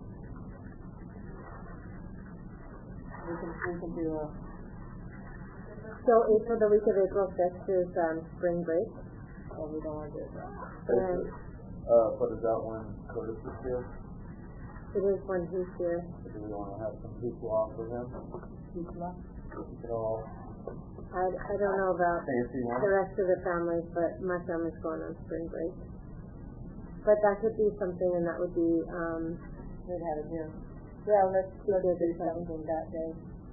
Speaker 12: We can we can do a.
Speaker 6: So April, the week of April fifth is um, spring break.
Speaker 12: Oh, we don't want to do it.
Speaker 9: And, uh, but is that when Curtis is here?
Speaker 6: It is when he's here.
Speaker 9: Do we want to have some people off for him?
Speaker 12: People off?
Speaker 9: At all?
Speaker 6: I, I don't know about
Speaker 9: Fancy one?
Speaker 6: the rest of the families, but my family's going on spring break. But that could be something, and that would be, um,
Speaker 12: we'd have it here. Yeah, let's, let's do something that day.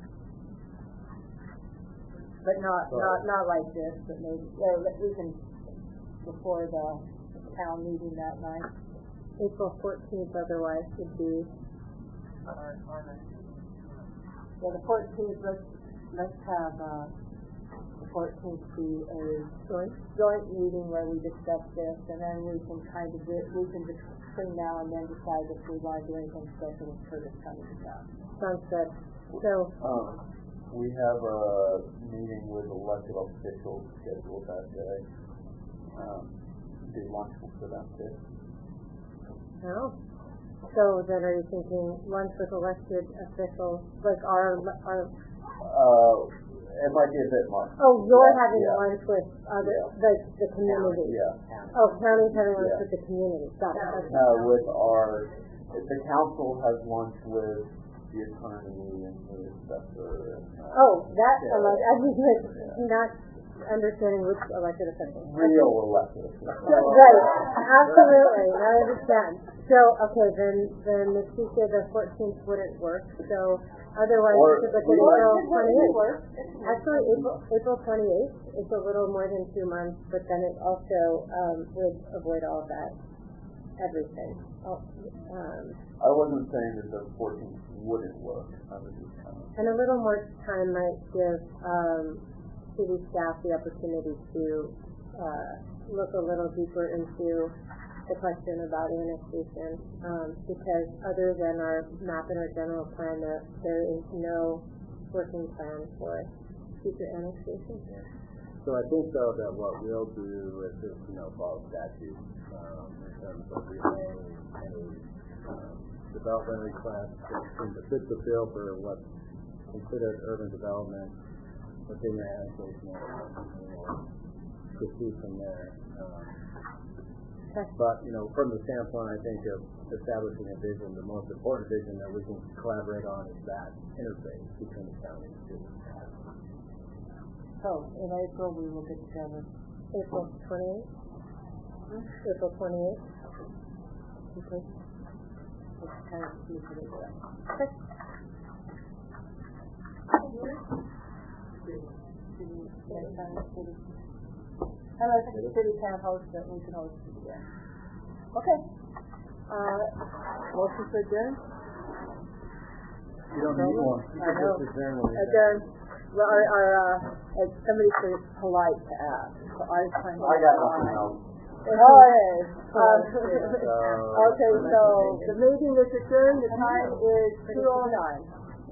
Speaker 12: But not,
Speaker 9: Sorry.
Speaker 12: not, not like this, but maybe, yeah, we can, before the town meeting that night.
Speaker 6: April fourteenth otherwise would be.
Speaker 12: Yeah, the fourteenth, let's, let's have, uh, the fourteenth be a joint, joint meeting where we discuss this, and then we can kind of, do, we can between now and then decide if we want to do anything special with Curtis coming to town.
Speaker 6: Sounds good. So,
Speaker 9: um, we have a meeting with elected officials scheduled that day. Um, do lunch for them too.
Speaker 6: no. So then are you thinking lunch with elected officials, like our, our
Speaker 9: Uh, it might be a bit much.
Speaker 6: oh, you're
Speaker 9: yeah,
Speaker 6: having
Speaker 9: yeah.
Speaker 6: lunch with other,
Speaker 9: Yeah.
Speaker 6: like the community.
Speaker 9: Yeah.
Speaker 6: Oh, county's having lunch
Speaker 9: Yeah.
Speaker 6: with the community. Got it. Okay.
Speaker 9: No, with our, the council has lunch with the attorney and the assessor. And, uh,
Speaker 6: Oh, that
Speaker 9: yeah.
Speaker 6: elect, I was like, not understanding which elected officials.
Speaker 9: Real elected officials.
Speaker 6: Right, absolutely, I understand. So, okay, then, then the Tuesday the fourteenth wouldn't work, so otherwise
Speaker 9: Or
Speaker 6: we could look at
Speaker 9: we
Speaker 6: April
Speaker 9: might-
Speaker 6: twenty-eighth. Actually, April, April twenty-eighth is a little more than two months, but then it also, um, would avoid all that, everything. Oh, um,
Speaker 9: I wasn't saying that the fourteenth wouldn't work. I was just kind of.
Speaker 6: and a little more time might give, um, city staff the opportunity to, uh, look a little deeper into the question about annexation, um, because other than our map and our general plan, there, there is no working plan for future annexation.
Speaker 14: So I think though that what we'll do is just, you know, follow statute, um, in terms of relaying any, um, development request that seems to fit the bill for what's considered urban development within the annexation area, and we'll proceed from there. Um, But, you know, from the standpoint, I think, of establishing a vision, the most important vision that we can collaborate on is that interface between the county and the city.
Speaker 12: So, in April, we will get together.
Speaker 6: April twenty-eighth? Hmm? April twenty-eighth? Okay.
Speaker 12: Let's kind of look at it there.
Speaker 6: Okay.
Speaker 12: City, next time, city. Unless the city can't host it, we can host it again. Okay. Uh, motion to adjourn?
Speaker 14: You don't need one. You
Speaker 12: I
Speaker 14: can
Speaker 12: know.
Speaker 14: just adjourn when you're done.
Speaker 12: Adjourn. Well, our, our, uh, somebody's so polite to ask, so I was trying to.
Speaker 9: I got nothing else.
Speaker 12: Oh, yes. Um,
Speaker 14: So-
Speaker 12: okay, so the meeting is adjourned, the time is two oh nine.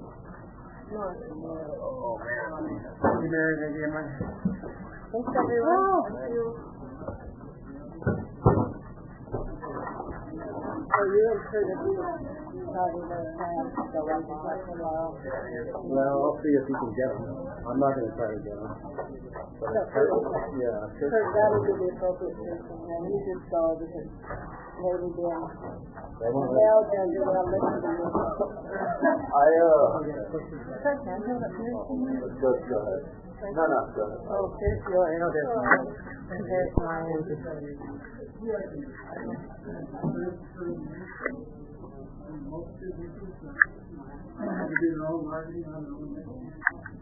Speaker 8: Oh, man. You married again, man?
Speaker 12: Thanks, everyone.
Speaker 6: Oh.
Speaker 12: Thank you. So you and Curtis probably know plans to go in tomorrow.
Speaker 14: Well, I'll see if he can get them. I'm not going to try to get them.
Speaker 12: So Curtis,
Speaker 14: yeah,
Speaker 12: Curtis, that would be the appropriate person. And you just go because maybe then they'll then do what I'm listening to you.
Speaker 9: I, uh,
Speaker 12: Just
Speaker 9: go ahead. No, no, go ahead.
Speaker 12: Oh, here's yours.
Speaker 14: No, that's mine.
Speaker 12: There's mine.
Speaker 2: Most businesses, uh, do their own marketing on their own.